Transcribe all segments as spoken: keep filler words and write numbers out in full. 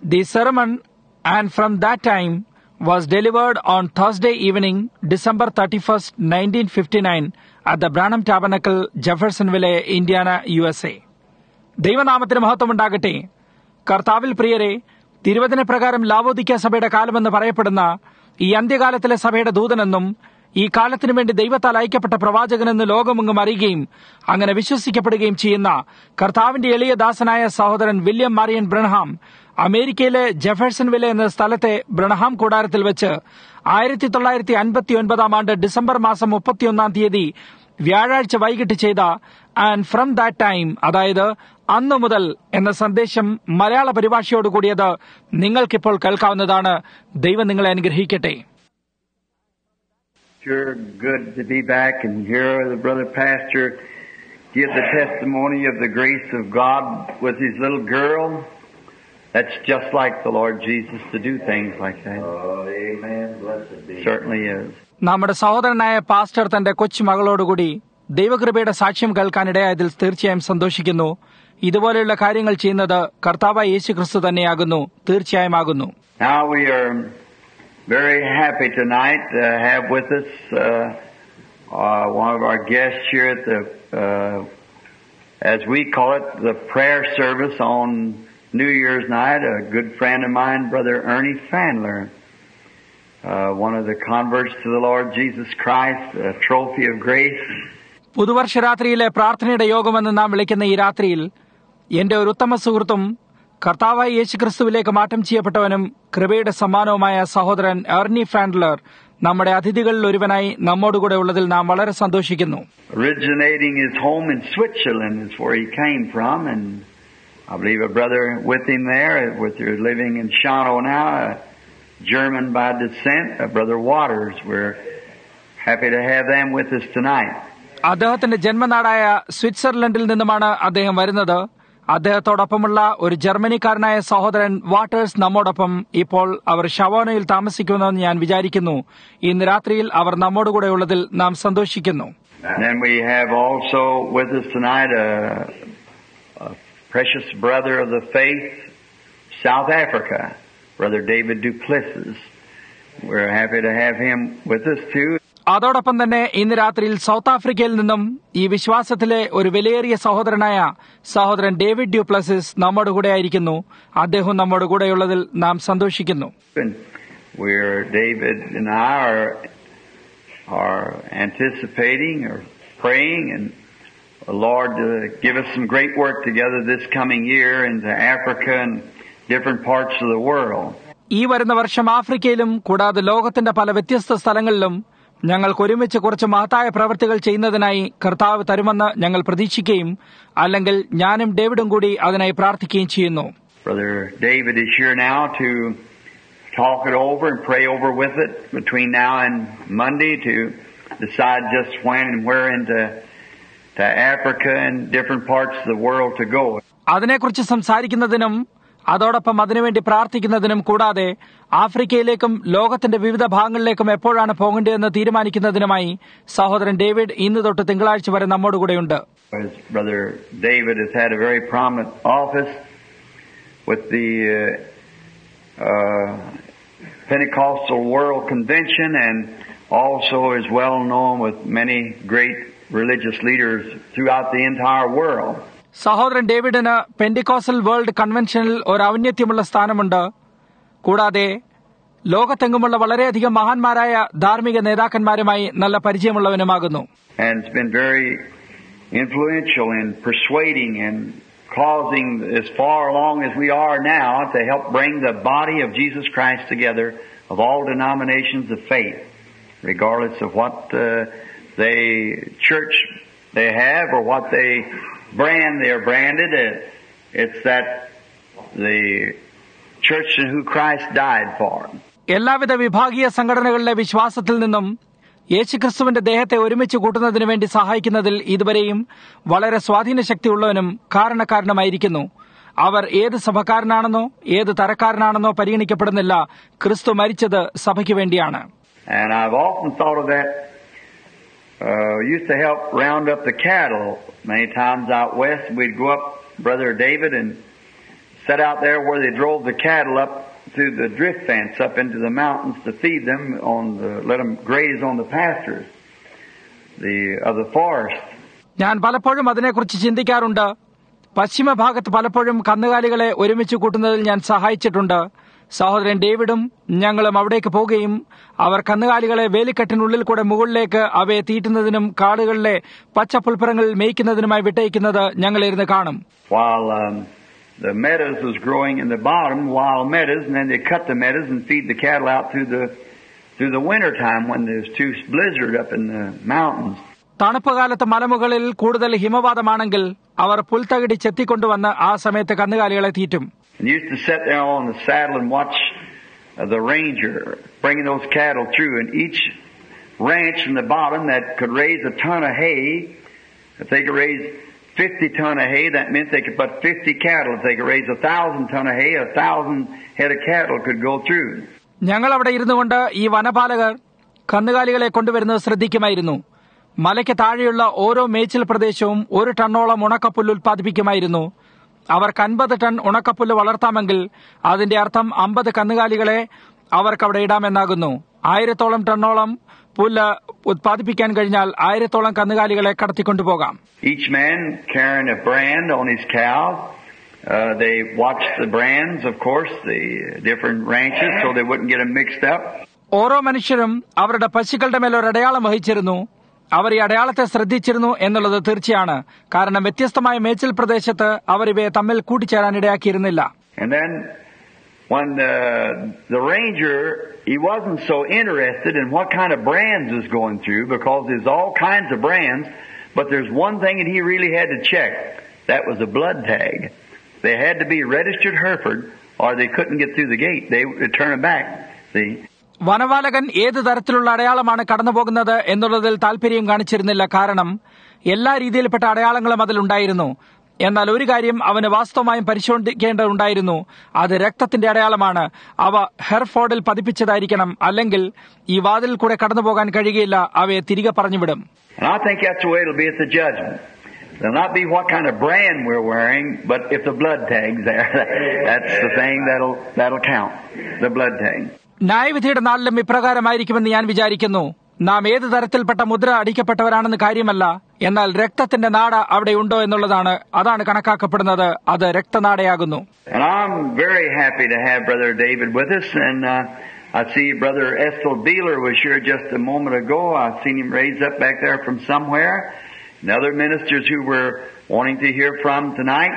The sermon, and from that time, was delivered on Thursday evening, December thirty-first, nineteen fifty-nine, at the Branham Tabernacle, Jeffersonville, Indiana, U S A. ദൈവനാമത്തിന് മഹത്വമുണ്ടാകട്ടെ. കർത്താവിൽ പ്രിയരെ, തിരുവചന പ്രകാരം ലാവോദിക്യ സഭയുടെ കാലമെന്ന് പറയപ്പെടുന്ന ഈ അന്ത്യകാലത്തിലെ സഭയുടെ ദൂതനെന്നും ഈ കാലത്തിനു വേണ്ടി ദൈവത്താൽ അയക്കപ്പെട്ട പ്രവാചകനെന്ന് ലോകമെങ്ങും അറിയുകയും അങ്ങനെ വിശ്വസിക്കപ്പെടുകയും ചെയ്യുന്ന കർത്താവിന്റെ എളിയ ദാസനായ സഹോദരൻ വില്യം മാരിയൻ ബ്രൺഹാം അമേരിക്കയിലെ ജെഫേഴ്സൺവില്ലെ എന്ന സ്ഥലത്തെ ബ്രൺഹാം കൂടാരത്തിൽ വെച്ച് ആയിരത്തി തൊള്ളായിരത്തി അൻപത്തി ഒൻപതാം ആണ്ട് ഡിസംബർ മാസം മുപ്പത്തിയൊന്നാം തീയതി വ്യാഴാഴ്ച വൈകിട്ട് ചെയ്ത ആൻഡ് ഫ്രം ദാറ്റ് ടൈം, അതായത് അന്നു മുതൽ എന്ന സന്ദേശം മലയാള പരിഭാഷയോടുകൂടിയത് നിങ്ങൾക്കിപ്പോൾ കേൾക്കാവുന്നതാണ്. ദൈവം നിങ്ങളെ അനുഗ്രഹിക്കട്ടെ. Sure good to be back and hear the brother pastor give the testimony of the grace of God with his little girl. That's just like the Lord Jesus to do things like that. Oh, amen. Blessed be. Certainly is. നമ്മുടെ സഹോദരനായ pastor തന്റെ കൊച്ചു മകളോടുകൂടി ദൈവകൃപയുടെ സാക്ഷ്യം കേൾക്കാനിടയായതിൽ തീർച്ചയായും സന്തോഷിക്കുന്നു. ഇതുപോലെയുള്ള കാര്യങ്ങൾ ചെയ്യുന്നത് കർത്താവായ യേശു ക്രിസ്തു തന്നെയാകുന്നു, തീർച്ചയായും ആകുന്നു. Now we are very happy tonight to have with us uh, uh, one of our guests here at the, uh, as we call it, the prayer service on New Year's night, a good friend of mine, Brother Ernie Fandler, uh, one of the converts to the Lord Jesus Christ, a trophy of grace. പുതുവർഷ രാത്രിയിലെ പ്രാർത്ഥനയുടെ യോഗമെന്ന് നാം വിളിക്കുന്ന ഈ രാത്രിയിൽ എന്റെ ഒരു ഉത്തമ സുഹൃത്തും കർത്താവായ യേശുക്രിസ്തുവിലേക്ക് മാറ്റം ചെയ്യപ്പെട്ടവനും കൃപയുടെ സമ്മാനവുമായ സഹോദരൻ എർണി ഫാൻഡ്ലർ നമ്മുടെ അതിഥികളിൽ ഒരുവനായി നമ്മോടുകൂടെ ഉള്ളതിൽ നാം വളരെ സന്തോഷിക്കുന്നു. Originating his home in Switzerland is where he came from, and I believe a brother with him there, with her living in Schanow now, a German by descent, a Brother Waters. We're happy to have them with us tonight. അദ്ദേഹത്തിന്റെ ജന്മനാടായ സ്വിറ്റ്സർലൻഡിൽ നിന്നുമാണ് അദ്ദേഹം വരുന്നത്. അദ്ദേഹത്തോടൊപ്പമുള്ള ഒരു ജർമ്മനിക്കാരനായ സഹോദരൻ waters നമ്മോടൊപ്പം ഇപ്പോൾ അവർ ഷവോനയിൽ താമസിക്കുന്നുവെന്ന് ഞാൻ വിചാരിക്കുന്നു. ഇന്ന് രാത്രിയിൽ അവർ നമ്മോടുകൂടെ ഉള്ളതിൽ നാം സന്തോഷിക്കുന്നു. And we have also with us tonight a, a precious brother of the faith, South Africa, Brother David Duplessis. We're happy to have him with us too. അതോടൊപ്പം തന്നെ ഇന്ന് രാത്രിയിൽ സൗത്ത് ആഫ്രിക്കയിൽ നിന്നും ഈ വിശ്വാസത്തിലെ ഒരു വിലയേറിയ സഹോദരനായ സഹോദരൻ ഡേവിഡ് ഡ്യൂപ്ലസിസ് നമ്മുടെ കൂടെ ആയിരിക്കുന്നു. അദ്ദേഹം നമ്മുടെ കൂടെയുള്ളതിൽ നാം സന്തോഷിക്കുന്നു. We're David and I are are anticipating or praying and the Lord to give us some great work together this coming year into Africa and different parts of the world. ഈ വരുന്ന വർഷം ആഫ്രിക്കയിലും കൂടാതെ ലോകത്തിന്റെ പല വ്യത്യസ്ത സ്ഥലങ്ങളിലും ഞങ്ങൾക്ക് ഒരുമിച്ച് കുറച്ച് മഹത്തായ പ്രവൃത്തികൾ ചെയ്യുന്നതിനായി കർത്താവ് തരുമെന്ന് ഞങ്ങൾ പ്രതീക്ഷിക്കുകയും അല്ലെങ്കിൽ ഞാനും ഡേവിഡും കൂടി അതിനായി പ്രാർത്ഥിക്കുകയും ചെയ്യുന്നു. Brother David is here now to talk it over and pray over with it between now and Monday to decide just when and where into to Africa and different parts of the world to go. അതിനെക്കുറിച്ച് സംസാരിക്കുന്നതിനും അതോടൊപ്പം അതിനുവേണ്ടി പ്രാർത്ഥിക്കുന്നതിനും കൂടാതെ ആഫ്രിക്കയിലേക്കും ലോകത്തിന്റെ വിവിധ ഭാഗങ്ങളിലേക്കും എപ്പോഴാണ് പോകേണ്ടതെന്ന് തീരുമാനിക്കുന്നതിനുമായി സഹോദരൻ David ഇന്ന് തൊട്ട് തിങ്കളാഴ്ച വരെ നമ്മോടുകൂടെയുണ്ട്. Brother David has had a very prominent office with the uh, uh, Pentecostal World Convention and also is well known with many great religious leaders throughout the entire world. സഹോദരൻ ഡേവിഡിന് പെന്റിക്കോസ്റ്റൽ വേൾഡ് കൺവെൻഷനിൽ ഒരു ഔന്നത്യമുള്ള സ്ഥാനമുണ്ട്. കൂടാതെ ലോകത്തെങ്ങുമുള്ള വളരെയധികം മഹാന്മാരായ ധാർമ്മിക നേതാക്കന്മാരുമായി നല്ല പരിചയമുള്ളവനുമാകുന്നു. And it's been very influential in persuading and causing as far along as we are now to help bring the body of Jesus Christ together of all denominations of faith, regardless of what uh, they church they have or what they brand they are branded. It's that the church in who Christ died for. എല്ലാവിധ വിഭാഗീയ സംഘടനകളിലെ വിശ്വാസത്തിൽ നിന്നും യേശുക്രിസ്തുവിന്റെ ദേഹത്തെ ഒരുമിച്ച് കൂട്ടുന്നതിനു വേണ്ടി സഹായിക്കുന്നതിൽ ഇതുവരെയും വളരെ സ്വാധീന ശക്തിയുള്ളവനും കാരണക്കാരനുമായിരിക്കുന്നു. അവർ ഏത് സഭക്കാരനാണെന്നോ ഏത് തരക്കാരനാണെന്നോ പരിഗണിക്കപ്പെടുന്നില്ല. ക്രിസ്തു മരിച്ചത് സഭയ്ക്ക് വേണ്ടിയാണ്. And I've often thought of that. Uh, used to help round up the cattle many times out west. We'd go up, Brother David, and set out there where they drove the cattle up through the drift fence up into the mountains to feed them on the, let them graze on the pastures the of the forest. ഞാൻ പലപ്പോഴും അതിനെക്കുറിച്ച് ചിന്തിക്കാറുണ്ട്. പശ്ചിമഭാഗത്ത് പലപ്പോഴും കന്നുകാലികളെ ഒരുമിച്ച് കൂട്ടുന്നതിൽ ഞാൻ സഹായിച്ചിട്ടുണ്ട്. സഹോദരൻ ഡേവിഡും ഞങ്ങളും അവിടേക്ക് പോവുകയും അവർ കന്നുകാലികളെ വേലിക്കെട്ടിനുള്ളിൽ കൂടെ മുകളിലേക്ക് അവയെ തീറ്റുന്നതിനും കാടുകളിലെ പച്ചപ്പുൽപ്പുറങ്ങളിൽ മേയ്ക്കുന്നതിനുമായി വിട്ടയക്കുന്നത് ഞങ്ങളിരുന്ന് കാണും. While um, the meadows was growing in the bottom, wild meadows, and then they cut the meadows and feed the cattle out through the through the winter time when there's too blizzard up in the mountains. തണുപ്പ് കാലത്ത് മലമുകളിൽ കൂടുതൽ ഹിമപാതമാണെങ്കിൽ അവർ പുൽത്തകിടി ചെത്തിക്കൊണ്ടുവന്ന് ആ സമയത്ത് കന്നുകാലികളെ തീറ്റും. And used to sit there on the saddle and watch uh, the ranger bringing those cattle through, and each ranch in the bottom that could raise a ton of hay, if they could raise fifty ton of hay, that meant they could put fifty cattle. If they could raise a thousand ton of hay, a thousand head of cattle could go through. ഞങ്ങൾ അവിടെ ഇരുന്നുകൊണ്ട് ഈ വനപാലകർ കന്നുകാലികളെ കൊണ്ടുവരുന്നത് ശ്രദ്ധിക്കുമായിരുന്നു. മലയ്ക്ക് താഴെയുള്ള ഓരോ മേച്ചിൽ പ്രദേശവും ഒരു ടണ്ണോളം ഉണക്കപ്പുല്ല് ഉൽപ്പാദിപ്പിക്കുമായിരുന്നു. അവർക്ക് അൻപത് ടൺ ഉണക്കപ്പുല്ല് വളർത്താമെങ്കിൽ അതിന്റെ അർത്ഥം അമ്പത് കന്നുകാലികളെ അവർക്ക് അവിടെ ഇടാമെന്നാകുന്നു. ആയിരത്തോളം ടണ്ണോളം പുല്ല് ഉത്പാദിപ്പിക്കാൻ കഴിഞ്ഞാൽ ആയിരത്തോളം കന്നുകാലികളെ കടത്തിക്കൊണ്ടുപോകാം. Each man carrying a brand on his cows. Uh, they watched the brands, of course, the different ranches, so they wouldn't get them mixed up. ഓരോ മനുഷ്യരും അവരുടെ പശുക്കളുടെ മേൽ ഒരു അടയാളം വഹിച്ചിരുന്നു. അവർ ഈ അടയാളത്തെ ശ്രദ്ധിച്ചിരുന്നു എന്നുള്ളത് തീർച്ചയാണ്. കാരണം വ്യത്യസ്തമായ മേച്ചിൽ പ്രദേശത്ത് അവർ ഇവയെ തമ്മിൽ കൂട്ടിച്ചേരാൻ ഇടയാക്കിയിരുന്നില്ല. And then when the, the ranger, he wasn't so interested in what kind of brands was going through, because there's all kinds of brands, but there's one thing that he really had to check. That was a blood tag. They had to be registered Hereford or they couldn't get through the gate. They would turn them back. See? വനപാലകൻ ഏത് തരത്തിലുള്ള അടയാളമാണ് കടന്നുപോകുന്നത് എന്നുള്ളതിൽ താല്പര്യം കാണിച്ചിരുന്നില്ല. കാരണം എല്ലാ രീതിയിൽപ്പെട്ട അടയാളങ്ങളും അതിലുണ്ടായിരുന്നു. എന്നാൽ ഒരു കാര്യം അവന് വാസ്തവമായും പരിശോധിക്കേണ്ടതുണ്ടായിരുന്നു. അത് രക്തത്തിന്റെ അടയാളമാണ്. അവ ഹെർഫോർഡിൽ പതിപ്പിച്ചതായിരിക്കണം. അല്ലെങ്കിൽ ഈ വാതിൽ കൂടെ കടന്നുപോകാൻ കഴിയുകയില്ല. അവയെ തിരികെ പറഞ്ഞുവിടും. And I think that's the way it'll be at the judgment. There'll not be what kind of brand we're wearing, but if the blood tag's there, that's the thing that'll that'll count. The blood tag. ന്യായവിധിയുടെ നാളിലും ഇപ്രകാരമായിരിക്കുമെന്ന് ഞാൻ വിചാരിക്കുന്നു. നാം ഏത് തരത്തിൽപ്പെട്ട മുദ്ര അടിക്കപ്പെട്ടവരാണെന്ന് കാര്യമല്ല, എന്നാൽ രക്തത്തിന്റെ നാട അവിടെ ഉണ്ടോ എന്നുള്ളതാണ്. അതാണ് കണക്കാക്കപ്പെടുന്നത്. അത് രക്തനാടയാകുന്നു. And I'm very happy to have Brother David with us, and uh, I see Brother Estel Beeler was here just a moment ago. I've seen him raised up back there from somewhere. And other ministers who were wanting to hear from tonight.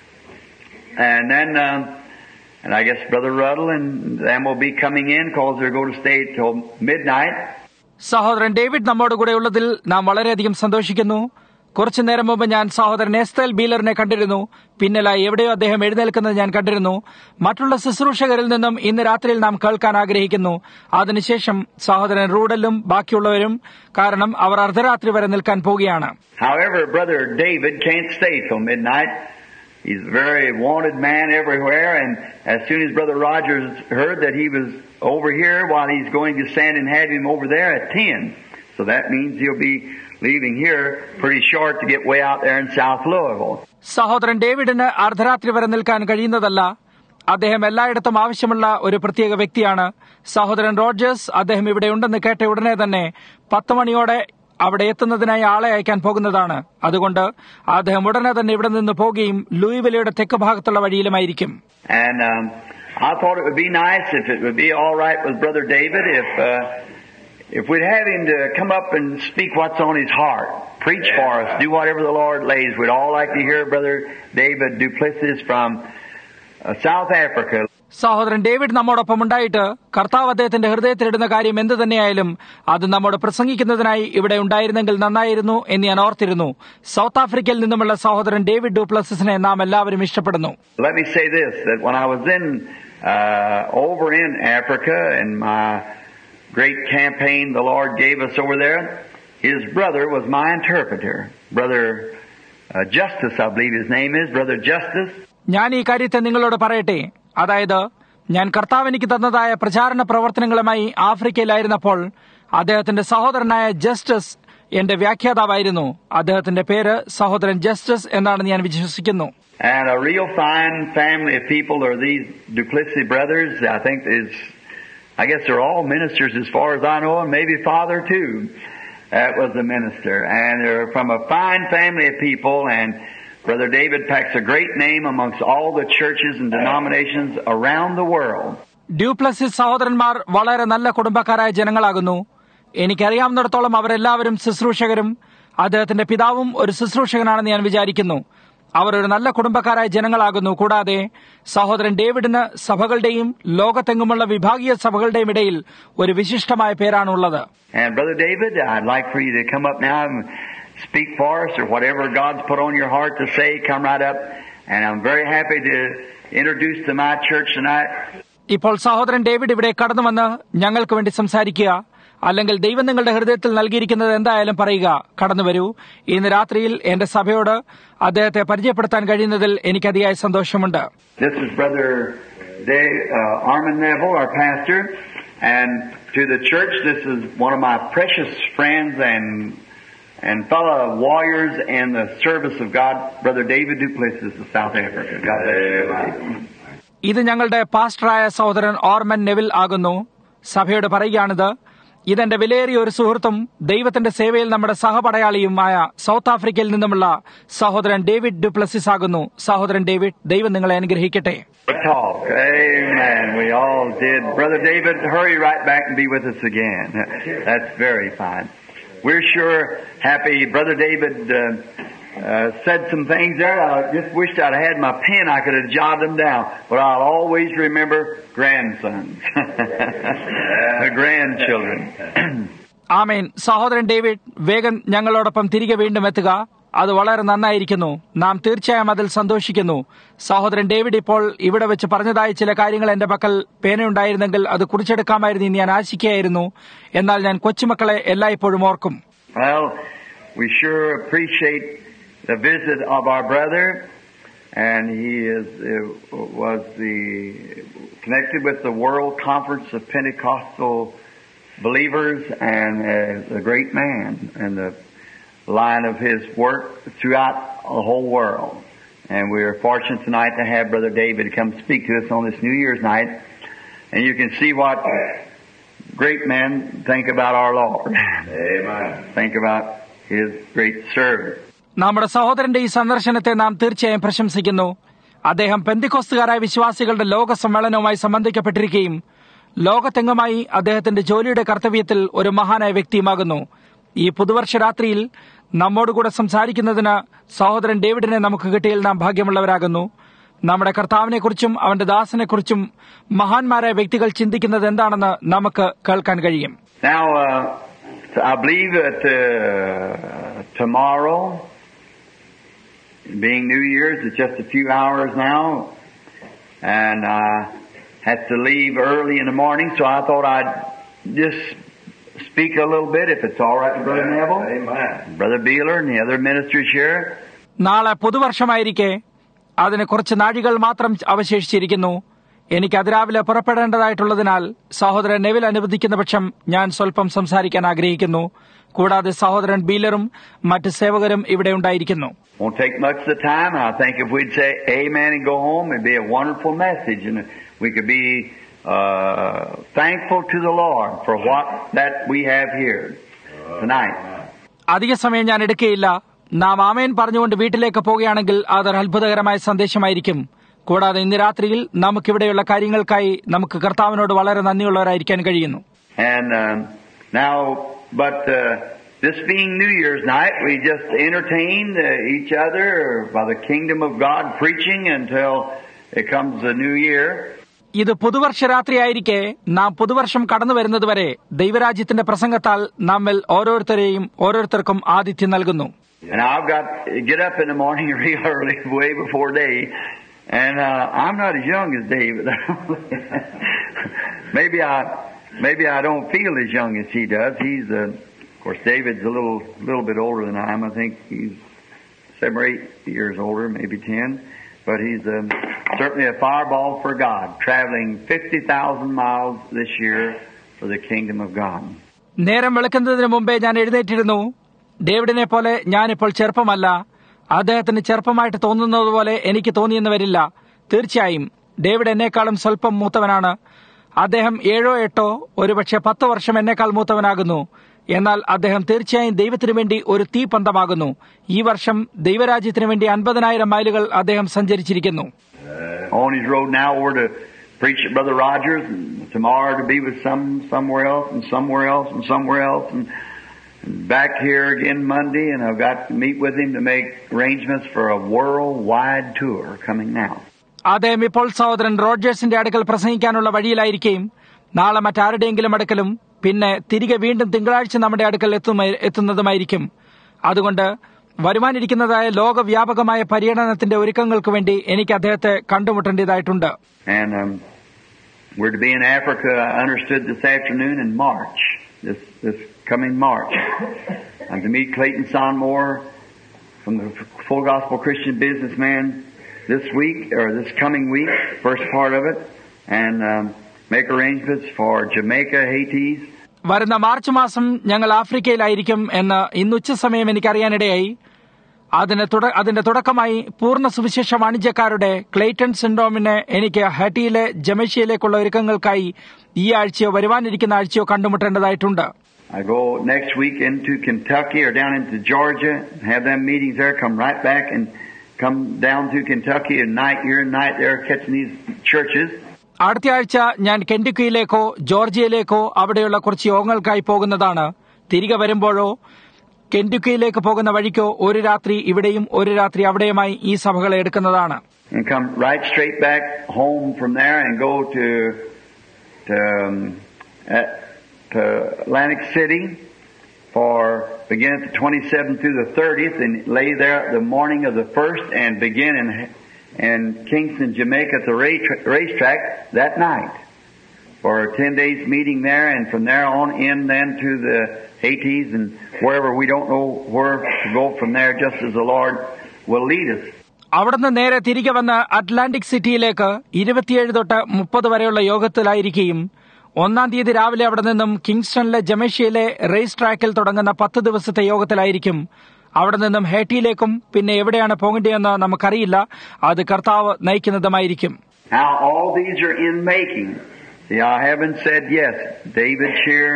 And then, uh, and I guess Brother Ruddle and them will be coming in because they're going to stay till midnight. സഹോദരൻ David നമ്മോട് കൂടെ ഉള്ളതിൽ നാം വളരെയധികം സന്തോഷിക്കുന്നു. കുറച്ചു നേരം മുമ്പ് ഞാൻ സഹോദരൻ എസ്തേൽ ബീലറിനെ കണ്ടിരുന്നു. പിന്നലായി എവിടെയോ അദ്ദേഹം എഴുന്നേൽക്കുന്നത് ഞാൻ കണ്ടിരുന്നു. മറ്റുള്ള ശുശ്രൂഷകരിൽ നിന്നും ഇന്ന് രാത്രിയിൽ നാം കേൾക്കാൻ ആഗ്രഹിക്കുന്നു. അതിനുശേഷം സഹോദരൻ റൂഡലും ബാക്കിയുള്ളവരും, കാരണം അവർ അർദ്ധരാത്രി വരെ നിൽക്കാൻ പോവുകയാണ്. However, Brother David can't stay till midnight. He's a very wanted man everywhere, and as soon as Brother Rogers heard that he was over here, while he's going to stand and have him over there at ten. So that means he'll be leaving here pretty short to get way out there in South Louisville. സഹോദരൻ ഡേവിഡിന് അർദ്ധരാത്രി വരെ നിൽക്കാൻ കഴിയുന്നതല്ല. അദ്ദേഹം എല്ലായിടത്തും ആവശ്യമുള്ള ഒരു പ്രത്യേക വ്യക്തിയാണ്. സഹോദരൻ റോജേഴ്സ് അദ്ദേഹം ഇവിടെ ഉണ്ടെന്ന് കേട്ട ഉടനെ തന്നെ പത്ത് മണിയോടെ അവിടെ എത്തുന്നതിനായി ആളെ അയക്കാൻ പോകുന്നതാണ്. അതുകൊണ്ട് അദ്ദേഹം ഉടനെ തന്നെ ഇവിടെ നിന്ന് പോകുകയും ലൂയിവിലയുടെ തെക്ക് ഭാഗത്തുള്ള വഴിയിലുമായിരിക്കും. And um, I thought it would be nice if it would be all right with Brother David if uh, if we'd have him to come up and speak what's on his heart, preach for us, do whatever the Lord lays. We'd all like to hear Brother David Duplessis from uh, South Africa. സഹോദരൻ David നമ്മോടൊപ്പം ഉണ്ടായിട്ട് കർത്താവ് അദ്ദേഹത്തിന്റെ ഹൃദയത്തിലിടുന്ന കാര്യം എന്ത് തന്നെയായാലും അത് നമ്മോട് പ്രസംഗിക്കുന്നതിനായി ഇവിടെ ഉണ്ടായിരുന്നെങ്കിൽ നന്നായിരുന്നു എന്ന് ഞാൻ ഓർത്തിരുന്നു. സൗത്ത് ആഫ്രിക്കയിൽ നിന്നുമുള്ള സഹോദരൻ ഡേവിഡ് ഡുപ്ലസിസിനെ നാം എല്ലാവരും ഇഷ്ടപ്പെടുന്നു. Let me say this, that when I was in uh, over in Africa and my great campaign the Lord gave us over there, his brother was my interpreter. Brother uh, Justice, I believe his name is, Brother Justice. ഞാൻ ഈ കാര്യത്തെ നിങ്ങളോട് പറയട്ടെ. അതായത് ഞാൻ കർത്താവ് എനിക്ക് തന്നതായ പ്രചാരണ പ്രവർത്തനങ്ങളുമായി ആഫ്രിക്കയിലായിരുന്നപ്പോൾ അദ്ദേഹത്തിന്റെ സഹോദരനായ ജസ്റ്റിസ് എന്റെ വ്യാഖ്യാതാവായിരുന്നു. അദ്ദേഹത്തിന്റെ പേര് സഹോദരൻ ജസ്റ്റിസ് എന്നാണെന്ന് ഞാൻ വിശ്വസിക്കുന്നു. And a real fine family of people are these Duplessis brothers. I think is, I guess they're all ministers as far as I know, and maybe father too. That was a minister. And they're from a fine family of people, and Brother David packs a great name amongst all the churches and denominations around the world. Duplessis സഹോദരന്മാർ വളരെ നല്ല കുടുംബക്കാരായ ജനങ്ങളാകുന്നു. എനിക്കറിയാവുന്നിടത്തോളം അവരെല്ലാവരും ശുശ്രൂഷകരും അദ്ദേഹത്തിന്റെ പിതാവും ഒരു ശുശ്രൂഷകനാണെന്ന് ഞാൻ വിചാരിക്കുന്നു. അവർ ഒരു നല്ല കുടുംബക്കാരായ ജനങ്ങളാകുന്നു. കൂടാതെ സഹോദരൻ ഡേവിഡിന് സഭകളുടെയും ലോകത്തെങ്ങുമുള്ള വിഭാഗീയ സഭകളുടെയും ഇടയിൽ ഒരു വിശിഷ്ടമായ പേരാണുള്ളത്. And Brother David, I'd like for you to come up now and speak for us, or whatever God's put on your heart to say, come right up. And I'm very happy to introduce to my church tonight. ഇപ്പോൾ സഹോദരൻ David ഇവിടെ കടന്നു വന്ന് ഞങ്ങൾക്ക് വേണ്ടി സംസാരിക്കുക, അല്ലെങ്കിൽ ദൈവം നിങ്ങളുടെ ഹൃദയത്തിൽ നൽകിയിരിക്കുന്നത് എന്തായാലും പറയുക. കടന്നു വരൂ. ഇന്ന് രാത്രിയിൽ എന്റെ സഭയോട് അദ്ദേഹത്തെ പരിചയപ്പെടുത്താൻ കഴിയുന്നതിൽ എനിക്ക് അതിയായ സന്തോഷമുണ്ട്. This is Brother Dave, uh, Armin Neville, our pastor, and to the church, this is one of my precious friends and and fellow warriors in the service of God, Brother David Duplessis of South Africa. God bless you. ഇത് ഞങ്ങളുടെ പാസ്റ്ററായ സഹോദരൻ ഓർമൻ Neville ആകുന്നു. സഭയോട് പറയുകയാണിത്. ഇതെന്റെ വിലയേറിയ ഒരു സുഹൃത്തും ദൈവത്തിന്റെ സേവയിൽ നമ്മുടെ സഹപടയാളിയുമായ സൗത്ത് ആഫ്രിക്കയിൽ നിന്നുമുള്ള സഹോദരൻ ഡേവിഡ് ഡുപ്ലസിസ് ആകുന്നു. സഹോദരൻ ഡേവിഡ്, ദൈവം നിങ്ങളെ അനുഗ്രഹിക്കട്ടെ. Amen. We all did. Brother David, hurry right back and be with us again. That's very fine. We're sure happy. Brother David uh, uh, said some things there. I just wished I'd had my pen. I could have jotted them down. But I'll always remember grandsons. The grandchildren. ആമേൻ. സഹോദരൻ David, വേഗം ഞങ്ങളോടൊപ്പം തിരികെ വീണ്ടും എത്തുക. അത് വളരെ നന്നായിരിക്കുന്നു. നാം തീർച്ചയായും അതിൽ സന്തോഷിക്കുന്നു. സഹോദരൻ ഡേവിഡ് ഇപ്പോൾ ഇവിടെ വെച്ച് പറഞ്ഞതായ ചില കാര്യങ്ങൾ എന്റെ പക്കൽ പേനയുണ്ടായിരുന്നെങ്കിൽ അത് കുറിച്ചെടുക്കാമായിരുന്നു എന്ന് ഞാൻ ആശിക്കുകയായിരുന്നു. എന്നാൽ ഞാൻ കൊച്ചുമക്കളെ എല്ലായ്പ്പോഴും ഓർക്കും. Well, we sure appreciate the visit of our brother, and he is uh, was the connected with the World Conference of Pentecostal Believers, and uh, a great man, and the line of his work throughout the whole world. And we are fortunate tonight to have Brother David come speak to us on this New Year's night. And you can see what great men think about our Lord. Amen. Think about his great service. നമ്മുടെ സഹോദരന്റെ ഈ സന്ദർശനത്തെ നാം തീർച്ചയായും പ്രശംസിക്കുന്നു. അദ്ദേഹം പെന്തിക്കോസ്തുകാരായ വിശ്വാസികളുടെ ലോക സമ്മേളനവുമായി സംബന്ധിക്കപ്പെട്ടിരിക്കുകയും ലോകത്തെങ്ങുമായി അദ്ദേഹത്തിന്റെ ജോലിയുടെ കർത്തവ്യത്തിൽ ഒരു മഹാനായ വ്യക്തിയുമാകുന്നു. ഈ പുതുവർഷ രാത്രിയിൽ നമ്മോടുകൂടെ സംസാരിക്കുന്നതിന് സഹോദരൻ ഡേവിഡിനെ നമുക്ക് കിട്ടിയതിൽ നാം ഭാഗ്യമുള്ളവരാകുന്നു. നമ്മുടെ കർത്താവിനെക്കുറിച്ചും അവന്റെ ദാസനെക്കുറിച്ചും മഹാന്മാരായ വ്യക്തികൾ ചിന്തിക്കുന്നത് എന്താണെന്ന് നമുക്ക് കേൾക്കാൻ കഴിയും. Now, uh, I believe that uh, tomorrow, being New Year's, it's just a few hours now, and I had to leave early in the morning, so I thought I'd just speak a little bit, if it's all right with Brother Neville. Amen. Brother Beeler and the other ministers here. നാളെ പുതുവർഷമായിരിക്കെ അതിന് കുറച്ച് നാഴികൾ മാത്രം അവശേഷിച്ചിരിക്കുന്നു. എനിക്ക് അതിരാവിലെ പുറപ്പെടേണ്ടതായിട്ടുള്ളതിനാൽ സഹോദരൻ Neville അനുവദിക്കുന്ന പക്ഷം ഞാൻ സ്വല്പം സംസാരിക്കാൻ ആഗ്രഹിക്കുന്നു. കൂടാതെ സഹോദരൻ ബീലറും മറ്റ് സേവകരും ഇവിടെ ഉണ്ടായിരിക്കുന്നു. Won't take much of the time. I think if we'd say amen and go home, it'd be a wonderful message, and we could be uh, thankful to the Lord for what that we have here tonight. അധിക സമയം ഞാൻ എടുക്കുകയില്ല. നാം ആമേൻ പറഞ്ഞുകൊണ്ട് വീട്ടിലേക്ക് പോവുകയാണെങ്കിൽ അതൊരു അത്ഭുതകരമായ സന്ദേശമായിരിക്കും. കൂടാതെ ഇന്ന് രാത്രിയിൽ നമുക്കിവിടെയുള്ള കാര്യങ്ങൾക്കായി നമുക്ക് കർത്താവിനോട് വളരെ നന്ദിയുള്ളവരായിരിക്കാൻ കഴിയുന്നു. And um, now, but uh, this being New Year's night, we just entertained uh, each other by the kingdom of God, preaching until it comes the New Year. ഇത് പുതുവർഷ രാത്രിയായിരിക്കെ നാം പുതുവർഷം കടന്നു വരുന്നതുവരെ ദൈവരാജ്യത്തിന്റെ പ്രസംഗത്താൽ നമ്മിൽ ഓരോരുത്തരെയും ഓരോരുത്തർക്കും ആതിഥ്യം നൽകുന്നു. And I've got to get up in the morning real early, way before day. And uh, I'm not as young as David. maybe I, maybe I don't feel as young as he does. He's, uh, of course, David's a little, little bit older than I am. I think he's seven or eight years older, maybe ten. But he's um, certainly a fireball for God, traveling fifty thousand miles this year for the kingdom of God. നേരം വെളുക്കുന്നതിന് മുമ്പേ ഞാൻ എഴുന്നേറ്റിരുന്നു. ഡേവിഡിനെ പോലെ ഞാനിപ്പോൾ ചെറുപ്പമല്ല. അദ്ദേഹത്തിന് ചെറുപ്പമായിട്ട് തോന്നുന്നതുപോലെ എനിക്ക് തോന്നിയെന്ന് വരില്ല. തീർച്ചയായും David എന്നെക്കാളും സ്വല്പം മൂത്തവനാണ്. അദ്ദേഹം ഏഴോ എട്ടോ ഒരുപക്ഷെ പത്ത് വർഷം എന്നേക്കാൾ മൂത്തവനാകുന്നു. എന്നാൽ അദ്ദേഹം തീർച്ചയായും ദൈവത്തിനു വേണ്ടി ഒരു തീപന്തമാകുന്നു. ഈ വർഷം ദൈവരാജ്യത്തിനു വേണ്ടി അൻപതിനായിരം മൈലുകൾ അദ്ദേഹം സഞ്ചരിച്ചിരിക്കുന്നു. On his road now over to preach at Brother Rogers, and tomorrow to be with some somewhere else and somewhere else and somewhere else, and, and back here again Monday, and I've got to meet with him to make arrangements for a worldwide tour coming now. അദ്ദേഹം ഇപ്പോൾ സഹോദരൻ റോജേഴ്സിന്റെ അടുക്കൽ പ്രസംഗിക്കാനുള്ള വഴിയിലായിരിക്കും. നാളെ മറ്റാരുടെയെങ്കിലും അടുക്കലും പിന്നെ തിരികെ വീണ്ടും തിങ്കളാഴ്ച നമ്മുടെ അടുക്കൽ എത്തുന്നതുമായിരിക്കും. അതുകൊണ്ട് വരുവാനിരിക്കുന്നതായ ലോകവ്യാപകമായ പര്യടനത്തിന്റെ ഒരുക്കങ്ങൾക്ക് വേണ്ടി എനിക്ക് അദ്ദേഹത്തെ കണ്ടുമുട്ടേണ്ടതായിട്ടുണ്ട്. And um, we're to be in Africa, I understood, this afternoon in March, this this coming March. I'm to meet Clayton Sonmore from the Full Gospel Christian Businessman this week, or this coming week, first part of it, and um, make arrangements for Jamaica, Haiti. വരുന്ന March മാസം ഞങ്ങൾ ആഫ്രിക്കയിലായിരിക്കും എന്ന് ഇന്ന് ഉച്ച സമയം എനിക്കറിയാനിടയായി. അതിന് അതിന്റെ തുടക്കമായി പൂർണ്ണ സുവിശേഷ വാണിജ്യക്കാരുടെ ക്ലെയ്റ്റൺ സിൻഡ്രോമിനെ എനിക്ക് ഹട്ടിയിലെ ജമൈക്കയിലേക്കുള്ള ഒരുക്കങ്ങൾക്കായി ഈ ആഴ്ചയോ വരുവാനിരിക്കുന്ന ആഴ്ചയോ കണ്ടുമുട്ടേണ്ടതായിട്ടുണ്ട്. I go next week into Kentucky or down into Georgia, have them meetings there, come right back and come down to Kentucky and night here and night there catching these churches. അടുത്ത ആഴ്ച ഞാൻ കെന്റക്കിയിലേക്കോ ജോർജിയയിലേക്കോ അവിടെയുള്ള കുറച്ച് യോഗങ്ങൾക്കായി പോകുന്നതാണ്. തിരികെ വരുമ്പോഴോ കെന്റക്കിയിലേക്ക് പോകുന്ന വഴിക്കോ ഒരു രാത്രി ഇവിടെയും ഒരു രാത്രി അവിടെയുമായി ഈ സഭകളെ എടുക്കുന്നതാണ്. And come right straight back home from there and go to to, um, at, to Atlantic City for begin at the twenty-seventh through the thirtieth and lay there the morning of the first and begin in in Kingston, Jamaica at the racetrack that night for a ten days meeting there, and from there on in then to the Haitis and wherever we don't know where to go from there, just as the Lord will lead us. അവിടുന്ന് നേരെ തിരികെ വന്ന് Atlantic സിറ്റിയിലേക്ക് ഇരുപത്തിയേഴ് തൊട്ട് മുപ്പത് വരെയുള്ള യോഗത്തിലായിരിക്കും. ഒന്നാം തീയതി രാവിലെ അവിടെ നിന്നും കിങ്സ്റ്റണിലെ ജമൈക്കയിലെ റേസ് ട്രാക്കിൽ തുടങ്ങുന്ന പത്ത് ദിവസത്തെ യോഗത്തിലായിരിക്കും. അവിടെ നിന്നും ഹേറ്റിയിലേക്കും പിന്നെ എവിടെയാണ് പോകേണ്ടതെന്ന് നമുക്കറിയില്ല. അത് കർത്താവ് നയിക്കുന്നതുമായിരിക്കും. Now all these are in making. See, I haven't said yes. David Shear,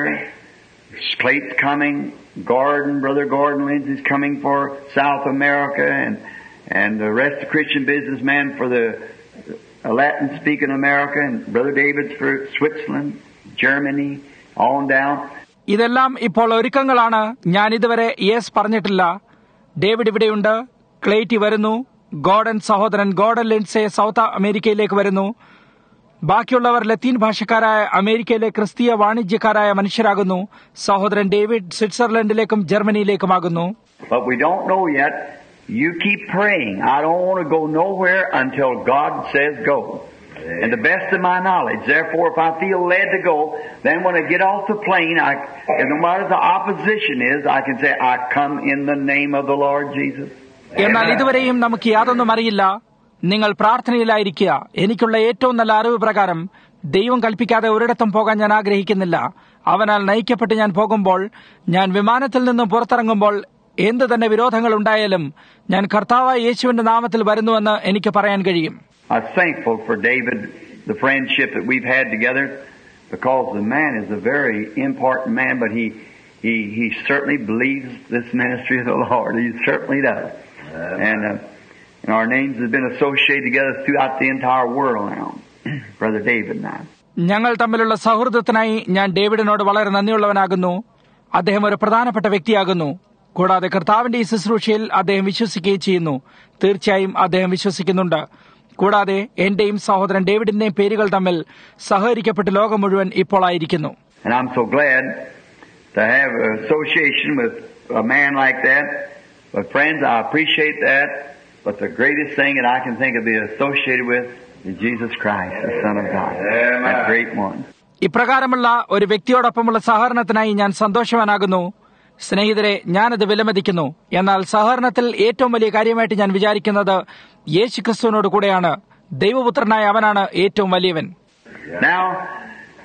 Slate's coming, Gordon, Brother Gordon Lindsay's coming for South America, and and the rest of Christian businessmen for the Latin-speaking America, and Brother David's for Switzerland, Germany, on down. ഇതെല്ലാം ഇപ്പോൾ ഒരുക്കങ്ങളാണ്. ഞാൻ ഇതുവരെ yes പറഞ്ഞിട്ടില്ല. David ഇവിടെയുണ്ട്, ക്ലേറ്റി വരുന്നു, Gordon സഹോദരൻ Gordon ലിൻസെ south അമേരിക്കയിലേക്ക് വരുന്നു. ബാക്കിയുള്ളവർ ലത്തീൻ ഭാഷക്കാരായ അമേരിക്കയിലെ ക്രിസ്തീയ വാണിജ്യക്കാരായ മനുഷ്യരാകുന്നു. സഹോദരൻ ഡേവിഡ് സ്വിറ്റ്സർലൻഡിലേക്കും ജർമ്മനിയിലേക്കുമാകുന്നു. But we don't know yet. You keep praying. I don't want to go nowhere until God says go. And the best of my knowledge, therefore, if I feel led to go, then when I get off the plane, I, and no matter the opposition is, I can say, I come in the name of the Lord Jesus. എന്നാൽ ഇതുവരെയും നമുക്ക് യാതൊന്നും അറിയില്ല. നിങ്ങൾ പ്രാർത്ഥനയിലായിരിക്കുക. എനിക്കുള്ള ഏറ്റവും നല്ല അറിവ് പ്രകാരം ദൈവം കൽപ്പിക്കാതെ ഒരിടത്തും പോകാൻ ഞാൻ ആഗ്രഹിക്കുന്നില്ല. അവനാൽ നയിക്കപ്പെട്ട് ഞാൻ പോകുമ്പോൾ, ഞാൻ വിമാനത്തിൽ നിന്നും പുറത്തിറങ്ങുമ്പോൾ എന്ത് തന്നെ വിരോധങ്ങൾ ഉണ്ടായാലും ഞാൻ കർത്താവായ യേശുവിന്റെ നാമത്തിൽ വരുന്നുവെന്ന് എനിക്ക് പറയാൻ കഴിയും. I'm thankful for David, the friendship that we've had together, because the man is a very important man, but he he he certainly believes this ministry of the Lord. He certainly does. And, uh, and our names have been associated together throughout the entire world now, Brother David and I. ഞങ്ങൾ തമ്മിലുള്ള സൗഹൃദത്തിനായി ഞാൻ ഡേവിഡിനോട് വളരെ നന്ദിയുള്ളവനാകുന്നു. അദ്ദേഹം ഒരു പ്രധാനപ്പെട്ട വ്യക്തിയാകുന്നു. കൂടാതെ കർത്താവിന്റെ ഈ ശുശ്രൂഷയിൽ അദ്ദേഹം വിശ്വസിക്കുകയും ചെയ്യുന്നു. തീർച്ചയായും അദ്ദേഹം വിശ്വസിക്കുന്നുണ്ട്. കൂടാതെ എന്റെയും സഹോദരൻ ഡേവിഡിന്റെയും പേരുകൾ തമ്മിൽ സഹകരിക്കപ്പെട്ട് ലോകം മുഴുവൻ ഇപ്പോൾ ആയിരിക്കുന്നു. And I'm so glad to have association with a man like that. But friends, I appreciate that. But the greatest thing that I can think of being associated with is Jesus Christ, the Son of God. That great one. ഇപ്രകാരമുള്ള ഒരു വ്യക്തിയോടൊപ്പമുള്ള സഹകരണത്തിനായി ഞാൻ സന്തോഷവാനാകുന്നു. സ്നേഹിതരെ, ഞാനത് വിലമതിക്കുന്നു. എന്നാൽ സഹകരണത്തിൽ ഏറ്റവും വലിയ കാര്യമായിട്ട് ഞാൻ വിചാരിക്കുന്നത് യേശു ക്രിസ്തുവിനോട് കൂടെയാണ്. ദൈവപുത്രനായ അവനാണ് ഏറ്റവും വലിയവൻ. Now,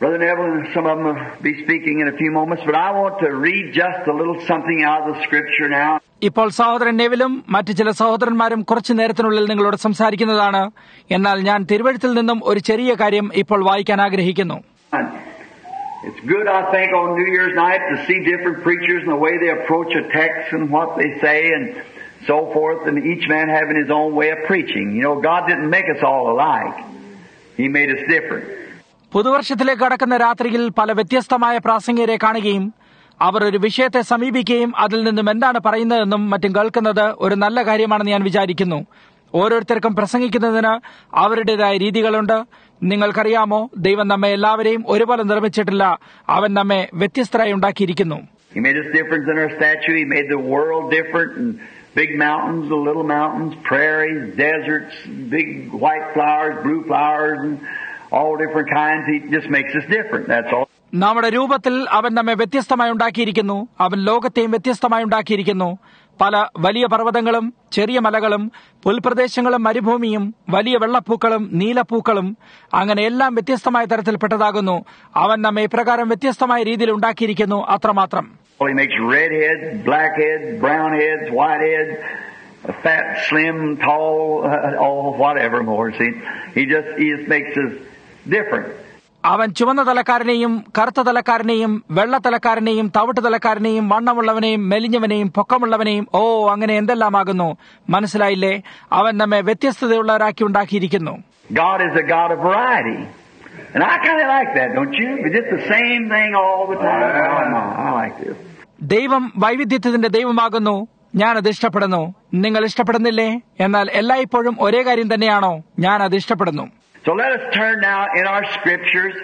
Brother Neville and some of them will be speaking in a few moments, but I want to read just a little something out of the Scripture now. ഇപ്പോൾ സഹോദരൻ നെവിലും മറ്റു ചില സഹോദരന്മാരും കുറച്ചു നേരത്തിനുള്ളിൽ നിങ്ങളോട് സംസാരിക്കുന്നതാണ്. എന്നാൽ ഞാൻ തിരുവെഴുത്തിൽ നിന്നും ഒരു ചെറിയ കാര്യം ഇപ്പോൾ വായിക്കാൻ ആഗ്രഹിക്കുന്നു. It's good, I think, on New Year's night to see different preachers and the way they approach a text and what they say and so forth, and each man having his own way of preaching. You know, God didn't make us all alike. He made us different. പുതുവർഷത്തിലേക്ക് കടക്കുന്ന രാത്രിയിൽ പല വ്യത്യസ്തമായ പ്രാസംഗികരെ കാണുകയും അവർ ഒരു വിഷയത്തെ സമീപിക്കുകയും അതിൽ നിന്നും എന്താണ് പറയുന്നതെന്നും മറ്റും കേൾക്കുന്നത് ഒരു നല്ല കാര്യമാണെന്ന് ഞാൻ വിചാരിക്കുന്നു. ഓരോരുത്തർക്കും പ്രസംഗിക്കുന്നതിന് അവരുടേതായ രീതികളുണ്ട്. നിങ്ങൾക്കറിയാമോ, ദൈവം നമ്മെ എല്ലാവരെയും ഒരുപോലെ നിർമ്മിച്ചിട്ടില്ല. അവൻ നമ്മെ വ്യത്യസ്തരായി ഉണ്ടാക്കിയിരിക്കുന്നു. He made us different in our stature. He made the world different, and big mountains, the little mountains, prairies, deserts, big white flowers, blue flowers, and all different kinds. He just makes us different. That's all. നമ്മുടെ രൂപത്തിൽ അവൻ നമ്മെ വ്യത്യസ്തമായി ഉണ്ടാക്കിയിരിക്കുന്നു. അവൻ ലോകത്തെയും വ്യത്യസ്തമായി ഉണ്ടാക്കിയിരിക്കുന്നു. പല വലിയ പർവ്വതങ്ങളും ചെറിയ മലകളും പുൽപ്രദേശങ്ങളും മരുഭൂമിയും വലിയ വെള്ളപ്പൂക്കളും നീലപ്പൂക്കളും അങ്ങനെ എല്ലാം വ്യത്യസ്തമായ തരത്തിൽപ്പെട്ടതാകുന്നു. അവൻ നമ്മെ ഇപ്രകാരം വ്യത്യസ്തമായ രീതിയിൽ ഉണ്ടാക്കിയിരിക്കുന്നു. അത്രമാത്രം. He makes red heads, black heads, brown heads, white heads, fat, slim, tall, all whatever more. See, he just he just makes us different. അവൻ ചുവന്ന തലക്കാരനെയും കറുത്ത തലക്കാരനെയും വെള്ള തലക്കാരനെയും തവിട്ട് തലക്കാരനെയും വണ്ണമുള്ളവനെയും മെലിഞ്ഞവനെയും പൊക്കമുള്ളവനെയും ഓ അങ്ങനെ എന്തെല്ലാമാകുന്നു. മനസ്സിലായില്ലേ? അവൻ നമ്മെ വ്യത്യസ്തതയുള്ളവരാക്കി ഉണ്ടാക്കിയിരിക്കുന്നു. God is a God of variety. And I kind of like that, don't you? It's just the same thing all the time. I like this. ദൈവം വൈവിധ്യത്തിന്റെ ദൈവമാകുന്നു. ഞാനത് ഇഷ്ടപ്പെടുന്നു. നിങ്ങൾ ഇഷ്ടപ്പെടുന്നില്ലേ? എന്നാൽ എല്ലായ്പ്പോഴും ഒരേ കാര്യം തന്നെയാണോ? ഞാനത് ഇഷ്ടപ്പെടുന്നു. So let us turn now in our scriptures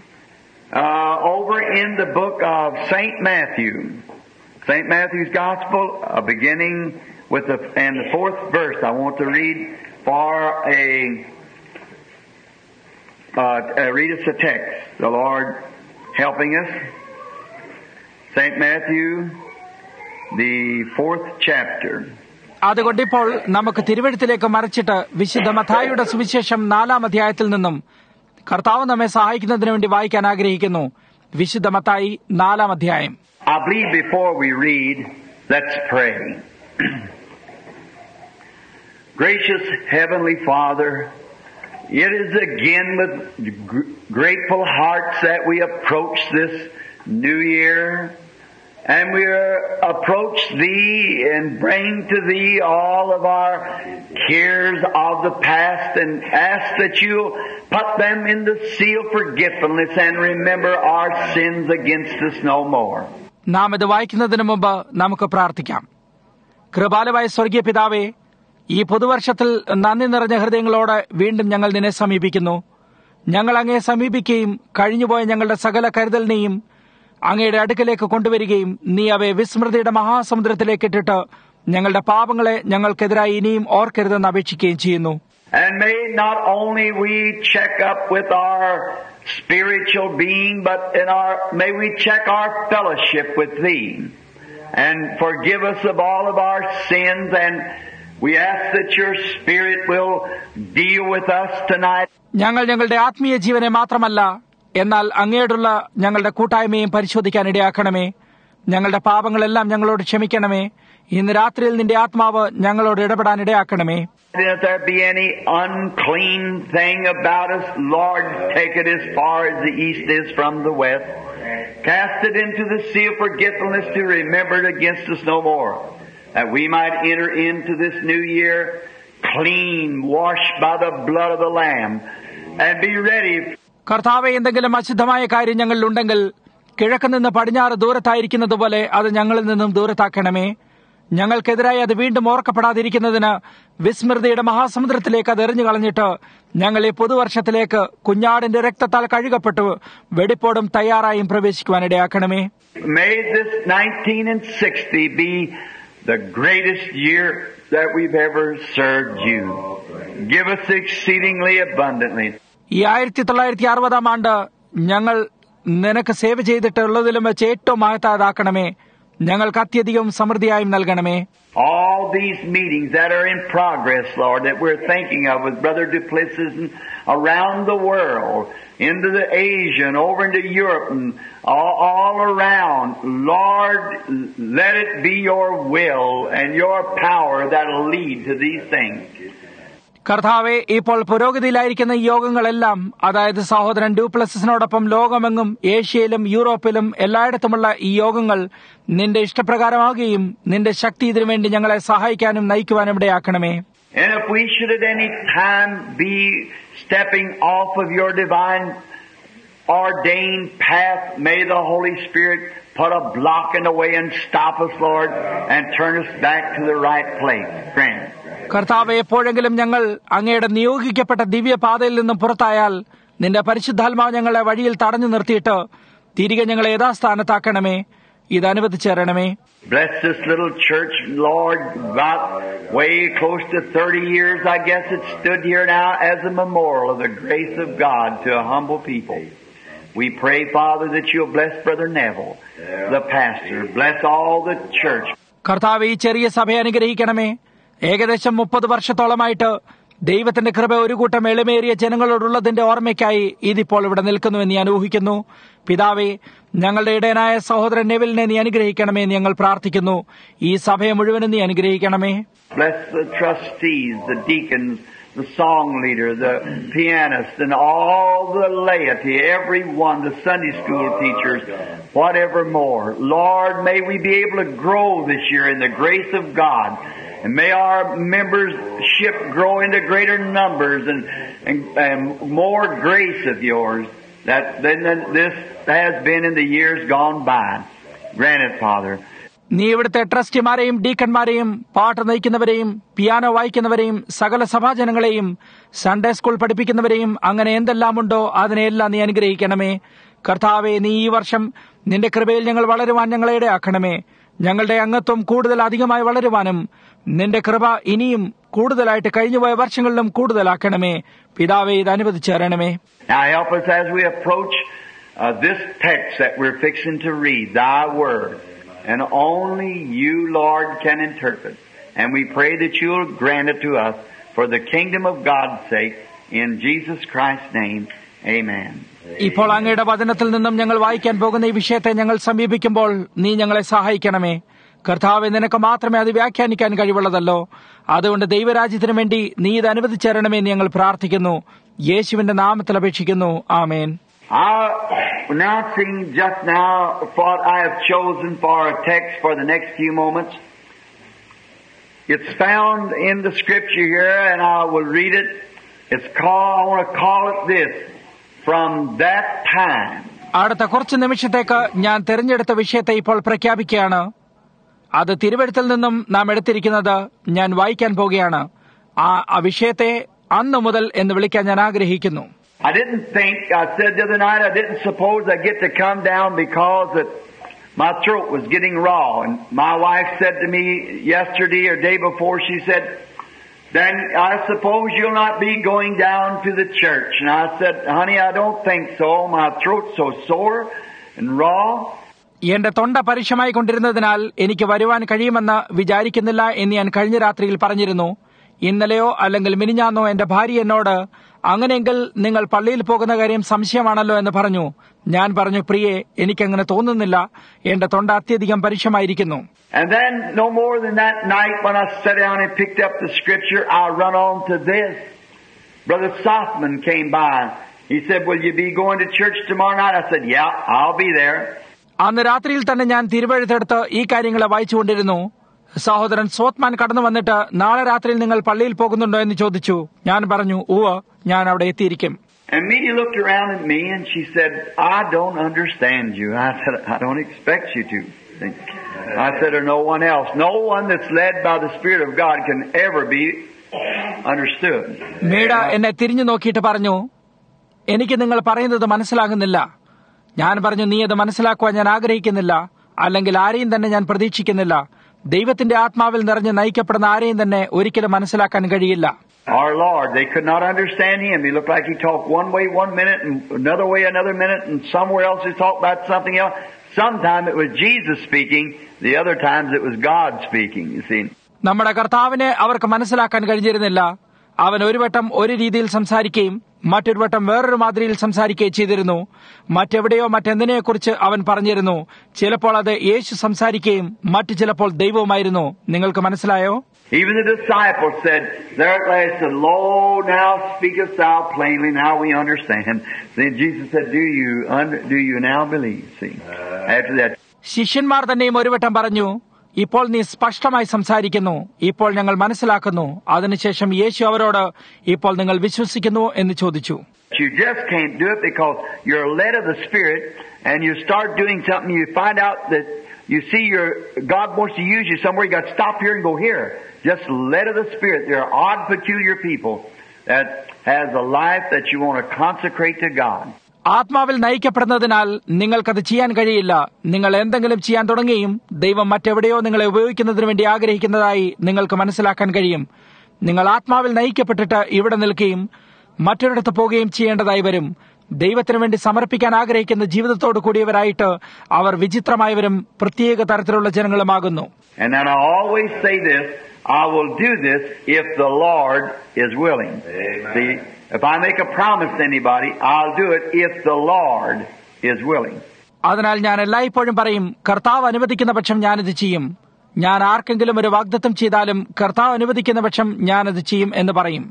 uh, over in the book of Saint Matthew. Saint Matthew's Gospel, uh, beginning with the and the fourth verse. I want to read for a uh, uh, read us a text. The Lord helping us. Saint Matthew, the fourth chapter. അതുകൊണ്ടിപ്പോൾ നമുക്ക് തിരുവെഴുത്തിലേക്ക് മറിച്ചിട്ട് വിശുദ്ധ മത്തായിയുടെ സുവിശേഷം നാലാം അധ്യായത്തിൽ നിന്നും കർത്താവ് നമ്മെ സഹായിക്കുന്നതിന് വേണ്ടി വായിക്കാൻ ആഗ്രഹിക്കുന്നു. വിശുദ്ധ മത്തായി നാലാം അധ്യായം. I believe before we read, let's pray. Gracious Heavenly Father, it is again with grateful hearts that we approach this new year. And we approach Thee and bring to Thee all of our cares of the past and ask that You put them in the sea of forgetfulness and remember our sins against us no more. നാം ഇത് വായിക്കുന്നതിന് മുമ്പ് നമുക്ക് പ്രാർത്ഥിക്കാം. കൃപാലുവായ സ്വർഗീയ പിതാവേ, ഈ പുതുവർഷത്തിൽ നന്ദി നിറഞ്ഞ ഹൃദയങ്ങളോടെ വീണ്ടും ഞങ്ങൾ നിന്നെ സമീപിക്കുന്നു. ഞങ്ങൾ അങ്ങയെ സമീപിക്കുകയും കഴിഞ്ഞുപോയ ഞങ്ങളുടെ സകല കരുതലിനെയും അങ്ങയുടെ അടുക്കലേക്ക് കൊണ്ടുവരികയും നീ അവയെ വിസ്മൃതിയുടെ മഹാസമുദ്രത്തിലേക്ക് ഇട്ടിട്ട് ഞങ്ങളുടെ പാപങ്ങളെ ഞങ്ങൾക്കെതിരായി ഇനിയും ഓർക്കരുതെന്ന് അപേക്ഷിക്കുകയും ചെയ്യുന്നു. And may not only we check up with our spiritual being, but in our may we check our fellowship with Thee and forgive us of all of our sins, and we ask that Your Spirit will deal with us tonight. ഞങ്ങൾ ഞങ്ങളുടെ ആത്മീയ ജീവനെ മാത്രമല്ല എന്നാൽ അങ്ങയോടുള്ള ഞങ്ങളുടെ കൂട്ടായ്മയും പരിശോധിക്കാൻ ഇടയാക്കണമേ. ഞങ്ങളുടെ പാപങ്ങളെല്ലാം ഞങ്ങളോട് ക്ഷമിക്കണമേ. ഇന്ന് രാത്രിയിൽ നിന്റെ ആത്മാവ് ഞങ്ങളോട് ഇടപെടാൻ ഇടയാക്കണമേ. If there be any unclean thing about us, Lord, take it as far as the east is from the west. Cast it into the sea of forgetfulness to remember it against us no more. That we might enter into this new year clean, washed by the blood of the Lamb, and be ready. കർത്താവെ, എന്തെങ്കിലും അശുദ്ധമായ കാര്യം ഞങ്ങളിലുണ്ടെങ്കിൽ കിഴക്ക് നിന്ന് പടിഞ്ഞാറ് ദൂരത്തായിരിക്കുന്നത് പോലെ അത് ഞങ്ങളിൽ നിന്നും ദൂരത്താക്കണമേ. ഞങ്ങൾക്കെതിരായി അത് വീണ്ടും ഓർക്കപ്പെടാതിരിക്കുന്നതിന് വിസ്മൃതിയുടെ മഹാസമുദ്രത്തിലേക്ക് അത് എറിഞ്ഞു കളഞ്ഞിട്ട് ഞങ്ങൾ ഈ പുതുവർഷത്തിലേക്ക് കുഞ്ഞാടിന്റെ രക്തത്താൽ കഴുകപ്പെട്ടു വെടിപ്പോടും തയ്യാറായും പ്രവേശിക്കുവാനിടയാക്കണമേ. May this nineteen sixty be the greatest year that we've ever served You. Give us exceedingly abundantly. ഈ ആയിരത്തി തൊള്ളായിരത്തി അറുപതാം ആണ്ട് ഞങ്ങൾ നിനക്ക് സേവ ചെയ്തിട്ടുള്ളതിലും വെച്ച് ഏറ്റവും മഹത്തായതാക്കണമേ. ഞങ്ങൾക്ക് അത്യധികം സമൃദ്ധിയായും നൽകണമേ. All these meetings that are in progress, Lord, that we're thinking of with Brother Duplessis and around the world, into the Asia and over into Europe and all, all around. Lord, let it be your will and your power that will lead to these things. കർത്താവെ, ഇപ്പോൾ പുരോഗതിയിലായിരിക്കുന്ന ഈ യോഗങ്ങളെല്ലാം, അതായത് സഹോദരൻ ഡ്യൂപ്ലസിനോടൊപ്പം ലോകമെങ്ങും ഏഷ്യയിലും യൂറോപ്പിലും എല്ലായിടത്തുമുള്ള ഈ യോഗങ്ങൾ നിന്റെ ഇഷ്ടപ്രകാരമാകുകയും നിന്റെ ശക്തി ഇതിനുവേണ്ടി ഞങ്ങളെ സഹായിക്കാനും നയിക്കുവാനും ഇടയാക്കണമേ. And if we should at any time be stepping off of your divine ordained path, may the Holy Spirit put a block in the way and stop us, Lord, and turn us back to the right place. Grant. കർത്താവെ, എപ്പോഴെങ്കിലും ഞങ്ങൾ അങ്ങയുടെ നിയോഗിക്കപ്പെട്ട ദിവ്യപാതയിൽ നിന്നും പുറത്തായാൽ നിന്റെ പരിശുദ്ധാത്മാവ് ഞങ്ങളെ വഴിയിൽ തടഞ്ഞു നിർത്തിയിട്ട് തിരികെ ഞങ്ങളെ യഥാസ്ഥാനത്താക്കണമേ. ഇത് അനുവദിച്ചു തരണമേ. Bless this little church, Lord. About way close to thirty years, I guess it stood here now as a memorial of the grace of God to a humble people. We pray, Father, that you'll bless Brother Neville, the pastor. Bless all the church. കർത്താവ്, ഈ ചെറിയ സഭയെ അനുഗ്രഹിക്കണമേ. ഏകദേശം മുപ്പത് വർഷത്തോളമായിട്ട് ദൈവത്തിന്റെ കൃപ ഒരു കൂട്ടം എളിമേറിയ ജനങ്ങളോടുള്ളതിന്റെ ഓർമ്മയ്ക്കായി ഇതിപ്പോൾ ഇവിടെ നിൽക്കുന്നുവെന്ന് ഞാൻ ഊഹിക്കുന്നു. പിതാവേ, ഞങ്ങളുടെ ഇടയനായ സഹോദരൻ നെവിലിനെ നീ അനുഗ്രഹിക്കണമേ എന്ന് ഞങ്ങൾ പ്രാർത്ഥിക്കുന്നു. ഈ സഭയെ മുഴുവനും നീ അനുഗ്രഹിക്കണമേ. Bless the trustees, the deacons, the song leader, the pianist, and all the laity, everyone, the Sunday school teachers, whatever more. Lord, may we be able to grow this year in the grace of God. And may our membership grow into greater numbers and, and, and more grace of yours that than this has been in the years gone by. Grant it, Father. നീ ഇവിടുത്തെ ട്രസ്റ്റിമാരെയും ഡീക്കന്മാരെയും പാട്ട് നയിക്കുന്നവരെയും piano വായിക്കുന്നവരെയും സകല സഭാജനങ്ങളെയും Sunday school പഠിപ്പിക്കുന്നവരെയും അങ്ങനെ എന്തെല്ലാമുണ്ടോ അതിനെയെല്ലാം നീ അനുഗ്രഹിക്കണമേ. കർത്താവെ, നീ ഈ വർഷം നിന്റെ കൃപയിൽ ഞങ്ങൾ വളരുവാൻ ഞങ്ങളെ ഇടയാക്കണമേ. ഞങ്ങളുടെ അംഗത്വം കൂടുതൽ അധികമായി വളരുവാനും നിന്റെ കൃപ ഇനിയും കൂടുതലായിട്ട് കഴിഞ്ഞുപോയ വർഷങ്ങളിലും കൂടുതലാക്കണമേ. പിതാവേ, ഇത് അനുവദിച്ചു തരണമേ. Now help us as we approach uh, this text that we're fixing to read, thy word. And only you, Lord, can interpret. And we pray that you'll grant it to us for the kingdom of God's sake. In Jesus Christ's name, amen. ഇപ്പോൾ അങ്ങയുടെ വചനത്തിൽ നിന്നും ഞങ്ങൾ വായിക്കാൻ പോകുന്ന ഈ വിഷയത്തെ ഞങ്ങൾ സമീപിക്കുമ്പോൾ നീ ഞങ്ങളെ സഹായിക്കണമേ. കർത്താവെ, നിനക്ക് മാത്രമേ അത് വ്യാഖ്യാനിക്കാൻ കഴിവുള്ളതല്ലോ. അതുകൊണ്ട് ദൈവരാജ്യത്തിനു വേണ്ടി നീ ഇത് അനുവദിച്ചു തരണമേ എന്ന് ഞങ്ങൾ പ്രാർത്ഥിക്കുന്നു. യേശുവിന്റെ നാമത്തിൽ അപേക്ഷിക്കുന്നു. ആമേൻ. Announcing just now what I have chosen for a text for the next few moments. It's found in the scripture here, and I will read it. It's called, I want to call it this, from that time. അടുത്ത കുറച്ച് നിമിഷത്തേക്ക് ഞാൻ തിരഞ്ഞെടുത്ത വിഷയത്തെ ഇപ്പോൾ പ്രഖ്യാപിക്കുകയാണ്. അത് തിരുവെഴുത്തിൽ നിന്നും നാം എടുത്തിരിക്കുന്നത് ഞാൻ വായിക്കാൻ പോകുകയാണ്. ആ വിഷയത്തെ അന്നു മുതൽ എന്ന് വിളിക്കാൻ ഞാൻ ആഗ്രഹിക്കുന്നു. I didn't think, I said the other night, I didn't suppose I'd get to come down because that my throat was getting raw. And my wife said to me yesterday or day before, she said, then I suppose you'll not be going down to the church. And I said, honey, I don't think so. My throat's so sore and raw. എന്റെ തൊണ്ട പരുഷമായി കൊണ്ടിരുന്നതിനാൽ എനിക്ക് വരുവാൻ കഴിയുമെന്ന് വിചാരിക്കുന്നില്ല എന്ന് ഞാൻ കഴിഞ്ഞ രാത്രിയിൽ പറഞ്ഞിരുന്നു. ഇന്നലെയോ അല്ലെങ്കിൽ മിനിഞ്ഞാന്നോ എന്റെ ഭാര്യ എന്നോട് അങ്ങനെയെങ്കിൽ നിങ്ങൾ പള്ളിയിൽ പോകുന്ന കാര്യം സംശയമാണല്ലോ എന്ന് പറഞ്ഞു. ഞാൻ പറഞ്ഞു, പ്രിയെ, എനിക്കങ്ങനെ തോന്നുന്നില്ല. എന്റെ തൊണ്ട അത്യധികം പരുഷമായിരിക്കുന്നു. And then no more than that night when I sat down and picked up the scripture, I run on to this. Brother Sothman came by. He said, will you be going to church tomorrow night? I said, yeah, I'll be there. അന്ന് രാത്രിയിൽ തന്നെ ഞാൻ തിരുവെഴുത്തെടുത്ത് ഈ കാര്യങ്ങളെ വായിച്ചുകൊണ്ടിരുന്നു. സഹോദരൻ സോത്മാൻ കടന്നു വന്നിട്ട് നാളെ രാത്രിയിൽ നിങ്ങൾ പള്ളിയിൽ പോകുന്നുണ്ടോ എന്ന് ചോദിച്ചു. ഞാൻ പറഞ്ഞു, ഉവ്വ്, ഞാൻ അവിടെ എത്തിയിരിക്കും. And Media looked around at me and she said, I don't understand you. I said, I don't expect you to. I said, or no one else. No one that's led by the Spirit of God can ever be understood. മീഡ എന്നെ തിരിഞ്ഞു നോക്കിയിട്ട് പറഞ്ഞു, എനിക്ക് നിങ്ങൾ പറയുന്നത് മനസ്സിലാകുന്നില്ല. ഞാൻ പറഞ്ഞു, നീ അത് മനസ്സിലാക്കുവാൻ ഞാൻ ആഗ്രഹിക്കുന്നില്ല, അല്ലെങ്കിൽ ആരെയും തന്നെ ഞാൻ പ്രതീക്ഷിക്കുന്നില്ല. ദൈവത്തിന്റെ ആത്മാവിൽ നിറഞ്ഞ് നയിക്കപ്പെടുന്ന ആരെയും തന്നെ ഒരിക്കലും മനസ്സിലാക്കാൻ കഴിയില്ല. Our Lord, they could not understand Him. He looked like He talked one way one minute and another way another minute, and somewhere else He talked about something else. Sometimes it was Jesus speaking, the other times it was God speaking, you see. നമ്മുടെ കർത്താവിനെ അവർക്ക് മനസ്സിലാക്കാൻ കഴിഞ്ഞിരുന്നില്ല. അവൻ ഒരു വട്ടം ഒരു രീതിയിൽ സംസാരിക്കുകയും മറ്റൊരു വട്ടം വേറൊരു മാതിരിയിൽ സംസാരിക്കുകയും ചെയ്തിരുന്നു. മറ്റെവിടെയോ മറ്റെന്തിനെക്കുറിച്ച് അവൻ പറഞ്ഞിരുന്നു. ചിലപ്പോൾ അത് യേശു സംസാരിക്കുകയും മറ്റു ചിലപ്പോൾ ദൈവവുമായിരുന്നു. നിങ്ങൾക്ക് മനസ്സിലായോ? Even the disciples said, there at last said, Lo, now speakest thou plainly, now we understand. Then Jesus said, Do you under, do you now believe? See, after that. ശിഷ്യന്മാർ തന്നെയും ഒരു വട്ടം പറഞ്ഞു, ഇപ്പോൾ നീ സ്പഷ്ടമായി സംസാരിക്കുന്നു, ഇപ്പോൾ ഞങ്ങൾ മനസ്സിലാക്കുന്നു. അതിനുശേഷം യേശു അവരോട്, ഇപ്പോൾ നിങ്ങൾ വിശ്വസിക്കുന്നു എന്ന് ചോദിച്ചു. You just can't do it because you're led of the Spirit and you start doing something, you find out that you see your God wants to use you somewhere, you got to stop here and go here. Just led of the Spirit. There are odd, peculiar people that has a life that you want to consecrate to God. ആത്മാവിൽ നയിക്കപ്പെടുന്നതിനാൽ നിങ്ങൾക്കത് ചെയ്യാൻ കഴിയില്ല. നിങ്ങൾ എന്തെങ്കിലും ചെയ്യാൻ തുടങ്ങുകയും ദൈവം മറ്റെവിടെയോ നിങ്ങളെ ഉപയോഗിക്കുന്നതിന് വേണ്ടി ആഗ്രഹിക്കുന്നതായി നിങ്ങൾക്ക് മനസ്സിലാക്കാൻ കഴിയും. നിങ്ങൾ ആത്മാവിൽ നയിക്കപ്പെട്ടിട്ട് ഇവിടെ നിൽക്കുകയും മറ്റൊരിടത്ത് പോവുകയും ചെയ്യേണ്ടതായി വരും. ദൈവത്തിനു വേണ്ടി സമർപ്പിക്കാൻ ആഗ്രഹിക്കുന്ന ജീവിതത്തോടു കൂടിയവരായിട്ട് അവർ വിചിത്രമായവരും പ്രത്യേക തരത്തിലുള്ള ജനങ്ങളുമാകുന്നു. And then I always say this, I will do this if the Lord is willing. Amen. See, if I make a promise to anybody, I'll do it if the Lord is willing. അതിനാൽ ഞാൻ എല്ലായ്പ്പോഴും പറയും, കർത്താവ് അനുവദിക്കുന്ന പക്ഷം ഞാനിത് ചെയ്യും. ഞാൻ ആർക്കെങ്കിലും ഒരു വാഗ്ദത്തം ചെയ്താലും കർത്താവ് അനുവദിക്കുന്ന പക്ഷം ഞാനത് ചെയ്യും എന്ന് പറയും.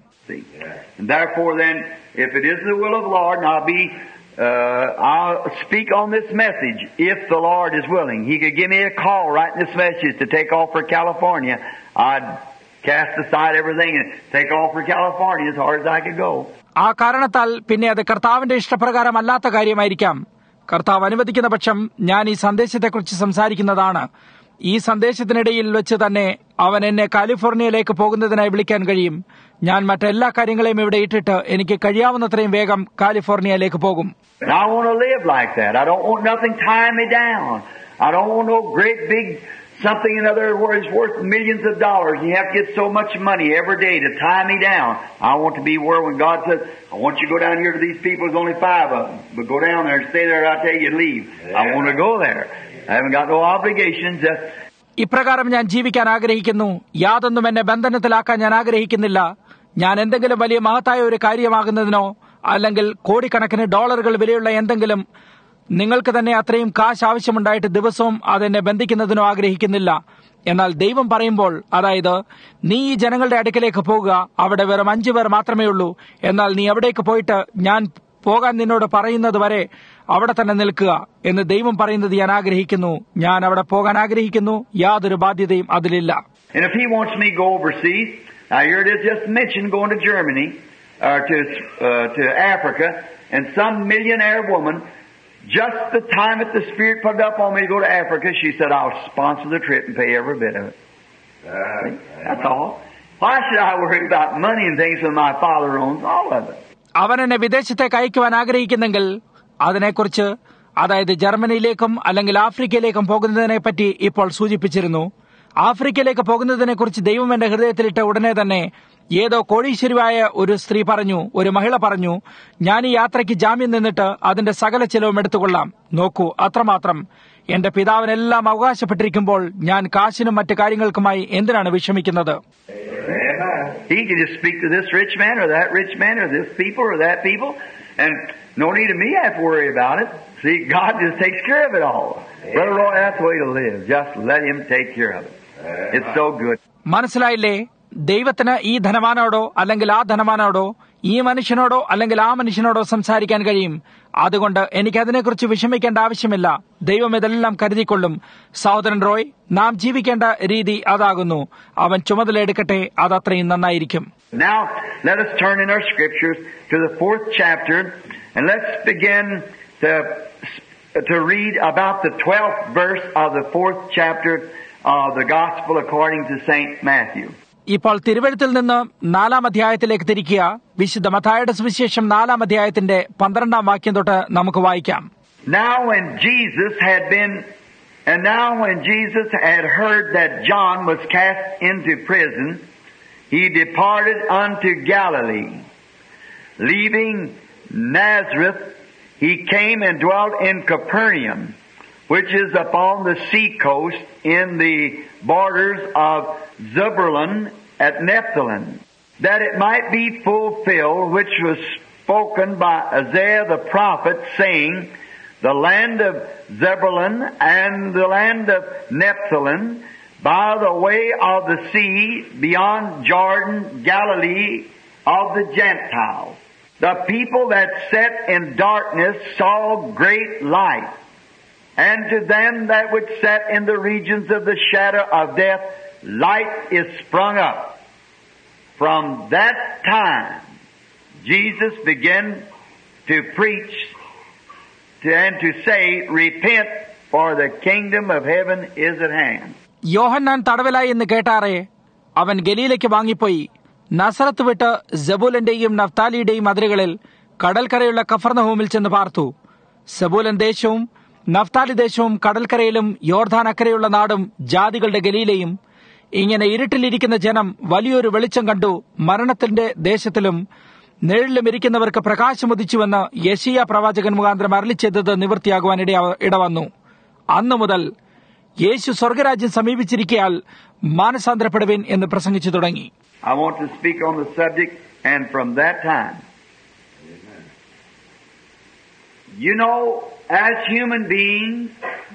And therefore then, if it is the will of the Lord, and I'll be, uh, I'll speak on this message if the Lord is willing. He could give me a call right in this message to take off for California. I'd cast aside everything and take off for California as hard as I could go. ആ കാരണത്താൽ പിന്നെ അത് കർത്താവിന്റെ ഇഷ്ടപ്രകാരം അല്ലാത്ത കാര്യമായിരിക്കാം. കർത്താവ് അനുവദിക്കുന്ന പക്ഷം ഞാൻ ഈ സന്ദേശത്തെക്കുറിച്ച് സംസാരിക്കുന്നതാണ്. ഈ സന്ദേശത്തിനിടയിൽ വെച്ച് തന്നെ അവൻ എന്നെ കാലിഫോർണിയയിലേക്ക് പോകുന്നതിനായി വിളിക്കാൻ കഴിയും. ഞാൻ മറ്റെല്ലാ കാര്യങ്ങളെയും ഇവിടെ ഇട്ടിട്ട് എനിക്ക് കഴിയാവുന്നത്രയും വേഗം കാലിഫോർണിയയിലേക്ക് പോകും. I want to live like that. I don't want nothing tying me down. I don't want no great big something in other words worth millions of dollars. You have to get so much money every day to tie me down. I want to be where when God says, I want you to go down here to these people, there's only five of them. But go down there and stay there, I tell you to leave. Yeah. I want to go there. I haven't got no obligations. ഇപ്രകാരം ഞാൻ ജീവിക്കാൻ ആഗ്രഹിക്കുന്നു. യാതൊന്നും എന്നെ ബന്ധനത്തിലാക്കാൻ ഞാൻ ആഗ്രഹിക്കുന്നില്ല. ഞാൻ എന്തെങ്കിലും വലിയ മഹത്തായ ഒരു കാര്യമാകുന്നതിനോ അല്ലെങ്കിൽ കോടിക്കണക്കിന് ഡോളറുകൾ വിലയുള്ള എന്തെങ്കിലും നിങ്ങൾക്ക് തന്നെ അത്രയും കാശ് ആവശ്യമുണ്ടായിട്ട് ദിവസവും അതെന്നെ ബന്ധിക്കുന്നതിനോ ആഗ്രഹിക്കുന്നില്ല. എന്നാൽ ദൈവം പറയുമ്പോൾ, അതായത് നീ ഈ ജനങ്ങളുടെ അടുക്കലേക്ക് പോകുക, അവിടെ വെറും അഞ്ചു പേർ മാത്രമേ ഉള്ളൂ, എന്നാൽ നീ അവിടേക്ക് പോയിട്ട് ഞാൻ പോകാൻ നിന്നോട് പറയുന്നത് വരെ അവിടെ തന്നെ നിൽക്കുക എന്ന് ദൈവം പറയുന്നത് ഞാൻ ആഗ്രഹിക്കുന്നു. ഞാൻ അവിടെ പോകാൻ ആഗ്രഹിക്കുന്നു. യാതൊരു ബാധ്യതയും അതിലില്ല. And if he wants me to go overseas, now here it is just mentioned going to Germany or to uh, to Africa, and some millionaire woman, just the time that the Spirit put it up on me to go to Africa, she said, I'll sponsor the trip and pay every bit of it. Uh, That's all. Why should I worry about money and things when my Father owns all of it? അവൻ എന്നെ വിദേശത്തേക്ക് അയക്കുവാൻ ആഗ്രഹിക്കുന്നെങ്കിൽ അതിനെക്കുറിച്ച്, അതായത് ജർമ്മനിയിലേക്കും അല്ലെങ്കിൽ ആഫ്രിക്കയിലേക്കും പോകുന്നതിനെ പറ്റി ഇപ്പോൾ സൂചിപ്പിച്ചിരുന്നു. ആഫ്രിക്കയിലേക്ക് പോകുന്നതിനെ കുറിച്ച് ദൈവം എന്റെ ഹൃദയത്തിലിട്ട ഉടനെ തന്നെ ഏതോ കോടീശ്വരിയായ ഒരു സ്ത്രീ പറഞ്ഞു, ഒരു മഹിള പറഞ്ഞു, ഞാൻ ഈ യാത്രയ്ക്ക് ജാമ്യം നിന്നിട്ട് അതിന്റെ സകല ചെലവും എടുത്തുകൊള്ളാം. നോക്കൂ, അത്രമാത്രം. എന്റെ പിതാവിനെല്ലാം അവകാശപ്പെട്ടിരിക്കുമ്പോൾ ഞാൻ കാശിനും മറ്റു കാര്യങ്ങൾക്കുമായി എന്തിനാണ് വിഷമിക്കുന്നത്? He can just speak to this rich man or that rich man or this people or that people, and no need of me I have to worry about it. See, God just takes care of it all. Brother Roy, that's the way to live. Just let Him take care of it. It's so good. മനസ്സിലായില്ലേ? ദൈവത്തിന് ഈ ധനവാനോടോ അല്ലെങ്കിൽ ആ ധനവാനോടോ ഈ മനുഷ്യനോടോ അല്ലെങ്കിൽ ആ മനുഷ്യനോടോ സംസാരിക്കാൻ കഴിയും. അതുകൊണ്ട് എനിക്ക് അതിനെക്കുറിച്ച് വിഷമിക്കേണ്ട ആവശ്യമില്ല. ദൈവം ഇതെല്ലാം കരുതിക്കൊള്ളും. സഹോദരൻ റോയ്, നാം ജീവിക്കേണ്ട രീതി അതാകുന്നു. അവൻ ചുമതല എടുക്കട്ടെ, അതത്രയും നന്നായിരിക്കും. Now let us turn in our scriptures to the fourth chapter, and let's begin to to read about the twelfth verse of the fourth chapter of the Gospel according to Saint Matthew. ഇപ്പോൾ തിരുവെഴുത്തിൽ നിന്ന് നാലാം അധ്യായത്തിലേക്ക് തിരിക്കുക. വിശുദ്ധ മത്തായിയുടെ സുവിശേഷം നാലാം അധ്യായത്തിന്റെ പന്ത്രണ്ടാം വാക്യം തൊട്ട് നമുക്ക് വായിക്കാം. Now when Jesus had been, and now when Jesus had heard that John was cast into prison, he departed unto Galilee. Leaving Nazareth, he came and dwelt in Capernaum, which is upon the sea coast in the borders of Zebulun at Nephthalim, that it might be fulfilled which was spoken by Isaiah the prophet, saying, the land of Zebulun and the land of Nephthalim, by the way of the sea, beyond Jordan, Galilee of the Gentiles. The people that sat in darkness saw great light. And to them that would sit in the regions of the shadow of death, light is sprung up. From that time, Jesus began to preach to, and to say, repent, for the kingdom of heaven is at hand. യോഹന്നാൻ തടവിലായി എന്ന് കേട്ടാറെ അവൻ ഗലീലയ്ക്ക് വാങ്ങിപ്പോയി നസറത്ത് വിട്ട് സെബൂലന്റെയും നഫ്താലിയുടെയും അതിരുകളിൽ കടൽക്കരയുള്ള കഫർനഹൂമിൽ ചെന്ന് പാർത്തു. സെബൂലൻ ദേശവും Naphtali ദേശവും കടൽക്കരയിലും യോർദാൻ അക്കരെയുള്ള നാടും ജാതികളുടെ ഗലീലയും. ഇങ്ങനെ ഇരുട്ടിലിരിക്കുന്ന ജനം വലിയൊരു വെളിച്ചം കണ്ടു. മരണത്തിന്റെ ദേശത്തിലും നിഴലിലും ഇരിക്കുന്നവർക്ക് പ്രകാശമുദിച്ചുവെന്ന് യെശയ്യാ പ്രവാചകൻ മുഖാന്തരം അരുളിച്ചെയ്തത് നിവൃത്തിയാകുവാൻ ഇടവന്നു. അന്നു മുതൽ യേശു സ്വർഗരാജ്യം സമീപിച്ചിരിക്കയാൽ മാനസാന്തരപ്പെടുവിൻ എന്ന് പ്രസംഗിച്ചു തുടങ്ങി. I want to speak on the subject, and from that time, you know, as human beings,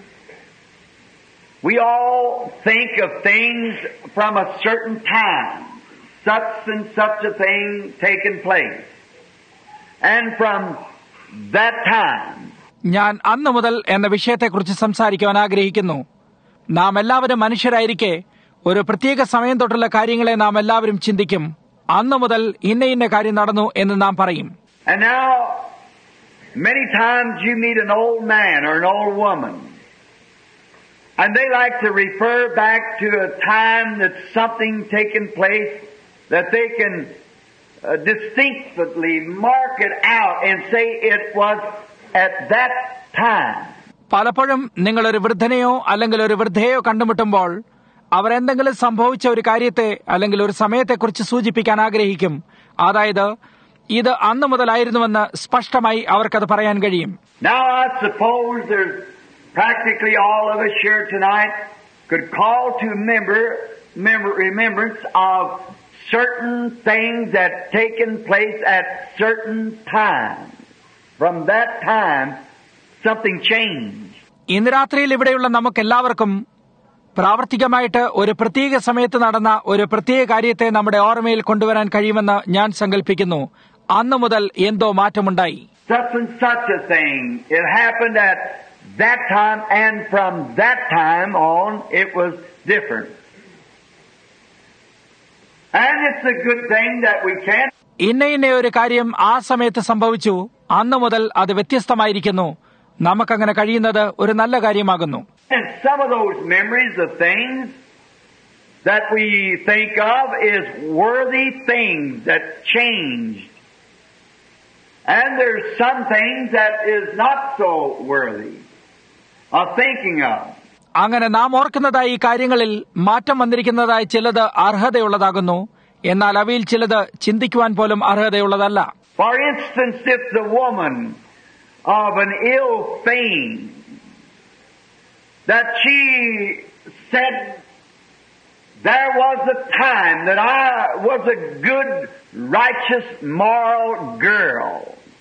we all think of things from a certain time, such and such a thing taken place. And from that time, ഞാൻ അന്നു മുതൽ എന്ന വിഷയത്തെക്കുറിച്ച് സംസാരിക്കുവാൻ ആഗ്രഹിക്കുന്നു. നാം എല്ലാവരും മനുഷ്യരായിരിക്കെ ഒരു പ്രത്യേക സമയം തൊട്ടുള്ള കാര്യങ്ങളെ നാം എല്ലാവരും ചിന്തിക്കും. അന്നു മുതൽ ഇന്ന ഇന്ന കാര്യം നടന്നു എന്ന് നാം പറയും. And now, many times you meet an old man or an old woman, and they like to refer back to a time that something taken place that they can uh, distinctly mark it out and say it was at that time. പലപ്പോഴും നിങ്ങൾ ഒരു വൃദ്ധനെയോ അല്ലെങ്കിൽ ഒരു വൃദ്ധയെയോ കണ്ടുമുട്ടുമ്പോൾ അവർ എന്തെങ്കിലും സംഭവിച്ച ഒരു കാര്യത്തെ അല്ലെങ്കിൽ ഒരു സമയത്തെക്കുറിച്ച് സൂചിപ്പിക്കാൻ ആഗ്രഹിക്കും. അതായത് ഇത് അന്നു മുതലായിരുന്നുവെന്ന് സ്പഷ്ടമായി അവർക്കത് പറയാൻ കഴിയും. Now I suppose there's practically all of us here tonight could call to remember, remember remembrance of certain things that taken place at certain times. From that time, something changed. ഇന്ന് രാത്രിയിൽ ഇവിടെയുള്ള നമുക്കെല്ലാവർക്കും പ്രാവർത്തികമായിട്ട് ഒരു പ്രത്യേക സമയത്ത് നടന്ന ഒരു പ്രത്യേക കാര്യത്തെ നമ്മുടെ ഓർമ്മയിൽ കൊണ്ടുവരാൻ കഴിയുമെന്ന് ഞാൻ സങ്കല്പിക്കുന്നു. അന്നു മുതൽ എന്തോ മാറ്റമുണ്ടായി. Such and such a thing. It happened at that time, and from that time on, it was different. And it's a good thing that we can't. ഇന്ന ഇന്ന ഒരു കാര്യം ആ സമയത്ത് സംഭവിച്ചു. അന്നു മുതൽ അത് വ്യത്യസ്തമായിരിക്കുന്നു. നമുക്കങ്ങനെ കഴിയുന്നത് ഒരു നല്ല കാര്യമാകുന്നു. And some of those memories of things that we think of is worthy things that changed. And there's some things that is not so worthy of thinking of. അങ്ങനെ നാം ഓർക്കുന്നതായി ഈ കാര്യങ്ങളിൽ മാറ്റം വന്നിരിക്കുന്നതായി ചിലത് അർഹതയുള്ളതാകുന്നു. എന്നാൽ അവയിൽ ചിലത് ചിന്തിക്കുവാൻ പോലും അർഹതയുള്ളതല്ല. For instance, if the woman of an ill fame that she said, there was a time that I was a good, righteous, moral girl.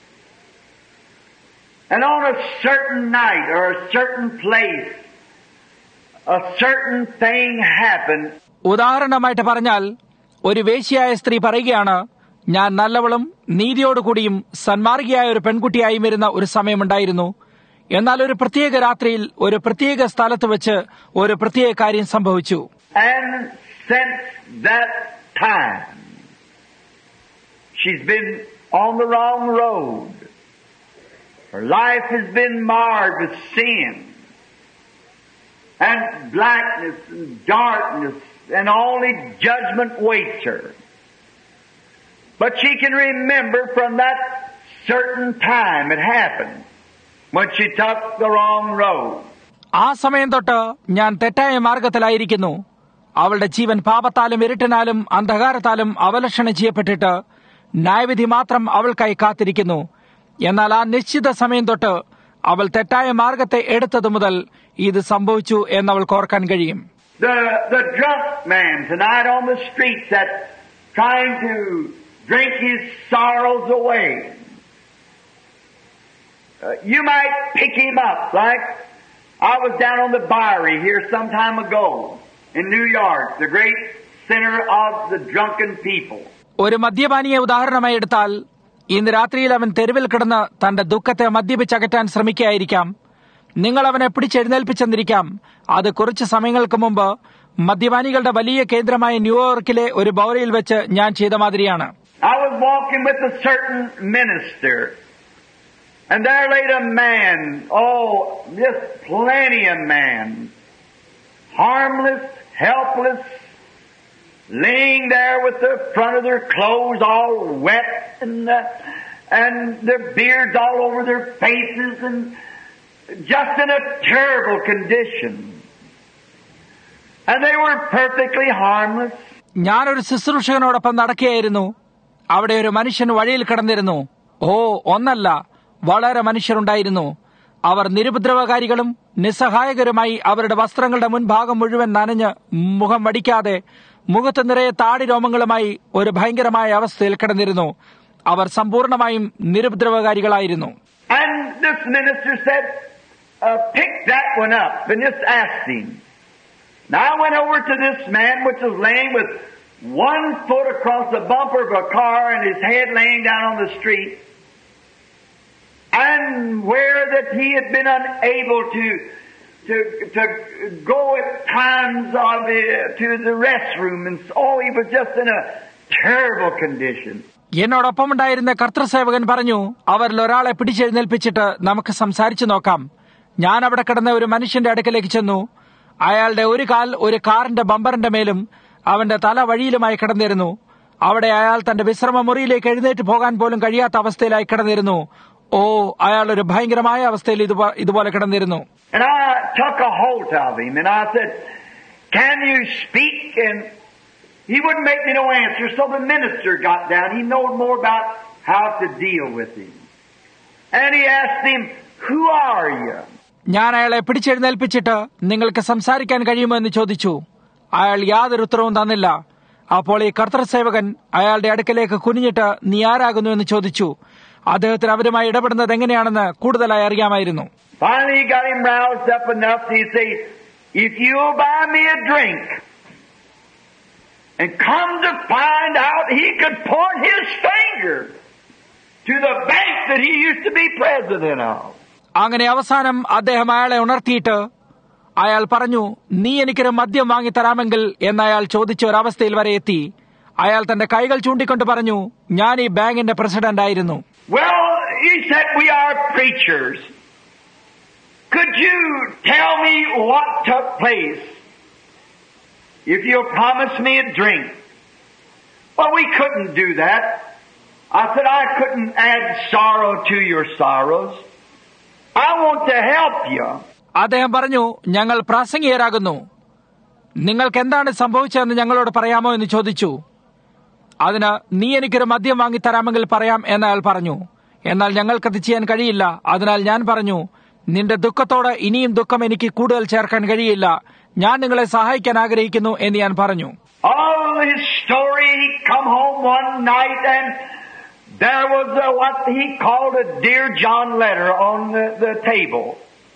And on a certain night or a certain place, a certain thing happened. ഉദാഹരണമായിട്ട് പറഞ്ഞാൽ ഒരു വേശ്യയായ സ്ത്രീ പറയുകയാണ്, ഞാൻ നല്ലവളും നീതിയോടുകൂടിയും സന്മാർഗിയായ ഒരു പെൺകുട്ടിയായും ഇരുന്ന ഒരു സമയമുണ്ടായിരുന്നു. എന്നാൽ ഒരു പ്രത്യേക രാത്രിയിൽ ഒരു പ്രത്യേക സ്ഥലത്ത് വെച്ച് ഒരു പ്രത്യേക കാര്യം സംഭവിച്ചു. And since that time, she's been on the wrong road. Her life has been marred with sin and blackness and darkness, and only judgment waits her. But she can remember from that certain time it happened when she took the wrong road. ആ സമയം തൊട്ട് ഞാൻ തെറ്റായ മാർഗത്തിലായിരിക്കുന്നു. അവളുടെ ജീവൻ പാപത്താലും ഇരുട്ടിനാലും അന്ധകാരത്താലും അവലക്ഷണം ചെയ്യപ്പെട്ടിട്ട് ന്യായവിധി മാത്രം അവൾക്കായി കാത്തിരിക്കുന്നു. എന്നാൽ ആ നിശ്ചിത സമയം തൊട്ട് അവൾ തെറ്റായ മാർഗത്തെ എടുത്തത് മുതൽ ഇത് സംഭവിച്ചു എന്നവൾക്ക് ഓർക്കാൻ കഴിയും. The the drunk man tonight on the streets that's trying to drink his sorrows away. uh, you might pick him up. Like I was down on the Bowery here some time ago in New York, the great center of the drunken people. ഒരു മദ്യപാനിയെ ഉദാഹരണമായി എടുത്താൽ ഇന്ന് രാത്രിയിൽ അവൻ തെരുവിൽ കിടന്ന് തന്റെ ദുഃഖത്തെ മദ്യപിച്ചകറ്റാൻ ശ്രമിക്കുകയായിരിക്കാം. നിങ്ങൾ അവനെ പിടിച്ചെഴുന്നേൽപ്പിച്ചെന്നിരിക്കാം. അത് കുറച്ച് സമയങ്ങൾക്ക് മുമ്പ് മദ്യപാനികളുടെ വലിയ കേന്ദ്രമായ ന്യൂയോർക്കിലെ ഒരു ബൗറിയിൽ വെച്ച് ഞാൻ ചെയ്ത മാതിരിയാണ്. I was walking with a certain minister, and there laid a man, oh, just plenty of man, harmless, helpless, laying there with the front of their clothes all wet and uh, and their beards all over their faces and just in a terrible condition. And they were perfectly harmless. ഞാനൊരു ശുശ്രൂഷകനോടൊപ്പം നടക്കുകയായിരുന്നു. അവിടെ ഒരു മനുഷ്യൻ വഴിയിൽ കിടന്നിരുന്നു. ഓ, ഒന്നല്ല, വളരെ മനുഷ്യരുണ്ടായിരുന്നു. അവർ നിരുപദ്രവകാരികളും നിസ്സഹായകരുമായി അവരുടെ വസ്ത്രങ്ങളുടെ മുൻഭാഗം മുഴുവൻ നനഞ്ഞ് മുഖം വടിക്കാതെ മുഖത്ത് നിറയെ താടി രോമങ്ങളുമായി ഒരു ഭയങ്കരമായ അവസ്ഥയിൽ കിടന്നിരുന്നു. അവർ സമ്പൂർണമായും നിരുപദ്രവകാരികളായിരുന്നു. And this minister said, uh, pick that one up and just ask him. Now I went over to this man which was laying with one foot across the bumper of a car and his head laying down on the street, and where that he had been unable to to to go at times of the, to the restroom, and oh, he was just in a terrible condition. എന്നോടൊപ്പം ഉണ്ടായിരുന്ന കർത്തൃസേവകൻ പറഞ്ഞു, അവരിൽ ഒരാളെ പിടിച്ചെഴുന്നേൽപ്പിച്ചിട്ട് നമുക്ക് സംസാരിച്ചു നോക്കാം. ഞാൻ അവിടെ കിടന്ന ഒരു മനുഷ്യന്റെ അടുക്കലേക്ക് ചെന്നു. അയാളുടെ ഒരു കാൽ ഒരു കാറിന്റെ ബമ്പറിന്റെ മേലും അവന്റെ തല വഴിയിലുമായി കിടന്നിരുന്നു. അവിടെ അയാൾ തന്റെ വിശ്രമ മുറിയിലേക്ക് എഴുന്നേറ്റ് പോകാൻ പോലും കഴിയാത്ത അവസ്ഥയിലായി കിടന്നിരുന്നു. ഓ, അയാൾ ഒരു ഭയങ്കരമായ അവസ്ഥയിൽ ഇതുപോലെ കിടന്നിരുന്നു. And I took a hold of him and I said, can you speak? And he wouldn't make me no answer. So the minister got down. He knowed more about how to deal with him. And he asked him, who are you? ഞാൻ അയാളെ പിടിച്ചെഴുന്നേൽപ്പിച്ചിട്ട് നിങ്ങൾക്ക് സംസാരിക്കാൻ കഴിയുമോ എന്ന് ചോദിച്ചു. അയാൾ യാതൊരു ഉത്തരവും തന്നില്ല. അപ്പോൾ ഈ കർത്തൃസേവകൻ അയാളുടെ അടുക്കലേക്ക് കുനിഞ്ഞിട്ട് നീ ആരാകുന്നു എന്ന് ചോദിച്ചു. അദ്ദേഹത്തിന് അവരുമായി ഇടപെടുന്നത് എങ്ങനെയാണെന്ന് കൂടുതലായി അറിയാമായിരുന്നു. Finally he got him roused up enough to say, if you'll buy me a drink, and come to find out he could point his finger to the bank that he used to be president of. അങ്ങനെ അവസാനം അദ്ദേഹം അയാളെ ഉണർത്തിയിട്ട് അയാൾ പറഞ്ഞു, നീ എനിക്കൊരു മദ്യം വാങ്ങിത്തരാമെങ്കിൽ എന്നയാൾ ചോദിച്ച ഒരവസ്ഥയിൽ വരെ എത്തി. അയാൾ തന്റെ കൈകൾ ചൂണ്ടിക്കൊണ്ട് പറഞ്ഞു, ഞാൻ ഈ ബാങ്കിന്റെ പ്രസിഡന്റ് ആയിരുന്നു. Well, he said, we are preachers. Could you tell me what took place if you'll promise me a drink? Well, we couldn't do that. I said, I couldn't add sorrow to your sorrows. I want to help you. അദ്ദേഹം പറഞ്ഞു, ഞങ്ങൾ പ്രാസംഗികരാകുന്നു. നിങ്ങൾക്ക് എന്താണ് സംഭവിച്ചതെന്ന് ഞങ്ങളോട് പറയാമോ എന്ന് ചോദിച്ചു. അതിന് നീ എനിക്കൊരു മദ്യം വാങ്ങിത്തരാമെങ്കിൽ പറയാം എന്നയാൾ പറഞ്ഞു. എന്നാൽ ഞങ്ങൾക്കത് ചെയ്യാൻ കഴിയില്ല. അതിനാൽ ഞാൻ പറഞ്ഞു, നിന്റെ ദുഃഖത്തോട് ഇനിയും ദുഃഖം എനിക്ക് കൂടുതൽ ചേർക്കാൻ കഴിയില്ല. ഞാൻ നിങ്ങളെ സഹായിക്കാൻ ആഗ്രഹിക്കുന്നു എന്ന് ഞാൻ പറഞ്ഞു. All his story, he come home one night and there was a, what he called a Dear John letter on the, the table.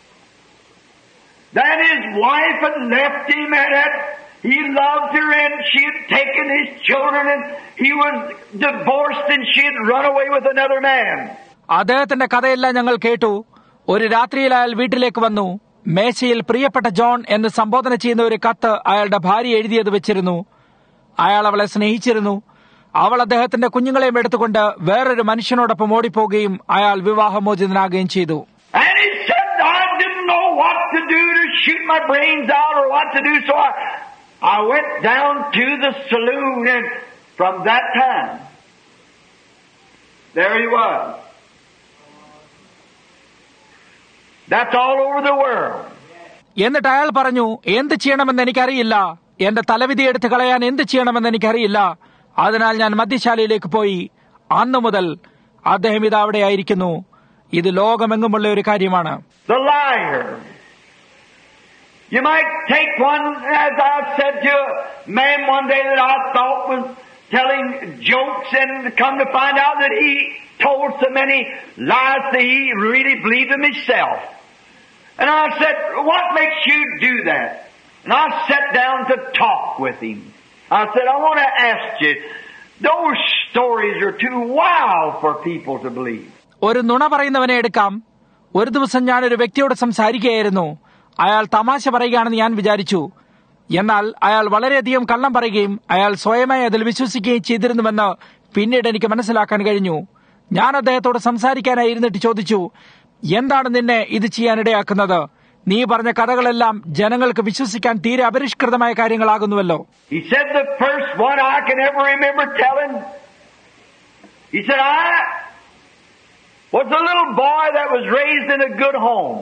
Then his wife had left him and had, he loved her and she had taken his children and he was divorced and she had run away with another man. അദ്ദേഹത്തിന്റെ കഥയെല്ലാം ഞങ്ങൾ കേട്ടു. ഒരു രാത്രിയിൽ അയാൾ വീട്ടിലേക്ക് വന്നു. മേശയിൽ പ്രിയപ്പെട്ട ജോൺ എന്ന് സംബോധന ചെയ്യുന്ന ഒരു കത്ത് അയാളുടെ ഭാര്യ എഴുതിയത് വെച്ചിരുന്നു. അയാൾ അവളെ സ്നേഹിച്ചിരുന്നു. അവൾ അദ്ദേഹത്തിന്റെ കുഞ്ഞുങ്ങളെയും എടുത്തുകൊണ്ട് വേറൊരു മനുഷ്യനോടൊപ്പം ഓടിപ്പോകുകയും അയാൾ വിവാഹമോചിതനാകുകയും ചെയ്തു. And he said, I didn't know what to do to shoot my brains out or what to do, so I, I went down to the saloon, and from that time, there he was. That's all over the world. എന്നിട്ട് അയാൾ പറഞ്ഞു, എന്ത് ചെയ്യണമെന്ന് എനിക്കറിയില്ല. എന്റെ തലവിധി എടുത്തു കളയാൻ എന്ത് ചെയ്യണമെന്ന് എനിക്കറിയില്ല. അതിനാൽ ഞാൻ മദ്യശാലയിലേക്ക് പോയി. അന്നു മുതൽ അദ്ദേഹം ഇത് അവിടെ ആയിരിക്കുന്നു. ഇത് ലോകമെങ്ങുമുള്ള ഒരു കാര്യമാണ്. The liar. You might take one, as I said to a man one day that I thought was telling jokes, and come to find out that he told so many lies that he really believed them himself. And I said, what makes you do that? And I sat down to talk with him. I said, I want to ask you, those stories are too wild for people to believe. ഒരു നുണ പറയുന്നവനെ എടുക്കാം. ഒരു ദിവസം ഞാൻ ഒരു വ്യക്തിയോട് സംസാരിക്കുകയായിരുന്നു. അയാൾ തമാശ പറയുകയാണെന്ന് ഞാൻ വിചാരിച്ചു. എന്നാൽ അയാൾ വളരെയധികം കള്ളം പറയുകയും അയാൾ സ്വയമായി അതിൽ വിശ്വസിക്കുകയും ചെയ്തിരുന്നുവെന്ന് പിന്നീട് എനിക്ക് മനസ്സിലാക്കാൻ കഴിഞ്ഞു. ഞാൻ അദ്ദേഹത്തോട് സംസാരിക്കാനായി ഇരുന്നിട്ട് ചോദിച്ചു, എന്താണ് നിന്നെ ഇത് ചെയ്യാനിടയാക്കുന്നത്? നീ പറഞ്ഞ കഥകളെല്ലാം ജനങ്ങൾക്ക് വിശ്വസിക്കാൻ തീരെ അപരിഷ്കൃതമായ കാര്യങ്ങളാകുന്നുവല്ലോ. He said the first one I can ever remember telling. He said, I was a little boy that was raised in a good home.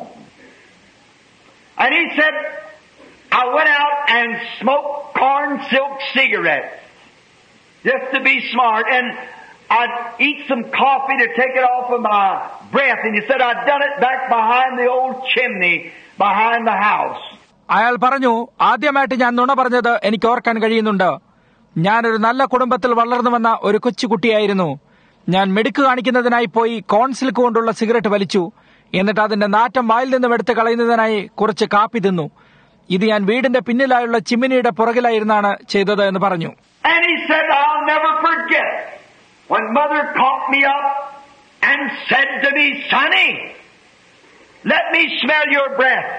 And he said, I went out and smoked corn silk cigarettes just to be smart, and I'd eat some coffee to take it off of my breath. And he said, I'd done it back behind the old chimney behind the house. അയാൾ പറഞ്ഞു, ആദ്യമായിട്ട് ഞാൻ നുണ പറഞ്ഞത് എനിക്ക് ഓർക്കാൻ കഴിയുന്നുണ്ട്. ഞാനൊരു നല്ല കുടുംബത്തിൽ വളർന്നു വന്ന ഒരു കൊച്ചുകുട്ടിയായിരുന്നു. ഞാൻ മിടുക്ക് കാണിക്കുന്നതിനായി പോയി കോൺസിൽക്ക് കൊണ്ടുള്ള സിഗരറ്റ് വലിച്ചു. എന്നിട്ട് അതിന്റെ നാറ്റം വായിൽ നിന്നും എടുത്ത് കളയുന്നതിനായി കുറച്ച് കാപ്പി തിന്നു. ഇത് ഞാൻ വീടിന്റെ പിന്നിലായുള്ള ചിമ്മിനിയുടെ പുറകിലായിരുന്നാണ് ചെയ്തത് എന്ന് പറഞ്ഞു. And he said, I'll never forget when mother caught me up and said to me, Sonny, let me smell your breath.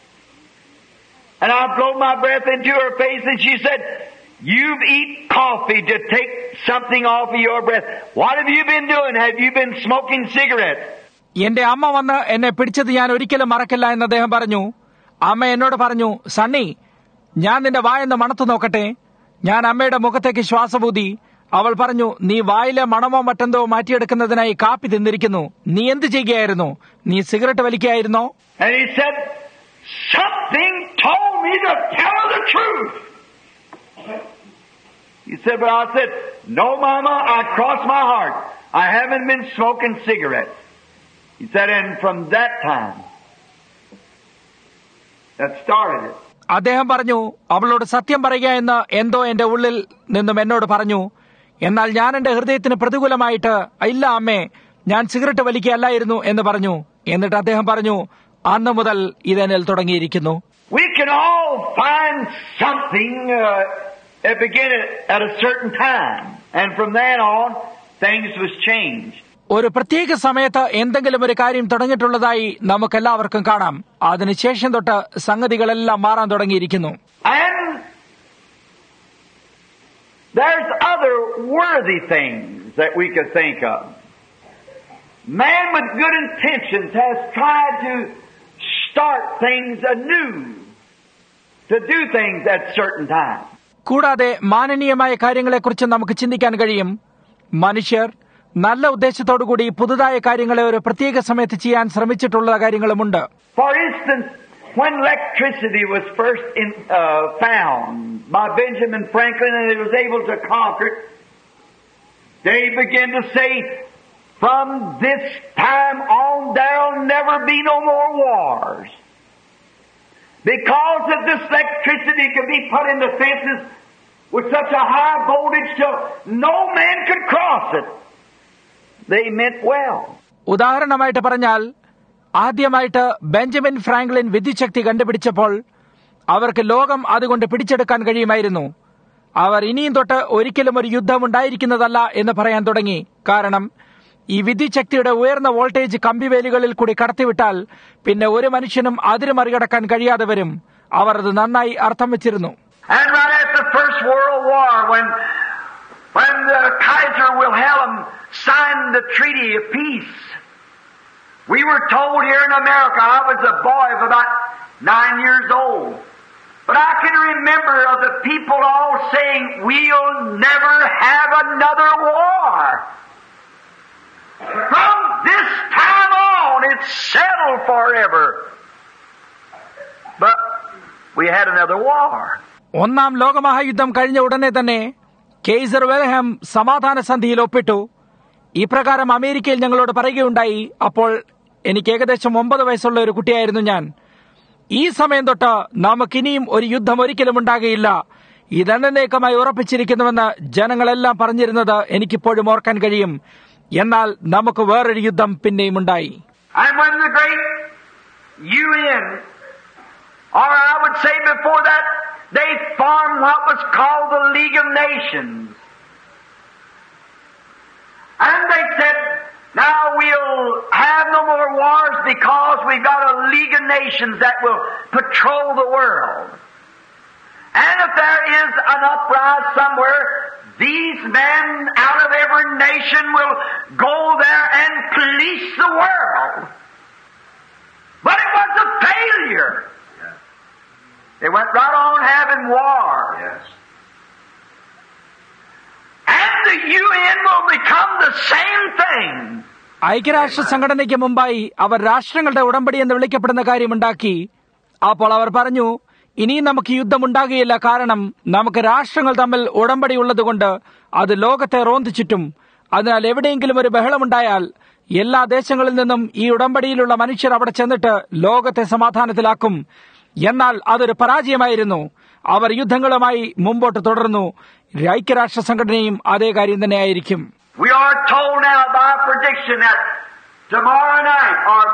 And I blow my breath into her face, and she said, you've eaten coffee to take something off of your breath. What have you been doing? Have you been smoking cigarettes? എന്റെ അമ്മ വന്ന് എന്നെ പിടിച്ചത് ഞാൻ ഒരിക്കലും മറക്കില്ല എന്ന് അദ്ദേഹം പറഞ്ഞു. അമ്മ എന്നോട് പറഞ്ഞു, സണ്ണി, ഞാൻ നിന്റെ വായെന്ന് മണത്തു നോക്കട്ടെ. ഞാൻ അമ്മയുടെ മുഖത്തേക്ക് ശ്വാസപൂതി. അവൾ പറഞ്ഞു, നീ വായിലെ മണമോ മറ്റെന്തോ മാറ്റിയെടുക്കുന്നതിനായി കാപ്പി തിന്നിരിക്കുന്നു. നീ എന്ത് ചെയ്യുകയായിരുന്നു? നീ സിഗരറ്റ് വലിക്കുകയായിരുന്നോ? And he said, something told me to tell her the truth. He said, but I said, no, Mama, I crossed my heart. I haven't been smoking cigarettes. He said, and from that time, that started it. അദ്ദേഹം പറഞ്ഞു, അവളോട് സത്യം പറയുക എന്ന് എന്തോ എന്റെ ഉള്ളിൽ നിന്നും എന്നോട് പറഞ്ഞു. എന്നാൽ ഞാൻ എന്റെ ഹൃദയത്തിന് പ്രതികൂലമായിട്ട്, ഇല്ല അമ്മേ, ഞാൻ സിഗരറ്റ് വലിക്കുകയല്ലായിരുന്നു എന്ന് പറഞ്ഞു. എന്നിട്ട് അദ്ദേഹം പറഞ്ഞു, അന്ന് മുതൽ ഇതെന്നിൽ തുടങ്ങിയിരിക്കുന്നു. We can all find something uh, that began at a certain time, and from then on, things was changed. ഒരു പ്രത്യേക സമയത്ത് എന്തെങ്കിലും ഒരു കാര്യം തുടങ്ങിയിട്ടുള്ളതായി നമുക്കെല്ലാവർക്കും കാണാം. അതിനുശേഷം തൊട്ട് സംഗതികളെല്ലാം മാറാൻ തുടങ്ങിയിരിക്കുന്നു. And there's other worthy things that we could think of. Man with good intentions has tried to start things anew, to do things at certain times. കൂടാതെ മാനനീയമായ കാര്യങ്ങളെക്കുറിച്ച് നമുക്ക് ചിന്തിക്കാൻ കഴിയും. മനുഷ്യർ നല്ല ഉദ്ദേശത്തോടുകൂടി പുതുതായ കാര്യങ്ങളെ ഒരു പ്രത്യേക സമയത്ത് ചെയ്യാൻ ശ്രമിച്ചിട്ടുള്ള കാര്യങ്ങളുമുണ്ട്. For instance, when electricity was first in, uh, found by Benjamin Franklin and he was able to conquer it, they began to say, from this time on there'll never be no more wars. Because of this electricity could be put in the fences with such a high voltage till no man could cross it. They meant well. ഉദാഹരണമായിട്ട് പറഞ്ഞാൽ, ആദ്യമായിട്ട് Benjamin Franklin വിദ്യുച്ഛക്തി കണ്ടുപിടിച്ചപ്പോൾ അവർക്ക് ലോകം അതുകൊണ്ട് പിടിച്ചെടുക്കാൻ കഴിയുമായിരുന്നു. അവർ ഇനിയും തൊട്ട് ഒരിക്കലും ഒരു യുദ്ധം ഉണ്ടായിരിക്കുന്നതല്ല എന്ന് പറയാൻ തുടങ്ങി. കാരണം ഈ വിദ്യുച്ഛക്തിയുടെ ഉയർന്ന വോൾട്ടേജ് കമ്പിവേലികളിൽ കൂടി കടത്തിവിട്ടാൽ പിന്നെ ഒരു മനുഷ്യനും അതിര് മറികടക്കാൻ കഴിയാതെ വരും. അവർ അത് നന്നായി അർത്ഥം വെച്ചിരുന്നു. And right after the First World War, when when the Kaiser Wilhelm signed the Treaty of Peace, we were told here in America, I was a boy of about nine years old, but I can remember of the people all saying, we'll never have another war. From this time on, it's settled forever. But we had another war. ഒന്നാം ലോകമഹായുദ്ധം കഴിഞ്ഞ ഉടനെ തന്നെ Kaiser വെൽഹം സമാധാന സന്ധിയിൽ ഒപ്പിട്ടു. ഇപ്രകാരം അമേരിക്കയിൽ ഞങ്ങളോട് പറയുകയുണ്ടായി. അപ്പോൾ എനിക്ക് ഏകദേശം ഒമ്പത് വയസ്സുള്ള ഒരു കുട്ടിയായിരുന്നു ഞാൻ. ഈ സമയം തൊട്ട് നമുക്കിനിയും ഒരു യുദ്ധം ഒരിക്കലും ഉണ്ടാകുകയില്ല, ഇതെന്നേക്കമായി ഉറപ്പിച്ചിരിക്കുന്നുവെന്ന് ജനങ്ങളെല്ലാം പറഞ്ഞിരുന്നത് എനിക്കിപ്പോഴും ഓർക്കാൻ കഴിയും. എന്നാൽ നമുക്ക് വേറൊരു യുദ്ധം പിന്നെയും ഉണ്ടായി. And when the great U N, or I would say before that, they formed what was called the League of Nations. And they said, now we'll have no more wars because we've got a League of Nations that will patrol the world. And if there is an uprising somewhere, these men out of every nation will go there and police the world. But it was a failure. Yes. They went right on having war. Yes. And the U N will become the same thing. ഐക്യരാഷ്ട്ര സംഘടനയ്ക്ക് മുമ്പായി അവർ രാഷ്ട്രങ്ങളുടെ ഉടമ്പടി എന്ന് വിളിക്കപ്പെടുന്ന കാര്യമുണ്ടാക്കി. അപ്പോൾ അവർ പറഞ്ഞു, ഇനിയും നമുക്ക് യുദ്ധമുണ്ടാകുകയില്ല, കാരണം നമുക്ക് രാഷ്ട്രങ്ങൾ തമ്മിൽ ഉടമ്പടി ഉള്ളതുകൊണ്ട് അത് ലോകത്തെ റോന്തു ചുറ്റും. അതിനാൽ എവിടെയെങ്കിലും ഒരു ബഹളമുണ്ടായാൽ എല്ലാ ദേശങ്ങളിൽ നിന്നും ഈ ഉടമ്പടിയിലുള്ള മനുഷ്യർ അവിടെ ചെന്നിട്ട് ലോകത്തെ സമാധാനത്തിലാക്കും. എന്നാൽ അതൊരു പരാജയമായിരുന്നു. അവർ യുദ്ധങ്ങളുമായി മുമ്പോട്ട് തുടർന്നു. ഐക്യരാഷ്ട്ര സംഘടനയും അതേ കാര്യം തന്നെയായിരിക്കും. We are told now by prediction that tomorrow night or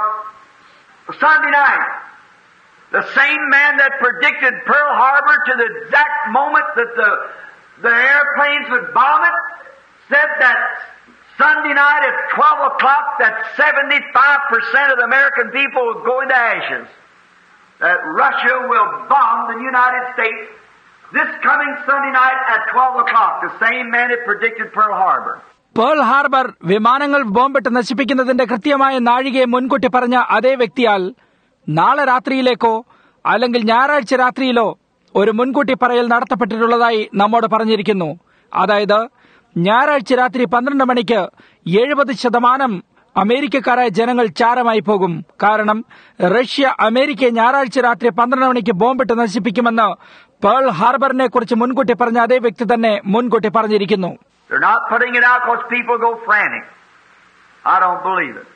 Sunday night, the same man that predicted Pearl Harbor to the exact moment that the the airplanes would bomb it, said that Sunday night at twelve o'clock that seventy-five percent of the American people will go into ashes. That Russia will bomb the United States this coming Sunday night at twelve o'clock. The same man that predicted Pearl Harbor. Pearl Harbor വിമാനങ്ങൾ ബോംബിട്ട് നശിപ്പിക്കുന്നതിന്റെ കൃത്യമായ നാഴികയെ മുൻകൂട്ടി പറഞ്ഞ അതേ വ്യക്തിയാൽ നാളെ രാത്രിയിലേക്കോ അല്ലെങ്കിൽ ഞായറാഴ്ച രാത്രിയിലോ ഒരു മുൻകൂട്ടി പറയൽ നടത്തപ്പെട്ടിട്ടുള്ളതായി നമ്മോട് പറഞ്ഞിരിക്കുന്നു. അതായത് ഞായറാഴ്ച രാത്രി പന്ത്രണ്ട് മണിക്ക് എഴുപത് ശതമാനം അമേരിക്കക്കാരായ ജനങ്ങൾ ചാരമായി പോകും. കാരണം റഷ്യ അമേരിക്കയെ ഞായറാഴ്ച രാത്രി പന്ത്രണ്ട് മണിക്ക് ബോംബിട്ട് നശിപ്പിക്കുമെന്ന് പേൾ ഹാർബറിനെ കുറിച്ച് മുൻകൂട്ടി പറഞ്ഞ അതേ വ്യക്തി തന്നെ മുൻകൂട്ടി പറഞ്ഞിരിക്കുന്നു. They're not putting it out because people go frantic. I don't believe it.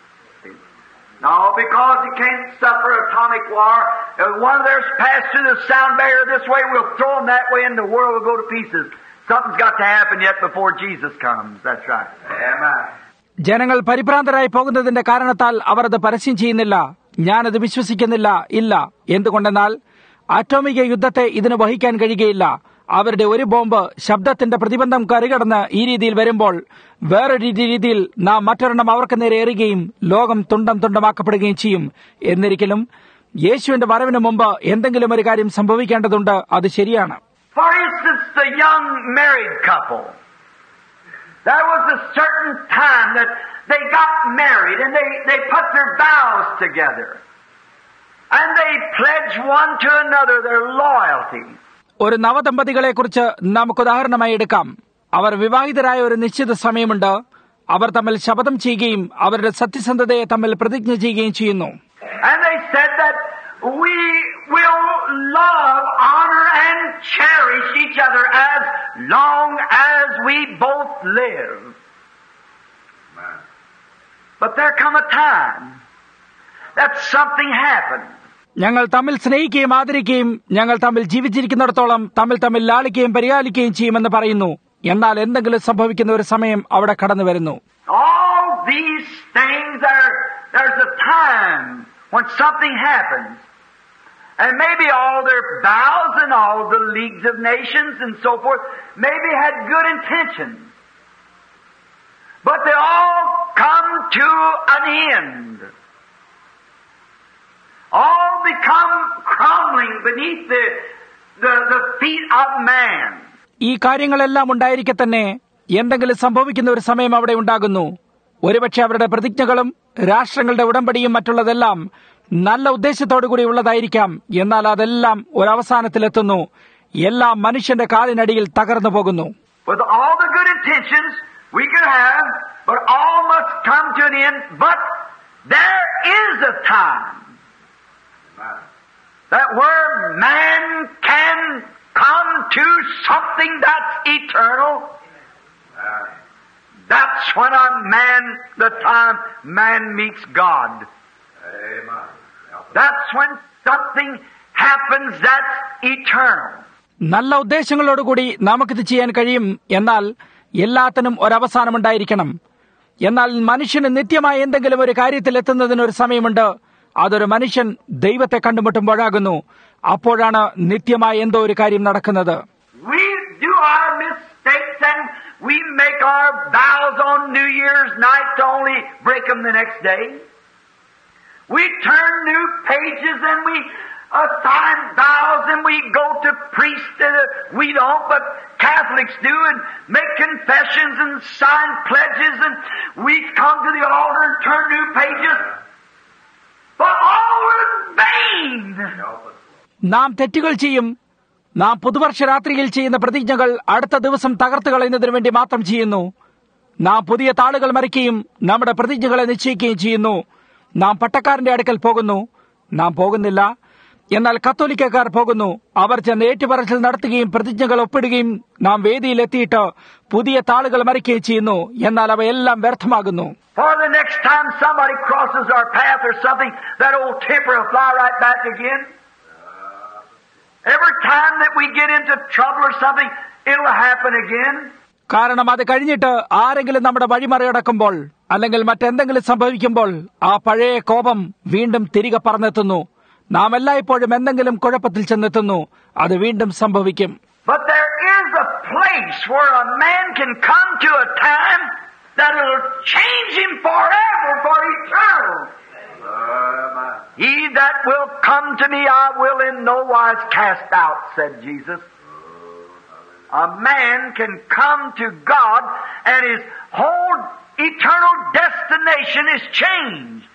No, because you can't suffer atomic war. If one of theirs pass through the sound barrier this way, we'll throw them that way and the world will go to pieces. Something's got to happen yet before Jesus comes. That's right. Amen. ജനങ്ങൾ പരിഭ്രാന്തരായി പോകുന്നതിന്റെ കാരണത്താൽ അവർ അത് പരസ്യം ചെയ്യുന്നില്ല. ഞാനത് വിശ്വസിക്കുന്നില്ല. ഇല്ല. എന്തുകൊണ്ടെന്നാൽ ആറ്റോമിക യുദ്ധത്തെ ഇതിന് വഹിക്കാൻ കഴിയുകയില്ല. അവരുടെ ഒരു ബോംബ് ശബ്ദത്തിന്റെ പ്രതിബന്ധം കറികടന്ന് ഈ രീതിയിൽ വരുമ്പോൾ വേറൊരു രീതിയിൽ നാം മറ്റൊരെണ്ണം അവർക്ക് നേരെ എറിയുകയും ലോകം തുണ്ടം തുണ്ടമാക്കപ്പെടുകയും ചെയ്യും. എന്നിരിക്കലും യേശുവിന്റെ വരവിന് മുമ്പ് എന്തെങ്കിലും ഒരു കാര്യം സംഭവിക്കേണ്ടതുണ്ട്. അത് ശരിയാണ്. For instance, the young married couple. There was a certain time that they got married and they, they put their vows together. And they pledged one to another their loyalty. ഒരു നവദമ്പതികളെ കുറിച്ച് നമുക്ക് ഉദാഹരണമായി എടുക്കാം. അവർ വിവാഹിതരായ ഒരു നിശ്ചിത സമയമുണ്ട്. അവർ തമ്മിൽ ശപഥം ചെയ്യുകയും അവരുടെ സത്യസന്ധതയെ തമ്മിൽ പ്രതിജ്ഞ ചെയ്യുകയും ചെയ്യുന്നു. And they said that we will love, honor and cherish each other as long as we both live. But there come a time that something happened. ഞങ്ങൾ തമ്മിൽ സ്നേഹിക്കുകയും ആദരിക്കുകയും ഞങ്ങൾ തമ്മിൽ ജീവിച്ചിരിക്കുന്നിടത്തോളം തമ്മിൽ തമ്മിൽ ലാളിക്കുകയും പരിപാലിക്കുകയും ചെയ്യുമെന്ന് പറയുന്നു. എന്നാൽ എന്തെങ്കിലും സംഭവിക്കുന്ന ഒരു സമയം അവിടെ കടന്നു വരുന്നു. All these things are, there's a time when something happens. And maybe all their vows and all the leagues of nations and so forth maybe had good intentions. But they all come to an end. All become crumbling beneath the, the, the feet of man. ഈ കാര്യങ്ങളെല്ലാം ഉണ്ടായിരിക്കെ തന്നെ എന്തെങ്കിലും സംഭവിക്കുന്ന ഒരു സമയം അവിടെ ഉണ്ടാകുന്നു. ഒരുപക്ഷെ അവരുടെ പ്രതിജ്ഞകളും രാഷ്ട്രങ്ങളുടെ ഉടമ്പടിയും മറ്റുള്ളതെല്ലാം നല്ല ഉദ്ദേശത്തോടു കൂടി ഉള്ളതായിരിക്കാം. എന്നാൽ അതെല്ലാം ഒരവസാനത്തിലെത്തുന്നു. എല്ലാം മനുഷ്യന്റെ കാലിനടിയിൽ തകർന്നു പോകുന്നു. With all the good intentions we could have, but all must come to an end. But there is a time that where man can come to something that's eternal. That's when a man, the time man meets God. Amen. That's when something happens that's eternal. നല്ല ഉദ്ദേശങ്ങളോടുകൂടി നമുക്കിത് ചെയ്യാൻ കഴിയും. എന്നാൽ എല്ലാത്തിനും ഒരവസാനമുണ്ടായിരിക്കണം. എന്നാൽ മനുഷ്യന് നിത്യമായ എന്തെങ്കിലും ഒരു കാര്യത്തിൽ എത്തുന്നതിന് ഒരു സമയമുണ്ട്. അതൊരു മനുഷ്യൻ ദൈവത്തെ കണ്ടുമുട്ടുമ്പോഴാകുന്നു. അപ്പോഴാണ് നിത്യമായ എന്തോ ഒരു കാര്യം നടക്കുന്നത്. We do our mistakes and we make our vows on New Year's night to only break them the next day. We turn new pages and we assign vows and we go to priests. Uh, we don't, but Catholics do, and make confessions and sign pledges, and we come to the altar and turn new pages. But all in vain. നാം തെറ്റുകൾ ചെയ്യും. നാം പുതുവർഷ രാത്രിയിൽ ചെയ്യുന്ന പ്രതിജ്ഞകൾ അടുത്ത ദിവസം തകർത്തു കളയുന്നതിനു വേണ്ടി മാത്രം ചെയ്യുന്നു. നാം പുതിയ താളുകൾ മറിക്കുകയും നമ്മുടെ പ്രതിജ്ഞകളെ നിശ്ചയിക്കുകയും ചെയ്യുന്നു. നാം പട്ടക്കാരന്റെ അടുക്കൽ പോകുന്നു. നാം പോകുന്നില്ല. എന്നാൽ കത്തോലിക്കക്കാർ പോകുന്നു. അവർ ചെന്ന് ഏറ്റുപറച്ചിൽ നടത്തുകയും പ്രതിജ്ഞകൾ ഒപ്പിടുകയും നാം വേദിയിൽ എത്തിയിട്ട് പുതിയ താളുകൾ മറിക്കുകയും ചെയ്യുന്നു. എന്നാൽ അവയെല്ലാം വ്യർത്ഥമാകുന്നു. For the next time somebody crosses our path or something, that old temper will fly right back again. Every time that we get into trouble or something, it'll happen again. കാരണം അത് കഴിഞ്ഞിട്ട് ആരെങ്കിലും നമ്മുടെ വഴി മറികടക്കുമ്പോൾ അല്ലെങ്കിൽ മറ്റെന്തെങ്കിലും സംഭവിക്കുമ്പോൾ ആ പഴയ കോപം വീണ്ടും തിരികെ പറന്നെത്തുന്നു. നാം എല്ലായ്പ്പോഴും എന്തെങ്കിലും കുഴപ്പത്തിൽ ചെന്നെത്തുന്നു. അത് വീണ്ടും സംഭവിക്കും. But there is a place where a man can come to a time that will change him forever, for eternal. He that will come to me, I will in no wise cast out, said Jesus. A man can come to God and his whole eternal destination is changed.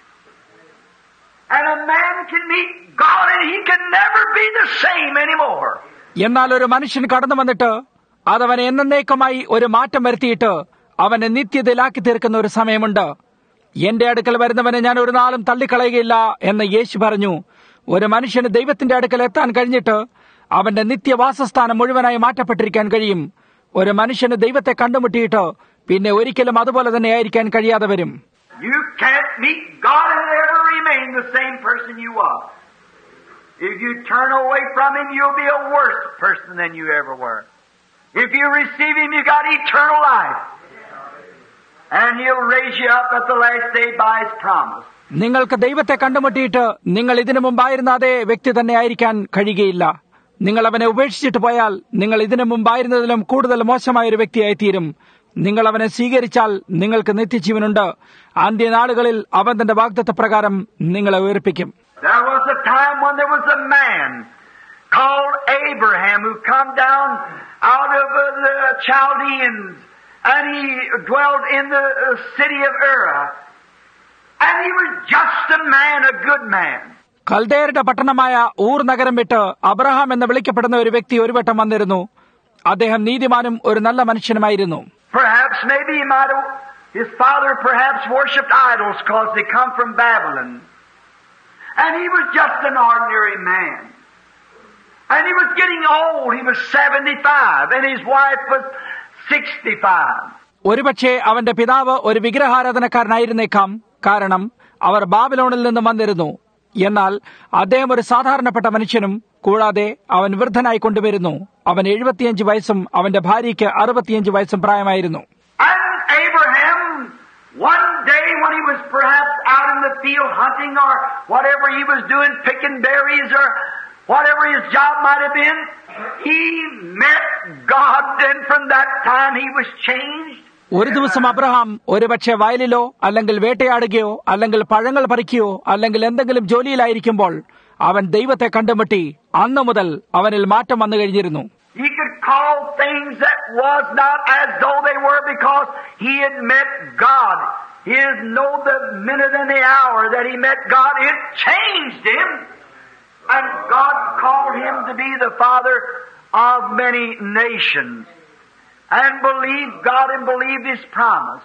And a man can meet God and he can never be the same anymore. എന്നാൽ ഒരു മനുഷ്യൻ കടന്നു വന്നിട്ട് അതവനെ എന്നേക്കുമായി ഒരു മാറ്റം വരുത്തിയിട്ട് അവനെ നിത്യതയിലാക്കി തീർക്കുന്ന ഒരു സമയമുണ്ട്. എന്റെ അടുക്കൽ വരുന്നവനെ ഞാൻ ഒരു നാളും തള്ളിക്കളയുകയില്ല എന്ന് യേശു പറഞ്ഞു. ഒരു മനുഷ്യന് ദൈവത്തിന്റെ അടുക്കൽ എത്താൻ കഴിഞ്ഞിട്ട് അവന്റെ നിത്യവാസസ്ഥാനം മുഴുവനായി മാറ്റപ്പെട്ടിരിക്കാൻ കഴിയും. ഒരു മനുഷ്യന് ദൈവത്തെ കണ്ടുമുട്ടിയിട്ട് പിന്നെ ഒരിക്കലും അതുപോലെ തന്നെ ആയിരിക്കാൻ കഴിയാതെ വരും. You can't meet God and ever remain the same person you was. If you turn away from Him, you'll be a worse person than you ever were. If you receive Him, you got eternal life. And He'll raise you up at the last day by His promise. നിങ്ങൾക്ക് ദൈവത്തെ കണ്ടുമുട്ടിയിട്ട് നിങ്ങൾ ഇതിനു മുമ്പായിരുന്ന അതേ വ്യക്തി തന്നെ ആയിരിക്കാൻ കഴിയുകയില്ല. നിങ്ങൾ അവനെ ഉപേക്ഷിച്ചിട്ട് പോയാൽ നിങ്ങൾ ഇതിനു മുമ്പായിരുന്നതിലും കൂടുതൽ മോശമായ ഒരു വ്യക്തിയായി തീരും. നിങ്ങൾ അവനെ സ്വീകരിച്ചാൽ നിങ്ങൾക്ക് നിത്യജീവനുണ്ട്. അന്ത്യനാളുകളിൽ അവൻ തന്റെ വാഗ്ദത്ത പ്രകാരം നിങ്ങളെ ഉയർപ്പിക്കും. There was a time when there was a man called Abraham who come down out of the Chaldeans, and he dwelt in the city of Ur. And he was just a man, a good man. കൽദേയരുടെ പട്ടണമായ ഊർ നഗരം വിട്ട് Abraham എന്ന് വിളിക്കപ്പെടുന്ന ഒരു വ്യക്തി ഒരു വട്ടം വന്നിരുന്നു. അദ്ദേഹം നീതിമാനും ഒരു നല്ല മനുഷ്യനുമായിരുന്നു. Perhaps maybe he might have, his father perhaps worshipped idols because they come from Babylon. And he was just an ordinary man. And he was getting old. He was seventy-five and his wife was sixty-five. ഒരുപക്ഷെ അവന്റെ പിതാവ് ഒരു വിഗ്രഹാരാധനക്കാരനായിരുന്നേക്കാം. കാരണം അവർ ബാബിലോണിൽ നിന്നും വന്നിരുന്നു. എന്നാൽ അദ്ദേഹം ഒരു സാധാരണപ്പെട്ട മനുഷ്യനും കൂടാതെ അവൻ വൃദ്ധനായി കൊണ്ടുവരുന്നു. അവൻ എഴുപത്തിയഞ്ച് വയസ്സും അവന്റെ ഭാര്യയ്ക്ക് അറുപത്തിയഞ്ച് വയസ്സും പ്രായമായിരുന്നു. And Abraham, one day when he was perhaps out in the field hunting or whatever he was doing, picking berries or whatever his job might have been, he met God, and from that time he was changed. ഒരു ദിവസം Abraham ഒരുപക്ഷെ വയലിലോ അല്ലെങ്കിൽ വേട്ടയാടുകയോ അല്ലെങ്കിൽ പഴങ്ങൾ പറിക്കുകയോ അല്ലെങ്കിൽ എന്തെങ്കിലും ജോലിയിലായിരിക്കുമ്പോൾ അവൻ ദൈവത്തെ കണ്ടുമുട്ടി. അന്നു മുതൽ അവനിൽ മാറ്റം വന്നു കഴിഞ്ഞിരുന്നു. He could call things that was not as though they were because he had met God. He had known the minute and the hour that he met God. It changed him. And God called him to be the father of many nations. And believed God and believed His promise.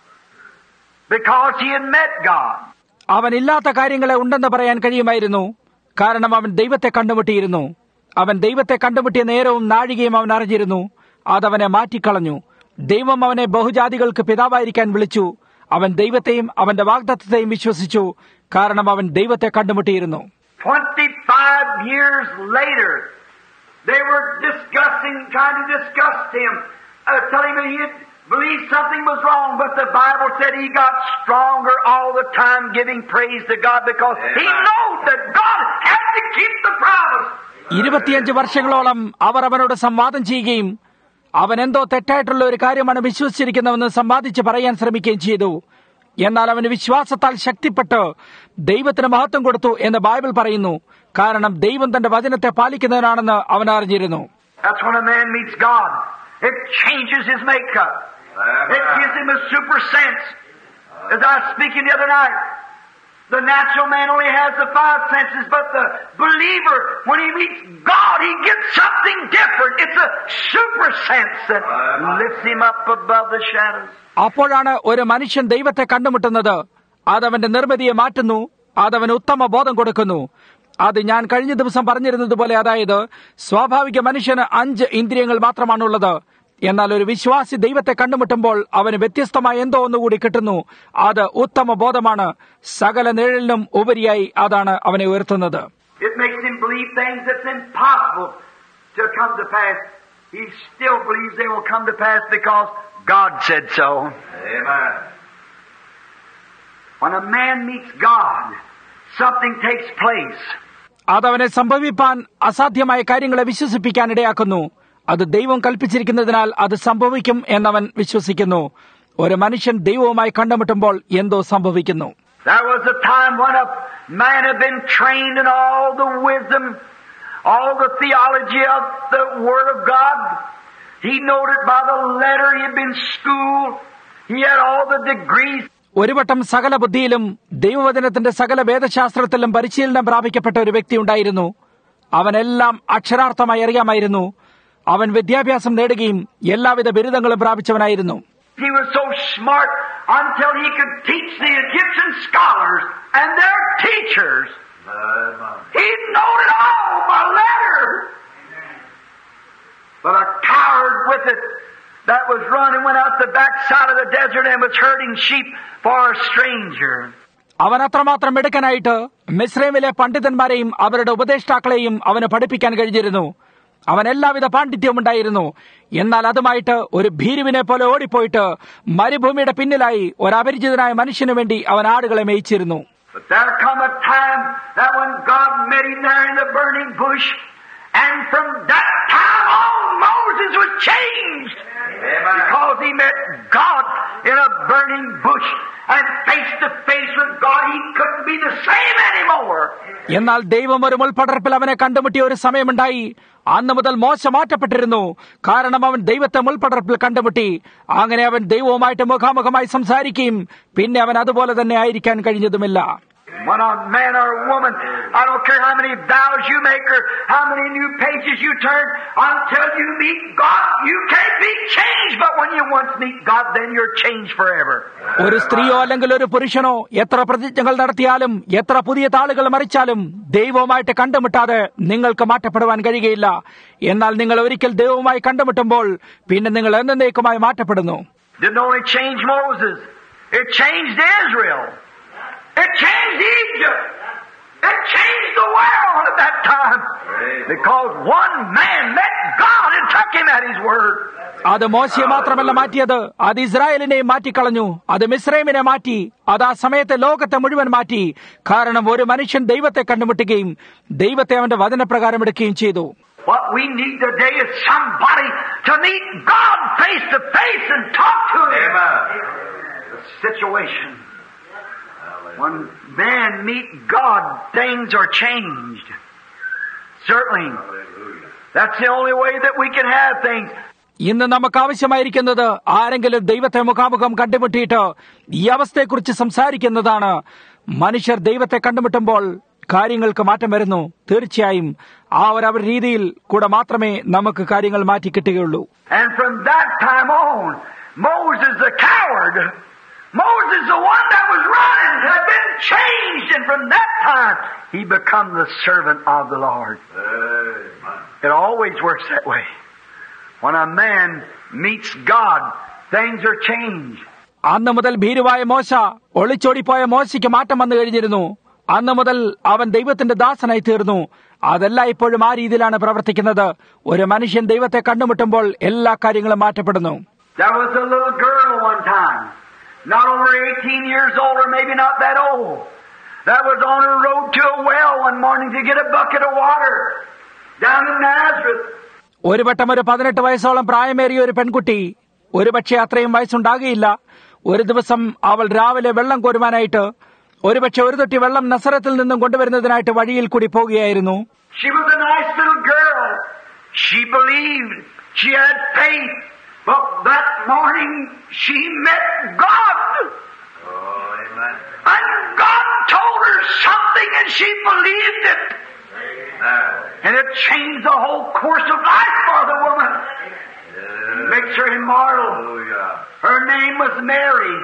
Because he had met God. അവൻ ഇല്ലാത്ത കാര്യങ്ങളെ ഉണ്ടെന്ന് പറയാൻ കഴിയുമായിരുന്നു. കാരണം അവൻ ദൈവത്തെ കണ്ടുമുട്ടിയിരുന്നു. അവൻ ദൈവത്തെ കണ്ടുമുട്ടിയ നേരവും നാഴികയും അവൻ അറിഞ്ഞിരുന്നു. അതവനെ മാറ്റിക്കളഞ്ഞു. ദൈവം അവനെ ബഹുജാതികൾക്ക് പിതാവായിരിക്കാൻ വിളിച്ചു. അവൻ ദൈവത്തെയും അവന്റെ വാഗ്ദത്തത്തെയും വിശ്വസിച്ചു. കാരണം അവൻ ദൈവത്തെ കണ്ടുമുട്ടിയിരുന്നു. Twenty-five years later, they were discussing, trying to discuss him, uh, telling him he had believed something was wrong, but the Bible said he got stronger all the time giving praise to God because he knows that God had to keep the promise. ഇരുപത്തിയഞ്ച് വർഷങ്ങളോളം അവർ അവനോട് സംവാദം ചെയ്യുകയും അവൻ എന്തോ തെറ്റായിട്ടുള്ള ഒരു കാര്യമാണ് വിശ്വസിച്ചിരിക്കുന്നതെന്ന് സമ്പാദിച്ച് പറയാൻ ശ്രമിക്കുകയും ചെയ്തു. എന്നാൽ അവന് വിശ്വാസത്താൽ ശക്തിപ്പെട്ട് ദൈവത്തിന് മഹത്വം കൊടുത്തു എന്ന് ബൈബിൾ പറയുന്നു. കാരണം ദൈവം തന്റെ വചനത്തെ പാലിക്കുന്നവനാണെന്ന് അവൻ അറിഞ്ഞിരുന്നു. That's when a man meets God. It changes his makeup. It gives him a super sense. As I was speaking the other night, the natural man only has the five senses, but the believer, when he meets God, he gets something different. It's a super sense that lifts him up above the shadows. അപ്പോഴാണ് ഒരു മനുഷ്യൻ ദൈവത്തെ കണ്ടുമുട്ടുന്നത്. അതവന്റെ നിർമ്മിതിയെ മാറ്റുന്നു. അതവന് ഉത്തമ ബോധം കൊടുക്കുന്നു. അത് ഞാൻ കഴിഞ്ഞ ദിവസം പറഞ്ഞിരുന്നത് പോലെ, അതായത് സ്വാഭാവിക മനുഷ്യന് അഞ്ച് ഇന്ദ്രിയങ്ങൾ മാത്രമാണുള്ളത്. എന്നാൽ ഒരു വിശ്വാസി ദൈവത്തെ കണ്ടുമുട്ടുമ്പോൾ അവന് വ്യത്യസ്തമായ എന്തോ ഒന്നുകൂടി കിട്ടുന്നു. അത് ഉത്തമ ബോധമാണ്. സകല നിഴലിനും ഉപരിയായി അതാണ് അവനെ ഉയർത്തുന്നത്. It makes him believe things that's impossible to come to pass. He still believes they will come to pass because God said so. Amen. When a man meets God, something takes place. അതവനെ സംഭവിപ്പാൻ അസാധ്യമായ കാര്യങ്ങളെ വിശ്വസിപ്പിക്കാൻ ഇടയാക്കുന്നു. അത് ദൈവം കൽപ്പിച്ചിരിക്കുന്നതിനാൽ അത് സംഭവിക്കും എന്നവൻ വിശ്വസിക്കുന്നു. ഒരു മനുഷ്യൻ ദൈവവുമായി കണ്ടുമുട്ടുമ്പോൾ എന്തോ സംഭവിക്കുന്നു. There was a time when a man had been trained in all the wisdom, all the theology of the Word of God. He knew it by the letter. He had been schooled. He had all the degrees. ഒരു വട്ടം സകല ബുദ്ധിയിലും ദൈവവചനത്തിന്റെ സകല വേദശാസ്ത്രത്തിലും പരിശീലനം പ്രാപിക്കപ്പെട്ട ഒരു വ്യക്തി ഉണ്ടായിരുന്നു. അവനെല്ലാം അക്ഷരാർത്ഥമായി അറിയാമായിരുന്നു. അവൻ വിദ്യാഭ്യാസം നേടുകയും എല്ലാവിധ ബിരുദങ്ങളും പ്രാപിച്ചവനായിരുന്നു. He was so smart until he could teach the Egyptian scholars and their teachers. He knew it all by letter. But a coward with it that was running went out the backside of the desert and was herding sheep for a stranger. അവൻ അത്രമാത്രം മിടുക്കനായിട്ട് മിസ്രൈമിലെ പണ്ഡിതന്മാരെയും അവരുടെ ഉപദേഷ്ടാക്കളെയും അവന് പഠിപ്പിക്കാൻ കഴിഞ്ഞിരുന്നു. അവൻ എല്ലാവിധ പാണ്ഡിത്യവും ഉണ്ടായിരുന്നു. എന്നാൽ അതുമായിട്ട് ഒരു ഭീരുവിനെ പോലെ ഓടിപ്പോയിട്ട് മരുഭൂമിയുടെ പിന്നിലായി ഒരു അപരിചിതനായ മനുഷ്യനു വേണ്ടി അവൻ ആടുകളെ മേയിച്ചിരുന്നു. But there come a time that when God met him there in the burning bush, and from that time on Moses was changed. Amen. Because he met God in a burning bush and face to face with God, he couldn't be the same anymore. എന്നാൽ ദൈവം ഒരു മുൾപടർപ്പിൽ അവനെ കണ്ടുമുട്ടിയ ഒരു സമയമുണ്ടായി. അന്ന് മുതൽ മോശ മാറ്റപ്പെട്ടിരുന്നു. കാരണം അവൻ ദൈവത്തെ മുൾപടർപ്പിൽ കണ്ടുമുട്ടി. അങ്ങനെ അവൻ ദൈവവുമായിട്ട് മുഖാമുഖമായി സംസാരിക്കുകയും പിന്നെ അവൻ അതുപോലെ തന്നെ ആയിരിക്കാൻ കഴിഞ്ഞതുമില്ല. When a man or a woman, I don't care how many vows you make or how many new pages you turn, until you meet God, you can't be changed. But when you once meet God, then you're changed forever. ഒരു സ്ത്രീയോ അല്ലെങ്കിൽ ഒരു പുരുഷനോ എത്ര പ്രതിജ്ഞകൾ നടത്തിയാലും എത്ര പുതിയ താളുകൾ മറിച്ചാലും ദൈവവുമായിട്ട് കണ്ടുമുട്ടാതെ നിങ്ങൾക്ക് മാറ്റപ്പെടുവാൻ കഴിയുകയില്ല. എന്നാൽ നിങ്ങൾ ഒരിക്കൽ ദൈവവുമായി കണ്ടുമുട്ടുമ്പോൾ പിന്നെ നിങ്ങൾ എന്നേക്കുമായി മാറ്റപ്പെടുന്നു. Didn't only change Moses, it changed Israel. It changed Egypt. It changed the world at that time. Because one man met God and took him at his word. അത് മോശയെ മാത്രമല്ല മാറ്റിയത്, അത് ഇസ്രായേലിനെയും മാറ്റിക്കളഞ്ഞു. അത് മിസ്രൈമിനെ മാറ്റി. അത് ആ സമയത്തെ ലോകത്തെ മുഴുവൻ മാറ്റി. കാരണം ഒരു മനുഷ്യൻ ദൈവത്തെ കണ്ടുമുട്ടുകയും ദൈവത്തെ അവന്റെ വചനപ്രകാരം എടുക്കുകയും ചെയ്തു. What we need today is somebody to meet God face to face and talk to him. The situation. When men meet God, things are changed. Certainly. That's the only way that we can have things. ഇന്ന് നമുക്ക് ആവശ്യമായിരിക്കുന്നത് ആരെങ്കിലും ദൈവത്തെ മുഖാമുഖം കണ്ടുമുട്ടിയിട്ട് ഈ അവസ്ഥയെക്കുറിച്ച് സംസാരിക്കുന്നതാണ്. മനുഷ്യർ ദൈവത്തെ കണ്ടുമുട്ടുമ്പോൾ കാര്യങ്ങൾക്ക് മാറ്റം വരുന്നു. തീർച്ചയായും ആ ഒരു രീതിയിൽ കൂടെ മാത്രമേ നമുക്ക് കാര്യങ്ങൾ മാറ്റി കിട്ടുകയുള്ളൂ. And from that time on, Moses the coward, Moses the one that was running, had been changed, and from that time he become the servant of the Lord. It always works that way. When a man meets God, things are changed. അന്ന് മുതൽ ഭീരുവായ മോശ, ഒളിച്ചോടിപ്പോയ മോശയ്ക്ക് മാറ്റം വന്നു കഴിഞ്ഞിരുന്നു. അന്ന് മുതൽ അവൻ ദൈവത്തിന്റെ ദാസനായി തീർന്നു. അതെല്ലാം ഇപ്പോഴും ആ രീതിയിലാണ് പ്രവർത്തിക്കുന്നത്. ഒരു മനുഷ്യൻ ദൈവത്തെ കണ്ടുമുട്ടുമ്പോൾ എല്ലാ കാര്യങ്ങളും മാറ്റപ്പെടുന്നു. There was a little girl one time, not over eighteen years old, or maybe not that old, that was on her road to a well one morning to get a bucket of water down in Nazareth. ഒരു വട്ടം ഒരു പതിനെട്ട് വയസ്സോളം പ്രായമേറിയ ഒരു പെൺകുട്ടി, ഒരുപക്ഷെ അത്രയും വയസ്സുണ്ടാകുകയില്ല, ഒരു ദിവസം അവൾ രാവിലെ വെള്ളം കോരുവാനായിട്ട് ഒരുപക്ഷെ ഒരു തൊട്ടി വെള്ളം നസറത്തിൽ നിന്നും കൊണ്ടുവരുന്നതിനായിട്ട് വഴിയിൽ കൂടി പോകുകയായിരുന്നു. She was a nice little girl. She believed. She had faith. But that morning she met God. Oh, amen. And God told her something and she believed it. Amen. And it changed the whole course of life for the woman. It makes her immortal. Hallelujah. Her name was Mary,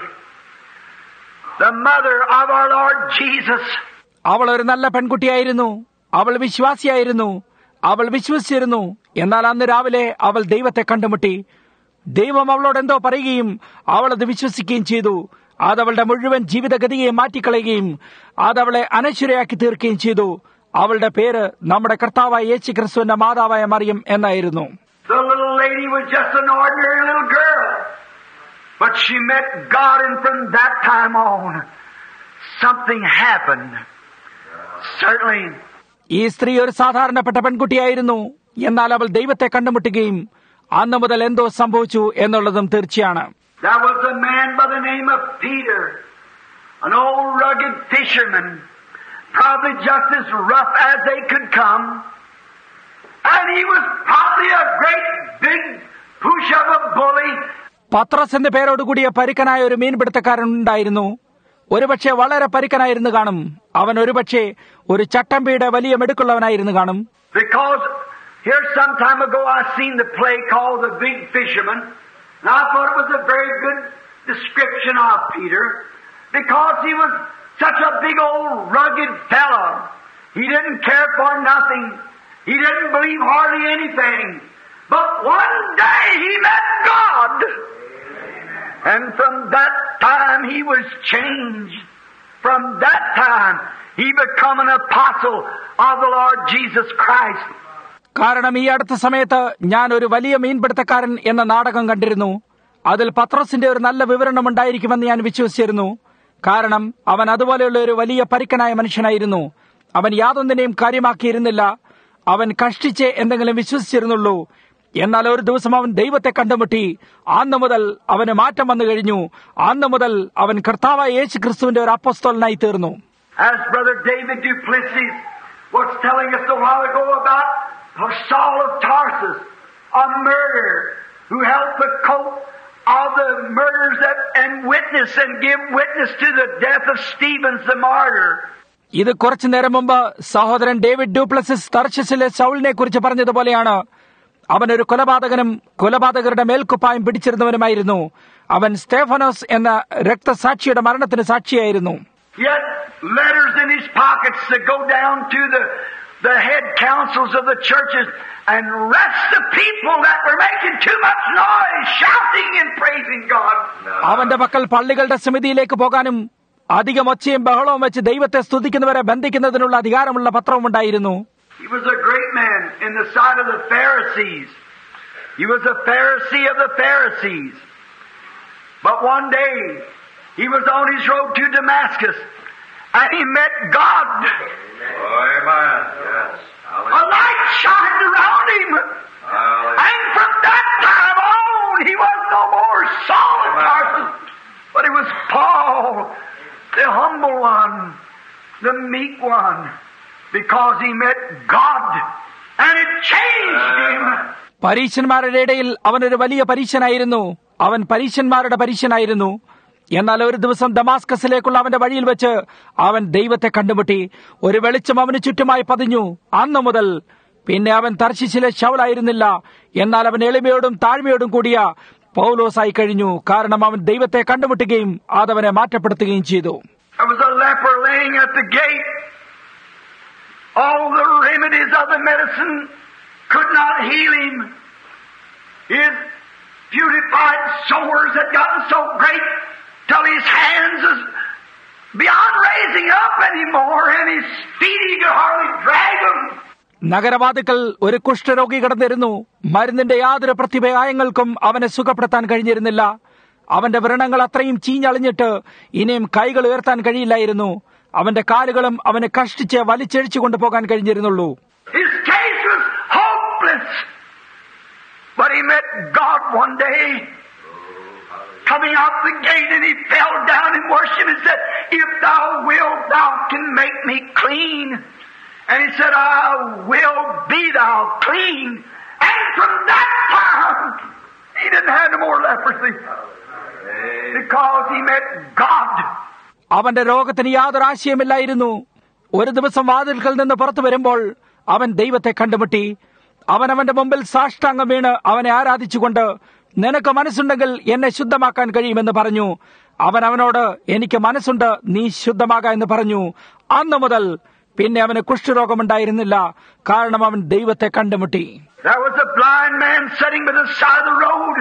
the mother of our Lord Jesus. അവൾ ഒരു നല്ല പെൺകുട്ടിയായിരുന്നു, അവൾ വിശ്വാസിയായിരുന്നു, അവൾ വിശ്വസിച്ചിരുന്നു. എന്നാൽ അന്ന് രാവിലെ അവൾ ദൈവത്തെ കണ്ടുമുട്ടി. ദൈവം അവളോട് എന്തോ പറയുകയും അവൾ അത് വിശ്വസിക്കുകയും ചെയ്തു. അതവളുടെ മുഴുവൻ ജീവിതഗതിയെ മാറ്റിക്കളയുകയും അതവളെ അനശ്വരയാക്കി തീർക്കുകയും ചെയ്തു. അവളുടെ പേര് നമ്മുടെ കർത്താവായ യേശു ക്രിസ്തുവിന്റെ മാതാവായ മറിയം എന്നായിരുന്നു. The little lady was just an ordinary little girl, but she met God, and from that time on, something happened. Certainly. ഈ സ്ത്രീ ഒരു സാധാരണപ്പെട്ട പെൺകുട്ടിയായിരുന്നു, എന്നാൽ അവൾ ദൈവത്തെ കണ്ടുമുട്ടുകയും അന്ന് മുതൽ എന്തോ സംഭവിച്ചു എന്നുള്ളതും തീർച്ചയാണ്. There was a man by the name of Peter, an old rugged fisherman, probably just as rough as they could come, and he was probably a great big push of a bully. പത്രോസ് എന്ന പേരോടുകൂടിയ പരിക്കനായ ഒരു മീൻപിടുത്തക്കാരൻ ഉണ്ടായിരുന്നു. ഒരുപക്ഷെ വളരെ പരിക്കനായിരുന്നു കാണും. അവൻ ഒരുപക്ഷെ ഒരു ചട്ടമ്പിയുടെ വലിയ മെടുക്കുള്ളവനായിരുന്നു കാണും. Because here some time ago I seen the play called The Big Fisherman, and I thought it was a very good description of Peter, because he was such a big old rugged fellow. He didn't care for nothing. He didn't believe hardly anything. But one day he met God. And from that time he was changed. From that time he become an apostle of the Lord Jesus Christ. കാരണം ഈ അടുത്ത സമയത്ത് ഞാൻ ഒരു വലിയ മീൻപിടുത്തക്കാരൻ എന്ന നാടകം കണ്ടിരുന്നു. അതിൽ പത്രോസിന്റെ ഒരു നല്ല വിവരണം ഉണ്ടായിരിക്കുമെന്ന് ഞാൻ വിശ്വസിച്ചിരുന്നു. കാരണം അവൻ അതുപോലെയുള്ള ഒരു വലിയ പരിക്കനായ മനുഷ്യനായിരുന്നു. അവൻ യാതൊന്നിനെയും കാര്യമാക്കിയിരുന്നില്ല. അവൻ കഷ്ടിച്ച് എന്തെങ്കിലും വിശ്വസിച്ചിരുന്നുള്ളൂ. എന്നാൽ ഒരു ദിവസം അവൻ ദൈവത്തെ കണ്ടുമുട്ടി. അന്ന് മുതൽ അവന് മാറ്റം വന്നു കഴിഞ്ഞു. അന്ന് മുതൽ അവൻ കർത്താവായ യേശു ക്രിസ്തുവിന്റെ ഒരു അപ്പോസ്തലനായി തീർന്നു. As Brother David Duplessis was telling us a while ago about Saul of Tarsus, a murderer who held the coat of the murderers that, and witness and give witness to the death of Stephen the martyr. ഇത് കുറച്ചു നേരം മുമ്പ് സഹോദരൻ David du Plessis തർശിസിലെ സൗളിനെ കുറിച്ച് പറഞ്ഞതുപോലെയാണ്. അവൻ ഒരു കൊലപാതകനും കൊലപാതകരുടെ മേൽക്കുപ്പായം പിടിച്ചിരുന്നവനുമായിരുന്നു. അവൻ സ്തേഫനോസ് എന്ന രക്തസാക്ഷിയുടെ മരണത്തിന് സാക്ഷിയായിരുന്നു. He had letters in his pockets to go down to the the head councils of the churches and arrest the people that were making too much noise, shouting and praising God. അവന്റെ പക്കൽ പള്ളികളുടെ സമിതിയിലേക്ക് പോകാനും അധികം ഒച്ചയും ബഹളവും വെച്ച് ദൈവത്തെ സ്തുതിക്കുന്നവരെ ബന്ധിക്കുന്നതിനുള്ള അധികാരമുള്ള പത്രവും ഉണ്ടായിരുന്നു. He was a great man in the sight of the Pharisees. He was a Pharisee of the Pharisees. But one day, he was on his road to Damascus, and he met God. Oh, amen. Yes. A light shined around him. Hallelujah. And from that time on, he was no more Saul of Tarsus, but he was Paul, the humble one, the meek one, because he met God, and it changed him. പരീശന്മാരുടെ ഇടയിൽ അവനൊരു വലിയ പരീശനായിരുന്നു. അവൻ പരീശന്മാരുടെ പരീശനായിരുന്നു. എന്നാൽ ഒരു ദിവസം ദമാസ്കസിലേക്കുള്ള അവന്റെ വഴിയിൽ വെച്ച് അവൻ ദൈവത്തെ കണ്ടുമുട്ടി. ഒരു വെളിച്ചം അവന് ചുറ്റുമായി പതിഞ്ഞു. അന്നു മുതൽ പിന്നെ അവൻ തർശീശിലെ ശൗലായിരുന്നില്ല. എന്നാൽ അവൻ എളിമയോടും താഴ്മയോടും കൂടിയ പൗലോസായി കഴിഞ്ഞു. കാരണം അവൻ ദൈവത്തെ കണ്ടുമുട്ടുകയും അതവനെ മാറ്റപ്പെടുത്തുകയും ചെയ്തു. There was a leper laying at the gate. All the remedies of the medicine could not heal him. His putrefied sores had gotten so great till his hands was beyond raising up anymore, and his feet he could hardly drag them. നഗരവാതിക്കൽ ഒരു കുഷ്ഠരോഗി കിടന്നിരുന്നു. മരുന്നിന്റെ യാതൊരു പ്രതിഭയായങ്ങൾക്കും അവനെ സുഖപ്പെടുത്താൻ കഴിഞ്ഞിരുന്നില്ല. അവന്റെ വ്രണങ്ങൾ അത്രയും ചീഞ്ഞളിഞ്ഞിട്ട് ഇനിയും കൈകൾ ഉയർത്താൻ കഴിയില്ലായിരുന്നു. അവന്റെ കാലുകളും അവന് കഷ്ടിച്ച് വലിച്ചഴിച്ചു കൊണ്ടുപോകാൻ കഴിഞ്ഞിരുന്നുള്ളൂ. His case was hopeless. But he met God one day, coming out the gate, and he fell down and worshipped and said, "If thou wilt, thou can make me clean." And he said, "I will be thou clean." And from that time, he didn't have no more leprosy. Because he met God. അവന്റെ രോഗത്തിന് യാതൊരു ആശയമില്ലായിരുന്നു. ഒരു ദിവസം വാതിൽക്കൽ നിന്ന് പുറത്തു വരുമ്പോൾ അവൻ ദൈവത്തെ കണ്ടുമുട്ടി. അവൻ അവന്റെ മുമ്പിൽ സാഷ്ടാംഗം വീണ് അവനെ ആരാധിച്ചുകൊണ്ട്, നിനക്ക് മനസ്സുണ്ടെങ്കിൽ എന്നെ ശുദ്ധമാക്കാൻ കഴിയുമെന്ന് പറഞ്ഞു. അവൻ അവനോട്, എനിക്ക് മനസ്സുണ്ട്, നീ ശുദ്ധമാക എന്ന് പറഞ്ഞു. അന്നു മുതൽ പിന്നെ അവന് കുഷ്ഠരോഗമുണ്ടായിരുന്നില്ല. കാരണം അവൻ ദൈവത്തെ കണ്ടുമുട്ടി. There was a blind man sitting by the side of the road,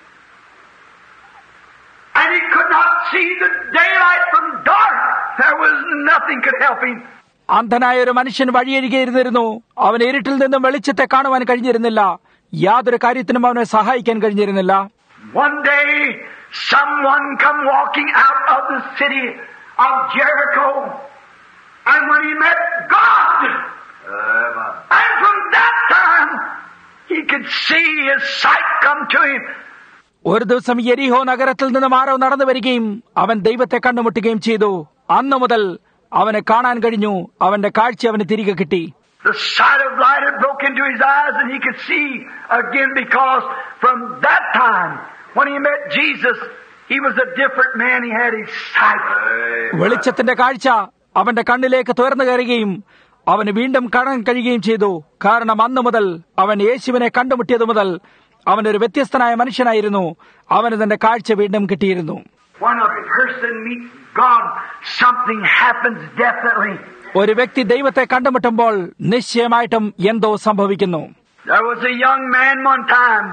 and he could not see the daylight from dark. There was nothing could help him. അന്ധനായ ഒരു മനുഷ്യൻ വഴിയരികെ ഇരുന്നിരുന്നു. അവൻ ഇരുട്ടിൽ നിന്നും വെളിച്ചത്തെ കാണുവാൻ കഴിഞ്ഞിരുന്നില്ല. യാതൊരു കാര്യത്തിനും അവനെ സഹായിക്കാൻ കഴിഞ്ഞിരുന്നില്ല. One day, someone come walking out of the city of Jericho, and when he met God, and from that time, he could see his sight come to him. ഒരു ദിവസം യെരിഹോ നഗരത്തിൽ നിന്നും ആരോ നടന്നു വരികയും അവൻ ദൈവത്തെ കണ്ടുമുട്ടുകയും ചെയ്തു. അന്നു മുതൽ അവനെ കാണാൻ കഴിഞ്ഞു. അവന്റെ കാഴ്ച അവന് തിരികെ കിട്ടി. The sight of light had broken into his eyes, and he could see again, because from that time, when he met Jesus, he was a different man. He had his sight. വെളിച്ചത്തിന്റെ കാഴ്ച അവന്റെ കണ്ണിലേക്ക് തുറന്നു കയറുകയും അവന് വീണ്ടും കാണാൻ കഴിയുകയും ചെയ്തു. കാരണം അന്നു മുതൽ അവൻ യേശുവിനെ കണ്ടുമുട്ടിയത് മുതൽ അവനൊരു വ്യത്യസ്തനായ മനുഷ്യനായിരുന്നു. അവന് തന്റെ കാഴ്ച വീണ്ടും കിട്ടിയിരുന്നു. When a person meets God, something happens definitely. ഒരു വ്യക്തി ദൈവത്തെ കണ്ടുമുട്ടുമ്പോൾ നിശ്ചയമായിട്ടും എന്തോ സംഭവിക്കുന്നു. There was a young man one time,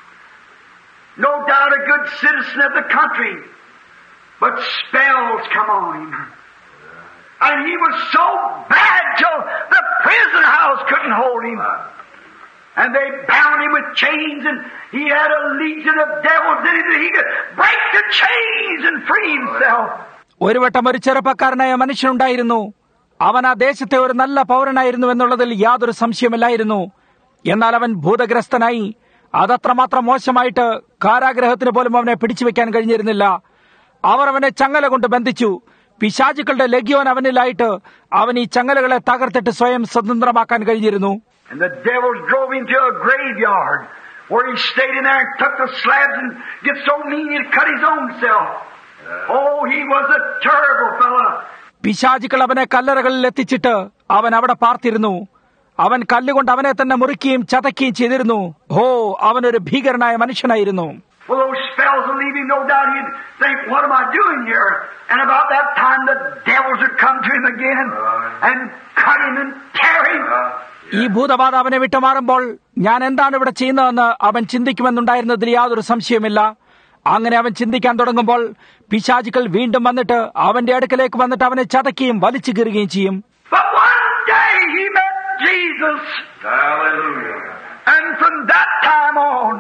no doubt a good citizen of the country, but spells come on him. And he was so bad till the prison house couldn't hold him. And they bound him with chains, and he had a legion of devils in him that he could break the chains and free himself. ഒരു വട്ടം ഒരു ചെറുപ്പക്കാരനായ മനുഷ്യനുണ്ടായിരുന്നു. അവൻ ആ ദേശത്തെ ഒരു നല്ല പൗരനായിരുന്നു എന്നുള്ളതിൽ യാതൊരു സംശയമില്ലായിരുന്നു. എന്നാൽ അവൻ ഭൂതഗ്രസ്തനായി. അതത്രമാത്രം മോശമായിട്ട് കാരാഗ്രഹത്തിന് പോലും അവനെ പിടിച്ചു വെക്കാൻ കഴിഞ്ഞിരുന്നില്ല. അവർ അവനെ ചങ്ങല കൊണ്ട് ബന്ധിച്ചു. പിശാചുക്കളുടെ ലഗ്യോൻ അവനിലായിട്ട് അവൻ ഈ ചങ്ങലകളെ തകർത്തിട്ട് സ്വയം സ്വതന്ത്രമാക്കാൻ കഴിഞ്ഞിരുന്നു. And the devils drove him to a graveyard, where he stayed in there and took the slabs and get so mean he'd cut his own self. Oh, he was a terrible fellow. പിശാചുക്കൾ അവനെ കല്ലറകളിൽ എത്തിച്ചിട്ട് അവൻ അവിടെ പാർത്തിരുന്നു. അവൻ കല്ലുകൊണ്ട് അവനെ തന്നെ മുറിക്കുകയും ചതക്കുകയും ചെയ്തിരുന്നു. ഓ, അവനൊരു ഭീകരനായ മനുഷ്യനായിരുന്നു. Well, those spells will leave him, no doubt he'd think, what am I doing here? And about that time the devils would come to him again and cut him and tear him. ഈ ഭൂതബാധ അവനെ വിട്ടുമാറുമ്പോൾ ഞാൻ എന്താണ് ഇവിടെ ചെയ്യുന്നതെന്ന് അവൻ ചിന്തിക്കുമെന്നുണ്ടായിരുന്നതിൽ യാതൊരു സംശയമില്ല. അങ്ങനെ അവൻ ചിന്തിക്കാൻ തുടങ്ങുമ്പോൾ പിശാചുക്കൾ വീണ്ടും വന്നിട്ട് അവന്റെ അടുക്കലേക്ക് വന്നിട്ട് അവനെ ചതക്കുകയും വലിച്ചു കീറുകയും ചെയ്യും. But one day he met Jesus. Hallelujah. And from that time on,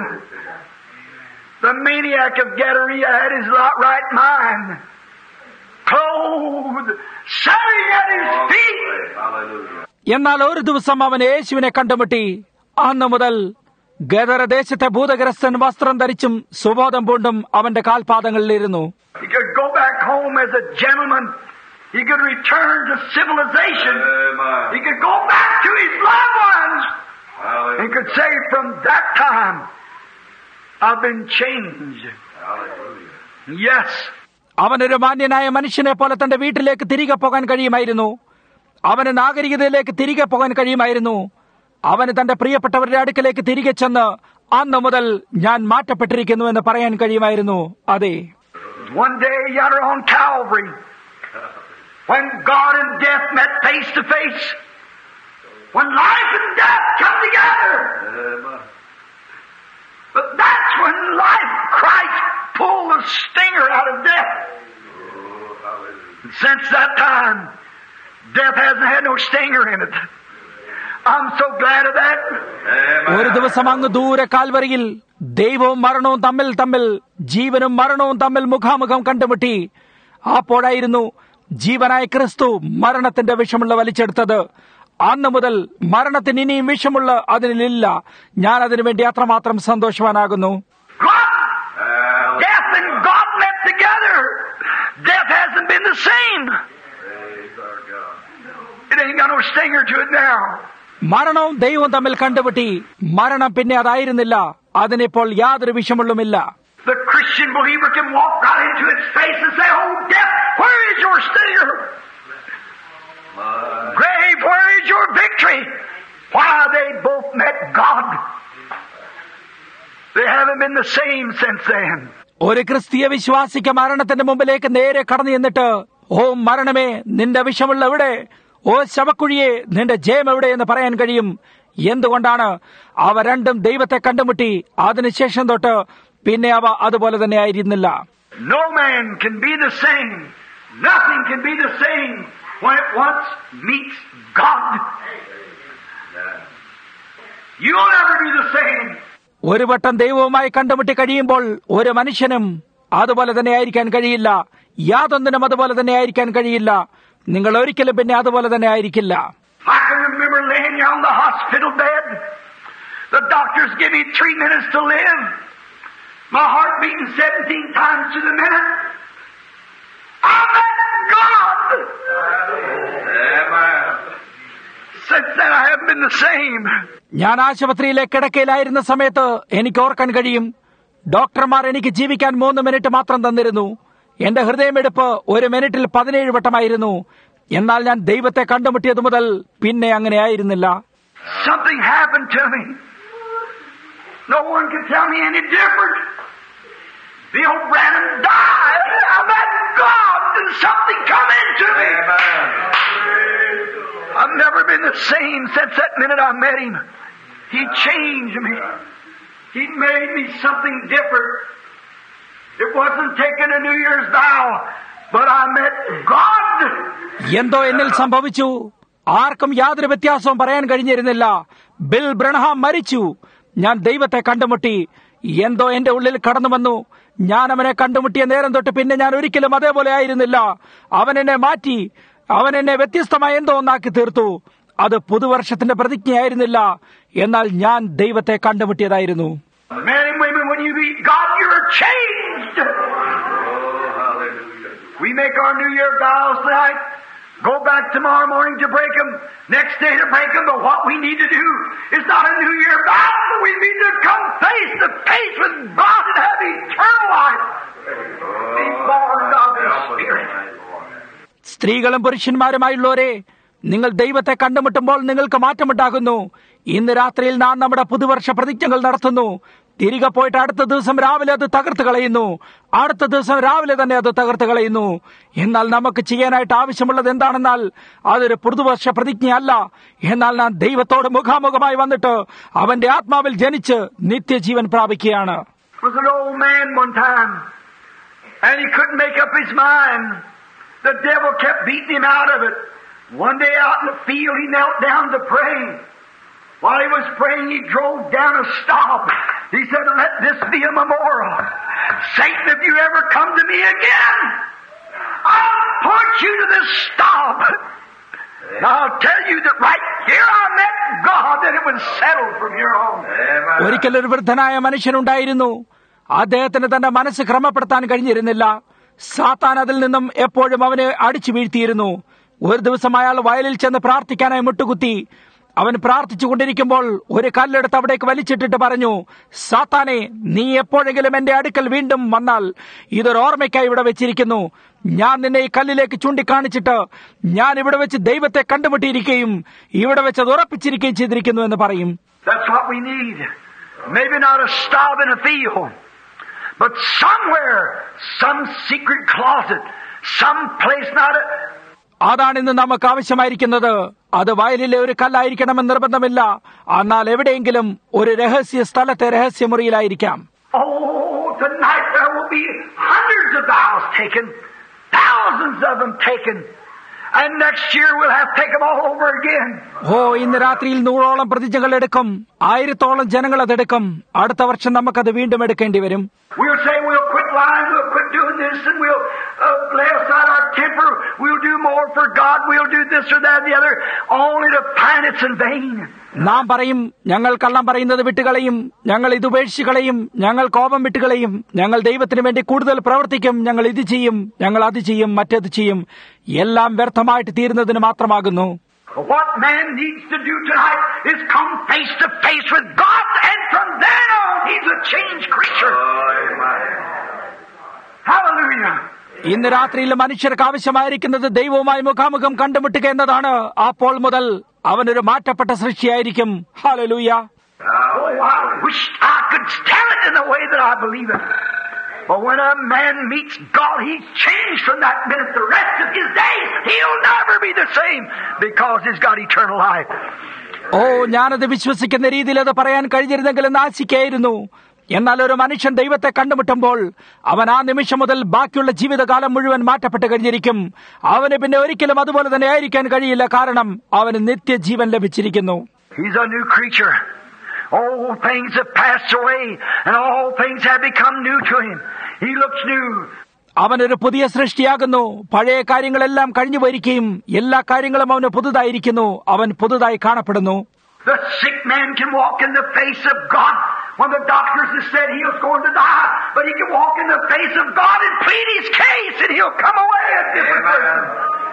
the maniac of Gadarene had his right mind, clothed, sitting at his feet. Hallelujah. എന്നാൽ ഒരു ദിവസം അവൻ യേശുവിനെ കണ്ടുമുട്ടി. അന്നു മുതൽ ഗദരദേശത്തെ ഭൂതഗ്രസ്തൻ വസ്ത്രം ധരിച്ചും സുബോധം പൂണ്ടും അവന്റെ കാൽപാദങ്ങളിലിരുന്നു. He could go back home as a gentleman. He could return to civilization. He could go back to his loved ones. He could say, from that time, I've been changed. Yes. അവനൊരു മാന്യനായ മനുഷ്യനെ പോലെ തന്റെ വീട്ടിലേക്ക് തിരികെ പോകാൻ കഴിയുമായിരുന്നു. അവന് നാഗരികതയിലേക്ക് തിരികെ പോകാൻ കഴിയുമായിരുന്നു. അവന് തന്റെ പ്രിയപ്പെട്ടവരുടെ അടുക്കലേക്ക് തിരികെ ചെന്ന് അന്ന് മുതൽ ഞാൻ മാറ്റപ്പെട്ടിരിക്കുന്നു എന്ന് പറയാൻ കഴിയുമായിരുന്നു. അതെ, One day yonder on Calvary, when God and death met face to face, when life and death come together, but that's when life, Christ, pulled the stinger out of death. And since that time, death hasn't had no stinger in it. I'm so glad of that. ഒരു ദിവസം അങ്ങ് ദൂരെ കാൽവരിയിൽ ദൈവവും മരണവും തമ്മിൽ തമ്മിൽ ജീവനും മരണവും തമ്മിൽ മുഖാമുഖം കണ്ടുമുട്ടി. അപ്പോഴായിരുന്നു ജീവനായ ക്രിസ്തു മരണത്തിന്റെ വിഷമുള്ള വലിച്ചെടുത്തത്. അന്ന് മുതൽ മരണത്തിന് ഇനിയും വിഷമുള്ള അതിനില്ല. ഞാൻ അതിനു വേണ്ടി അത്രമാത്രം സന്തോഷവാനാകുന്നു. Death and God met together. Death hasn't been the same. It ain't got no stinger to it now. മരണവും ദൈവവും തമ്മിൽ കണ്ടുമുട്ടി. മരണം പിന്നെ അതായിരുന്നില്ല. അതിനിപ്പോൾ യാതൊരു വിഷമുള്ളുമില്ല. The Christian believer can walk right into its face and say, "Oh, death, where is your stinger? Grave, where is your victory?" Why, they both met God. They haven't been the same since then. ഒരു ക്രിസ്തീയ വിശ്വാസിക്ക് മരണത്തിന്റെ മുമ്പിലേക്ക് നേരെ കടന്നു ചെന്നിട്ട്, "ഓ മരണമേ, നിന്റെ വിഷമുള്ള എവിടെ? ഓ ശവക്കുഴിയെ, നിന്റെ ജയം എവിടെ?" എന്ന് പറയാൻ കഴിയും. എന്തുകൊണ്ടാണ്? അവ രണ്ടും ദൈവത്തെ കണ്ടുമുട്ടി. അതിനുശേഷം തൊട്ട് പിന്നെ അവ അതുപോലെ തന്നെ ആയിരുന്നില്ല. No man can be the same. Nothing can be the same when it once meets God. You'll never be the same. ഒരു വട്ടം ദൈവവുമായി കണ്ടുമുട്ടി കഴിയുമ്പോൾ ഒരു മനുഷ്യനും അതുപോലെ തന്നെ ആയിരിക്കാൻ കഴിയില്ല. യാതൊന്നിനും അതുപോലെ തന്നെ ആയിരിക്കാൻ കഴിയില്ല. നിങ്ങൾ ഒരിക്കലും പിന്നെ അതുപോലെ തന്നെ ആയിരിക്കില്ല. I can remember laying here on the hospital bed. The doctors give me three minutes to live. My heart beating seventeen times to the minute. I met God. Amen. Since then I haven't been the same. ഞാൻ ആശുപത്രിയിലെ കിടക്കയിലായിരുന്ന സമയത്ത് എനിക്ക് ഓർക്കാൻ കഴിയും, ഡോക്ടർമാർ എനിക്ക് ജീവിക്കാൻ മൂന്ന് മിനിറ്റ് മാത്രം തന്നിരുന്നു. എന്റെ ഹൃദയമെടുപ്പ് ഒരു മിനിറ്റിൽ പതിനേഴ് വട്ടമായിരുന്നു. എന്നാൽ ഞാൻ ദൈവത്തെ കണ്ടുമുട്ടിയത് മുതൽ പിന്നെ അങ്ങനെ ആയിരുന്നില്ല. Something happened to me. No one can tell me any different. Bill Branham died. I met God and something come into me. I've never been the same since that minute I met him. He changed me. He made me something different. It wasn't taking a New Year's vow, but I met God. എന്തോ എന്നിൽ സംഭവിച്ചു. ആർക്കും യാതൊരു വ്യത്യാസവും പറയാൻ കഴിഞ്ഞിരുന്നില്ല. Bill Branham മരിച്ചു. ഞാൻ ദൈവത്തെ കണ്ടുമുട്ടി. എന്തോ എന്റെ ഉള്ളിൽ കടന്നു വന്നു. ഞാൻ അവനെ കണ്ടുമുട്ടിയ നേരം തൊട്ട് പിന്നെ ഞാൻ ഒരിക്കലും അതേപോലെ ആയിരുന്നില്ല. അവൻ എന്നെ മാറ്റി. അവൻ എന്നെ വ്യത്യസ്തമായ എന്തോ ഒന്നാക്കി തീർത്തു. അത് പുതുവർഷത്തിന്റെ പ്രതിജ്ഞയായിരുന്നില്ല. എന്നാൽ ഞാൻ ദൈവത്തെ കണ്ടുമുട്ടിയതായിരുന്നു. Men and women, when you meet God, you're changed. Oh, hallelujah. We make our New Year vows tonight. Go back tomorrow morning to break them. Next day to break them. But what we need to do is not a New Year vow. We need to come face to face with God and have eternal life. Be born of the Spirit. സ്ത്രീകളും പുരുഷന്മാരുമായുള്ളവരെ, നിങ്ങൾ ദൈവത്തെ കണ്ടുമുട്ടുമ്പോൾ നിങ്ങൾക്ക് മാറ്റമുണ്ടാകുന്നു. ഇന്ന് രാത്രിയിൽ നാം നമ്മുടെ പുതുവർഷ പ്രതിജ്ഞകൾ നടത്തുന്നു. തിരികെ പോയിട്ട് അടുത്ത ദിവസം രാവിലെ അത് തകർത്ത് കളയുന്നു. അടുത്ത ദിവസം രാവിലെ തന്നെ അത് തകർത്ത് കളയുന്നു. എന്നാൽ നമുക്ക് ചെയ്യാനായിട്ട് ആവശ്യമുള്ളത് എന്താണെന്നാൽ അതൊരു പുതുവർഷ പ്രതിജ്ഞയല്ല. എന്നാൽ നാം ദൈവത്തോട് മുഖാമുഖമായി വന്നിട്ട് അവന്റെ ആത്മാവിൽ ജനിച്ച് നിത്യജീവൻ പ്രാപിക്കുകയാണ്. Was an old man one time, and he couldn't make up his mind. The devil kept beating him out of it. One day out in the field, he knelt down to pray. While he was praying, he drove down a stop. He said, "Let this be a memorial. Satan, if you ever come to me again, I'll put you to this stop. And I'll tell you that right here I met God, and it was settled from here on." ഒരിക്കൽ ഒരു വൃദ്ധനായ മനുഷ്യനുണ്ടായിരുന്നു. അദ്ദേഹത്തിന് തന്റെ മനസ്സ് ക്രമപ്പെടുത്താൻ കഴിഞ്ഞിരുന്നില്ല. സാത്താൻ അതിൽ നിന്നും എപ്പോഴും അവനെ അടിച്ചു വീഴ്ത്തിയിരുന്നു. ഒരു ദിവസം അയാൾ വയലിൽ ചെന്ന് പ്രാർത്ഥിക്കാനായി മുട്ടുകുത്തി. അവൻ പ്രാർത്ഥിച്ചുകൊണ്ടിരിക്കുമ്പോൾ ഒരു കല്ലെടുത്ത് അവിടേക്ക് വലിച്ചിട്ടിട്ട് പറഞ്ഞു, "സാത്താനെ, നീ എപ്പോഴെങ്കിലും എന്റെ അടുക്കൽ വീണ്ടും വന്നാൽ ഇതൊരു ഓർമ്മയ്ക്കായി ഇവിടെ വെച്ചിരിക്കുന്നു. ഞാൻ നിന്നെ ഈ കല്ലിലേക്ക് ചൂണ്ടിക്കാണിച്ചിട്ട് ഞാൻ ഇവിടെ വെച്ച് ദൈവത്തെ കണ്ടുമുട്ടിയിരിക്കുകയും ഇവിടെ വെച്ച് അത് ഉറപ്പിച്ചിരിക്കുകയും ചെയ്തിരിക്കുന്നു" എന്ന് പറയും. That's what we need. Maybe not a stop in a field, but somewhere, some secret closet, some place not a... അതാണ് ഇന്ന് നമുക്ക് ആവശ്യമായിരിക്കുന്നത്. അത് വയലിലെ ഒരു കല്ലായിരിക്കണമെന്ന് നിർബന്ധമില്ല. എന്നാൽ എവിടെയെങ്കിലും ഒരു രഹസ്യ സ്ഥലത്തെ രഹസ്യമുറിയിലായിരിക്കാം. Oh, tonight there will be hundreds of vows taken, thousands of them taken. And next year we'll have to take them all over again. ഓ ഇന്ന് രാത്രിയിൽ നൂറോളം പ്രതിജ്ഞകൾ എടുക്കും, ആയിരത്തോളം ജനങ്ങൾ അതെടുക്കും. അടുത്ത വർഷം നമുക്കത് വീണ്ടും എടുക്കേണ്ടി വരും. We'll say we'll quit lying, we'll quit doing this, and we'll uh, lay aside our temper. We'll do more for God. We'll do this or that or the other, only to find it's in vain. നാം പറയും, ഞങ്ങൾ കള്ളം പറയുന്നത് വിട്ടുകളയും, ഞങ്ങൾ ഇത് ഉപേക്ഷിച്ച് കളയും, ഞങ്ങൾ കോപം വിട്ടുകളയും, ഞങ്ങൾ ദൈവത്തിന് വേണ്ടി കൂടുതൽ പ്രവർത്തിക്കും, ഞങ്ങൾ ഇത് ചെയ്യും, ഞങ്ങൾ അത് ചെയ്യും, മറ്റേത് ചെയ്യും. എല്ലാം വ്യർത്ഥമായിട്ട് തീരുന്നതിന് മാത്രമാകുന്നു. What man needs to do tonight is come face to face with God, and from then on he's a changed creature. Hallelujah. ഇന്ന് രാത്രിയിൽ മനുഷ്യർക്ക് ആവശ്യമായിരിക്കുന്നത് ദൈവവുമായി മുഖാമുഖം കണ്ടുമുട്ടുക എന്നതാണ്. അപ്പോൾ മുതൽ അവനൊരു മാറ്റപ്പെട്ട സൃഷ്ടിയായിരിക്കും. Hallelujah. Oh, I wish I could tell it in the way that I believe it. But when a man meets God, he's changed from that minute. The rest of his days, he'll never be the same because he's got eternal life. ഓ, ഞാനത് വിശ്വസിക്കുന്ന രീതിയിൽ അത് പറയാൻ കഴിഞ്ഞിരുന്നെങ്കിൽ എന്ന് ആശിക്കായിരുന്നു. എന്നാൽ ഒരു മനുഷ്യൻ ദൈവത്തെ കണ്ടുമുട്ടുമ്പോൾ അവൻ ആ നിമിഷം മുതൽ ബാക്കിയുള്ള ജീവിതകാലം മുഴുവൻ മാറ്റപ്പെട്ട് കഴിഞ്ഞിരിക്കും. അവന് പിന്നെ ഒരിക്കലും അതുപോലെ തന്നെ ആയിരിക്കാൻ കഴിയില്ല. കാരണം അവന് നിത്യജീവൻ ലഭിച്ചിരിക്കുന്നു. He's a new creature. Old things have passed away and all things have become new to him. He looks new. അവനൊരു പുതിയ സൃഷ്ടിയാകുന്നു. പഴയ കാര്യങ്ങളെല്ലാം കഴിഞ്ഞു പോയിരിക്കുകയും എല്ലാ കാര്യങ്ങളും അവന് പുതുതായിരിക്കുന്നു. അവൻ പുതുതായി കാണപ്പെടുന്നു. The sick man can walk in the face of God when the doctors have said he was going to die, but he can walk in the face of God and plead his case and he'll come away a different person.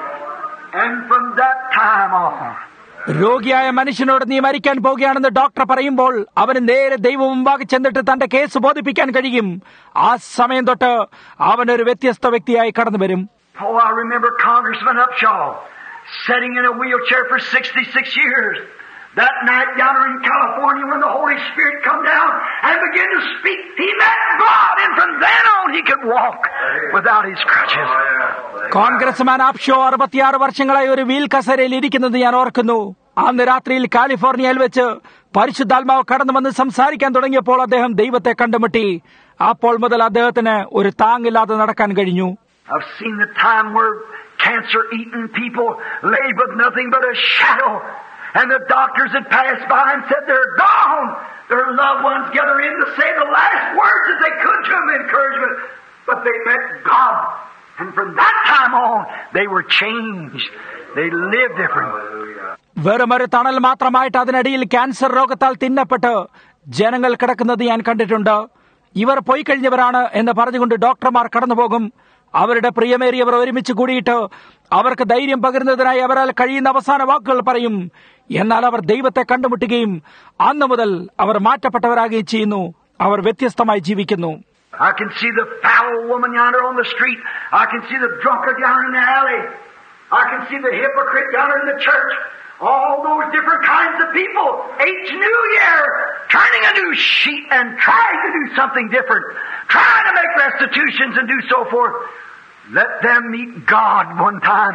And from that time on, രോഗിയായ മനുഷ്യനോട് നീ മരിക്കാൻ പോകുകയാണെന്ന് doctor പറയുമ്പോൾ അവന് നേരെ ദൈവം മുമ്പാകെ ചെന്നിട്ട് തന്റെ കേസ് ബോധിപ്പിക്കാൻ കഴിയും. ആ സമയം തൊട്ട് അവനൊരു വ്യത്യസ്ത വ്യക്തിയായി കടന്നു വരും. Oh, I remember Congressman Upshaw sitting in a wheelchair for sixty-six years. That night down in California when the Holy Spirit come down and began to speak, he met God, and from then on he could walk without his crutches. Congressman Upshaw അറുപത്തിയാറ് വർഷങ്ങളായി ഒരു wheel കസേരയിൽ ഇരിക്കുന്നത് ഞാൻ ഓർക്കുന്നു. അന്ന് രാത്രിയിൽ കാലിഫോർണിയയിൽ വെച്ച് പരിശുദ്ധാത്മാവ് കടന്നു വന്ന് സംസാരിക്കാൻ തുടങ്ങിയപ്പോൾ അദ്ദേഹം ദൈവത്തെ കണ്ടുമുട്ടി. അപ്പോൾ മുതൽ അദ്ദേഹത്തിന് ഒരു താങ്ങില്ലാതെ നടക്കാൻ കഴിഞ്ഞു. I've seen the time where cancer-eaten people lay with nothing but a shadow, and the doctors had passed by and said they're gone. Their loved ones gathered in to say the last words that they could to them, encouragement. But they met God. And from that time on, they were changed. They lived different. വെറുമൊരു തണൽ മാത്രമായിട്ട് അതിനിടയിൽ cancer രോഗത്താൽ തിന്നപ്പെട്ട് ജനങ്ങൾ കിടക്കുന്നത് ഞാൻ കണ്ടിട്ടുണ്ട്. ഇവർ പോയി കഴിഞ്ഞവരാണ് എന്ന് പറഞ്ഞുകൊണ്ട് ഡോക്ടർമാർ കടന്നുപോകും. അവരുടെ പ്രിയമേറിയവർ ഒരുമിച്ച് കൂടിയിട്ട് അവർക്ക് ധൈര്യം പകരുന്നതിനായി അവരാൽ കഴിയുന്ന അവസാന വാക്കുകൾ പറയും. എന്നാൽ അവർ ദൈവത്തെ കണ്ടുമുട്ടുകയും അന്നു മുതൽ അവർ മാറ്റപ്പെട്ടവരാകുകയും ചെയ്യുന്നു. അവർ വ്യത്യസ്തമായി ജീവിക്കുന്നു. I can see the foul woman yonder on the street. I can see the drunkard yonder in the alley. I can see the hypocrite yonder in the church. All those different kinds of people, each new year, turning a new sheet and trying to do something different, trying to make restitutions and do so forth. Let them meet God one time.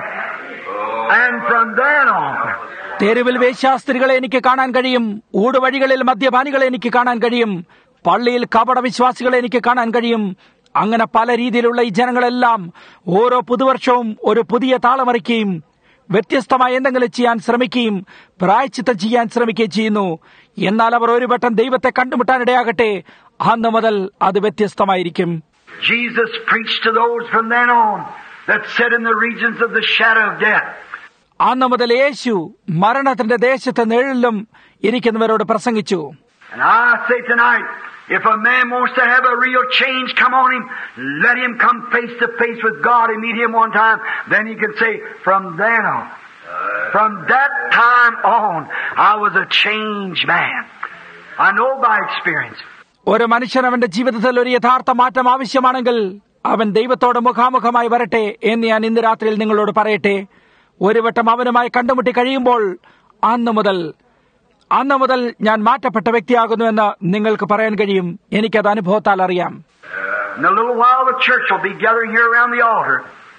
And from then on, തെരുവിൽ വേശ്യാസ്ത്രീകളെ എനിക്ക് കാണാൻ കഴിയും. ഊടുവഴികളിൽ മദ്യപാനികളെ എനിക്ക് കാണാൻ കഴിയും. പള്ളിയിൽ കപട വിശ്വാസികളെ എനിക്ക് കാണാൻ കഴിയും. അങ്ങനെ പല രീതിയിലുള്ള ഈ ജനങ്ങളെല്ലാം ഓരോ പുതുവർഷവും ഒരു പുതിയ താളമറിക്കുകയും വ്യത്യസ്തമായ എന്തെങ്കിലും ചെയ്യാൻ ശ്രമിക്കുകയും പ്രായശ്ചിത്തം ചെയ്യാൻ ശ്രമിക്കുകയും ചെയ്യുന്നു. എന്നാൽ അവർ ഒരു വട്ടം ദൈവത്തെ കണ്ടുമുട്ടാനിടയാകട്ടെ, അന്ന് മുതൽ അത് വ്യത്യസ്തമായിരിക്കും. Jesus preached to those from then on that sit in the regions of the shadow of death. അന്ന് മുതൽ യേശു മരണത്തിന്റെ ദേശത്ത് നിഴലിലും ഇരിക്കുന്നവരോട് പ്രസംഗിച്ചു. And I say tonight, if a man wants to have a real change come on him, let him come face to face with God and meet him one time. Then he can say, from then on, from that time on, I was a changed man. I know by experience. ഒരു മനുഷ്യൻ അവന്റെ ജീവിതത്തിൽ ഒരു യഥാർത്ഥ മാറ്റം ആവശ്യമാണെങ്കിൽ അവൻ ദൈവത്തോട് മുഖാമുഖമായി വരട്ടെ എന്ന് ഞാൻ ഇന്ന് രാത്രിയിൽ നിങ്ങളോട് പറയട്ടെ. ഒരു വട്ടം അവനുമായി കണ്ടുമുട്ടി കഴിയുമ്പോൾ അന്ന് മുതൽ അന്ന് മുതൽ ഞാൻ മാറ്റപ്പെട്ട വ്യക്തിയാകുന്നു എന്ന് നിങ്ങൾക്ക് പറയാൻ കഴിയും. എനിക്കത് അനുഭവത്താൽ അറിയാം. In a little while the church will be gathering here around the altar.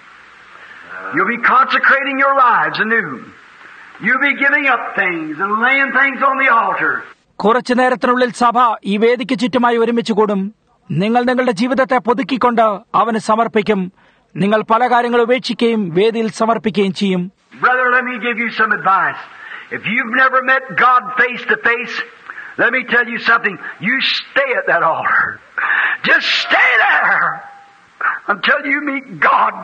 You'll be consecrating your lives anew. You'll be giving up things and laying things on the altar. കുറച്ചു നേരത്തിനുള്ളിൽ സഭ ഈ വേദിക്ക് ചുറ്റുമായി ഒരുമിച്ച് കൂടും. നിങ്ങൾ നിങ്ങളുടെ ജീവിതത്തെ പുതുക്കിക്കൊണ്ട് അവന് സമർപ്പിക്കും. നിങ്ങൾ പല കാര്യങ്ങൾ ഉപേക്ഷിക്കുകയും വേദിയിൽ സമർപ്പിക്കുകയും ചെയ്യും. Brother, let me give you some advice. If you've never met God face to face, let me tell you something. You stay at that altar. Just stay there until you meet God.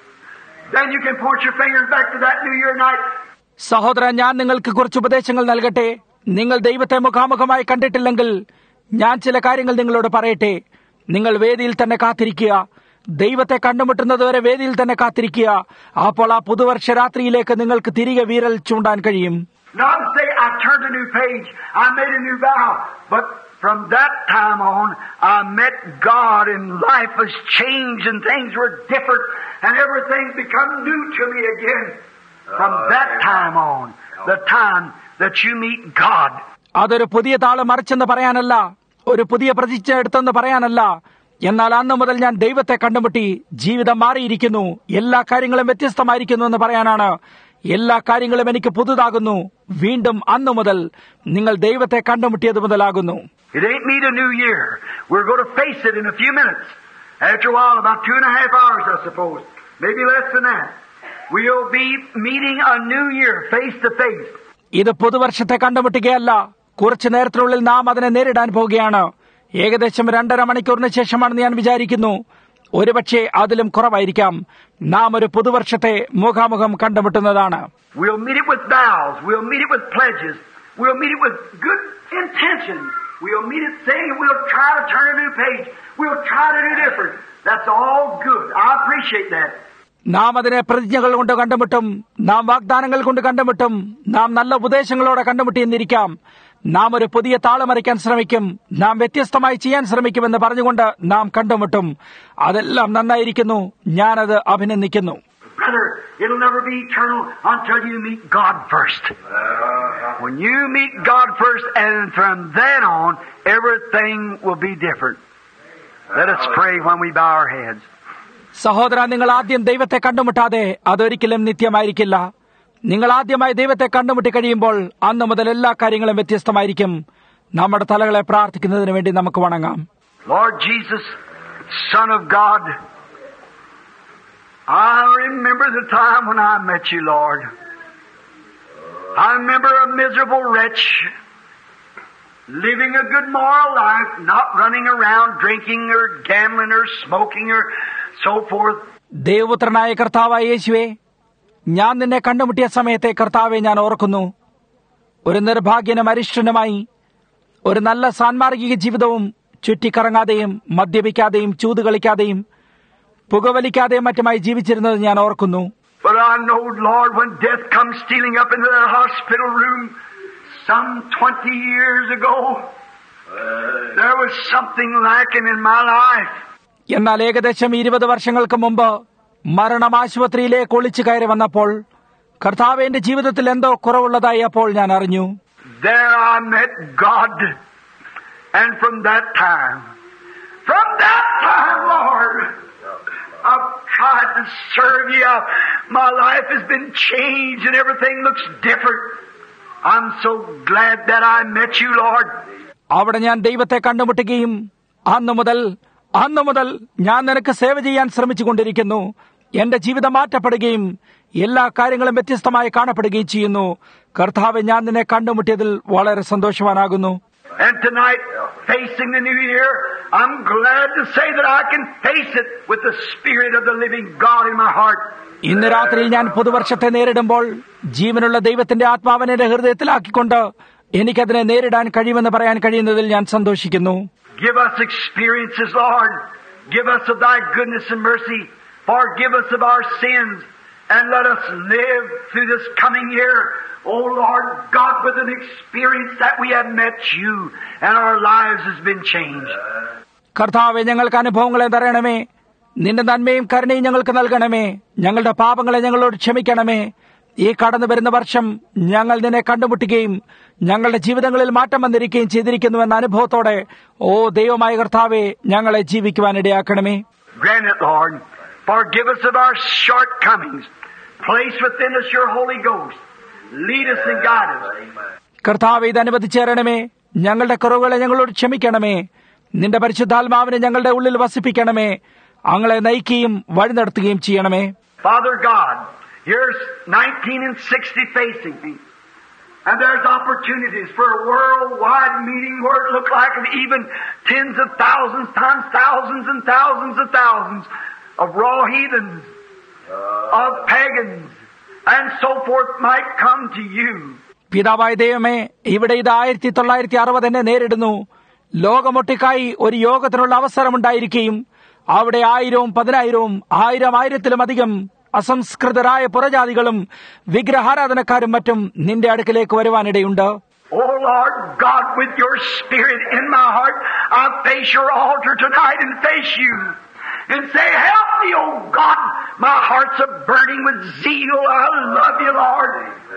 Then you can point your fingers back to that New Year night. സഹോദരൻ, ഞാൻ നിങ്ങൾക്ക് കുറച്ച് ഉപദേശങ്ങൾ നൽകട്ടെ. നിങ്ങൾ ദൈവത്തെ മുഖാമുഖമായി കണ്ടിട്ടില്ലെങ്കിൽ ഞാൻ ചില കാര്യങ്ങൾ നിങ്ങളോട് പറയട്ടെ. നിങ്ങൾ വേദിയിൽ തന്നെ കാത്തിരിക്കുക. ദൈവത്തെ കണ്ടുമുട്ടുന്നതുവരെ വേദിയിൽ തന്നെ കാത്തിരിക്കുക. അപ്പോൾ ആ പുതുവർഷ രാത്രിയിലേക്ക് നിങ്ങൾക്ക് തിരികെ വീരൽ ചൂണ്ടാൻ കഴിയും. Not say, I turned a new page, I made a new vow, but from that time on, I met God and life was changed and things were different and everything become new to me again. From that time on, the time that you meet God. അതൊരു പുതിയ താള് മറിച്ചെന്ന് പറയാനല്ല, ഒരു പുതിയ പ്രതിജ്ഞ എടുത്തെന്ന് പറയാനല്ല. എന്നാൽ അന്ന് മുതൽ ഞാൻ ദൈവത്തെ കണ്ടുമുട്ടി, ജീവിതം മാറിയിരിക്കുന്നു, എല്ലാ കാര്യങ്ങളും വ്യത്യസ്തമായിരിക്കുന്നു എന്ന് പറയാനാണ്. എല്ലാ കാര്യങ്ങളും എനിക്ക് പുതുതാകുന്നു. വീണ്ടും അന്നു മുതൽ നിങ്ങൾ ദൈവത്തെ കണ്ടുമുട്ടിയത് മുതലാകുന്നു. It ain't meet a new year. We're going to face it in a few minutes. After a while, about two and a half hours, I suppose. Maybe less than that. We'll be meeting a new year face to face. ഇത് പുതുവർഷത്തെ കണ്ടുമുട്ടുകയല്ല. കുറച്ചു നേരത്തിനുള്ളിൽ നാം അതിനെ നേരിടാൻ പോവുകയാണ്. ഏകദേശം രണ്ടര മണിക്കൂറിന് ശേഷമാണെന്ന് ഞാൻ വിചാരിക്കുന്നു. ഒരുപക്ഷെ അതിലും കുറവായിരിക്കാം. നാം ഒരു പുതുവർഷത്തെ മുഖാമുഖം കണ്ടുമുട്ടുന്നതാണ്. We'll meet it with vows. We'll meet it with pledges. We'll meet it with good intentions. We'll meet it saying we'll try to turn a new page. We'll try to do different. That's all good. I appreciate that. നാം അതിനെ പ്രതിജ്ഞകൾ കൊണ്ട് കണ്ടുമുട്ടും, നാം വാഗ്ദാനങ്ങൾ കൊണ്ട് കണ്ടുമുട്ടും, നാം നല്ല ഉപദേശങ്ങളോടെ കണ്ടുമുട്ടിയെന്നിരിക്കാം. നാം ഒരു പുതിയ താളമറിക്കാൻ ശ്രമിക്കും, നാം വ്യത്യസ്തമായി ചെയ്യാൻ ശ്രമിക്കുമെന്ന് പറഞ്ഞുകൊണ്ട് നാം കണ്ടുമുട്ടും. അതെല്ലാം നന്നായിരിക്കുന്നു. ഞാനത് അഭിനന്ദിക്കുന്നു. Brother, it'll never be eternal until you meet God first. When you meet God first, and from then on, everything will be different. Let us pray when we bow our heads. സഹോദര, നിങ്ങൾ ആദ്യം ദൈവത്തെ കണ്ടുമുട്ടാതെ അതൊരിക്കലും നിത്യമായിരിക്കില്ല. നിങ്ങൾ ആദ്യമായി ദൈവത്തെ കണ്ടുമുട്ടി കഴിയുമ്പോൾ അന്ന് മുതൽ എല്ലാ കാര്യങ്ങളും വ്യത്യസ്തമായിരിക്കും. നമ്മുടെ തലകളെ പ്രാർത്ഥിക്കുന്നതിന് വേണ്ടി നമുക്ക് വണങ്ങാം. Lord Jesus, Son of God, I remember the time when I met you, Lord. I remember a miserable wretch, living a good moral life, not running around drinking or gambling or smoking or so forth. ദൈവപുത്രനായ കർത്താവായ യേശുവേ, ഞാൻ നിന്നെ കണ്ടുമുട്ടിയ സമയത്തെ കർത്താവെ ഞാൻ ഓർക്കുന്നു. ഒരു നിർഭാഗ്യനും അരിഷ്ടനുമായി ഒരു നല്ല സാൻമാർഗിക ജീവിതവും ചുറ്റിക്കറങ്ങാതെയും മദ്യപിക്കാതെയും ചൂത് കളിക്കാതെയും പുകവലിക്കാതെയും മറ്റുമായി ജീവിച്ചിരുന്നത് ഞാൻ ഓർക്കുന്നു. But I know, Lord, when death comes stealing up into that hospital room some twenty years ago, there was something lacking in my life. എന്നാൽ ഏകദേശം ഇരുപത് വർഷങ്ങൾക്ക് മുമ്പ് മരണം ആശുപത്രിയിലേക്ക് ഒളിച്ചു കയറി വന്നപ്പോൾ കർത്താവ് എന്റെ ജീവിതത്തിൽ എന്തോ കുറവുള്ളതായി അപ്പോൾ ഞാൻ അറിഞ്ഞു. There I met God, and from that time, from that time, Lord, I've tried to serve you. My life has been changed and everything looks different. I'm so glad that I met you, Lord. അവിടെ ഞാൻ ദൈവത്തെ കണ്ടുമുട്ടുകയും അന്നു മുതൽ അന്നു മുതൽ ഞാൻ നിനക്ക് സേവ ചെയ്യാൻ ശ്രമിച്ചുകൊണ്ടിരിക്കുന്നു. എന്റെ ജീവിതം മാറ്റപ്പെടുകയും എല്ലാ കാര്യങ്ങളും വ്യത്യസ്തമായി കാണപ്പെടുകയും ചെയ്യുന്നു. കർത്താവ്, ഞാൻ നിന്നെ കണ്ടുമുട്ടിയതിൽ വളരെ സന്തോഷവാനാകുന്നു. And tonight, facing the new year, I'm glad to say that I can face it with the Spirit of the living God in my heart. ഇന്ന് രാത്രിയിൽ ഞാൻ പുതുവർഷത്തെ നേരിടുമ്പോൾ ജീവനുള്ള ദൈവത്തിന്റെ ആത്മാവിനെ എന്റെ ഹൃദയത്തിലാക്കിക്കൊണ്ട് എനിക്കതിനെ നേരിടാൻ കഴിയുമെന്ന് പറയാൻ കഴിയുന്നതിൽ ഞാൻ സന്തോഷിക്കുന്നു. Give us experiences, Lord. Give us of thy goodness and mercy. Forgive us of our sins. And let us live through this coming year, oh Lord God, with an experience that we have met you and our lives has been changed. കർത്താവേ, ഞങ്ങൾക്ക് അനുഭവങ്ങളെ തരണമേ. നിന്റെ നന്മയും കരുണയും ഞങ്ങൾക്ക് നൽകണമേ. ഞങ്ങളുടെ പാപങ്ങളെ ഞങ്ങളോട് ക്ഷമിക്കണമേ. ഈ കടന്നു വരുന്ന വർഷം ഞങ്ങൾ നിന്നെ കണ്ടുമുട്ടുകയും ഞങ്ങളുടെ ജീവിതങ്ങളിൽ മാറ്റം വന്നിരിക്കുകയും ചെയ്തിരിക്കുന്നുവെന്ന അനുഭവത്തോടെ ഓ ദൈവമായ കർത്താവേ, ഞങ്ങളെ ജീവിക്കുവാനിടയാക്കണമേ. Grant it, Lord. Forgive us of our shortcomings. Place within us your Holy Ghost. Lead us and guide us. കർത്താവേ, ഇത് അനുവദിച്ചേരണമേ. ഞങ്ങളുടെ കുറവുകളെ ഞങ്ങളോട് ക്ഷമിക്കണമേ. നിന്റെ പരിശുദ്ധാത്മാവിനെ ഞങ്ങളുടെ ഉള്ളിൽ വസിപ്പിക്കണമേ. അങ്ങളെ നയിക്കുകയും വഴി നടത്തുകയും ചെയ്യണമേ. Father God, here's nineteen and sixty facing me. And there's opportunities for a worldwide meeting where it looks like even tens of thousands times thousands and thousands of thousands of raw heathens, of pagans, and so forth might come to you. പിതാവായ ദൈവമേ, ഇവിടെ ഇത് ആയിരത്തി തൊള്ളായിരത്തി അറുപത് എന്നെ നേരിടുന്നു. ലോകമൊട്ടിക്കായി ഒരു യോഗത്തിനുള്ള അവസരമുണ്ടായിരിക്കുകയും അവിടെ ആയിരവും പതിനായിരവും ആയിരം ആയിരത്തിലും അധികം അസംസ്കൃതരായ പുറജാതികളും വിഗ്രഹാരാധനക്കാരും മറ്റും നിന്റെ അടുക്കലേക്ക് വരുവാനിടയുണ്ട്. Oh Lord God, with your spirit in my heart, I face your altar tonight and face you and say, help me, oh God, my heart's a burning with zeal. I love you, Lord.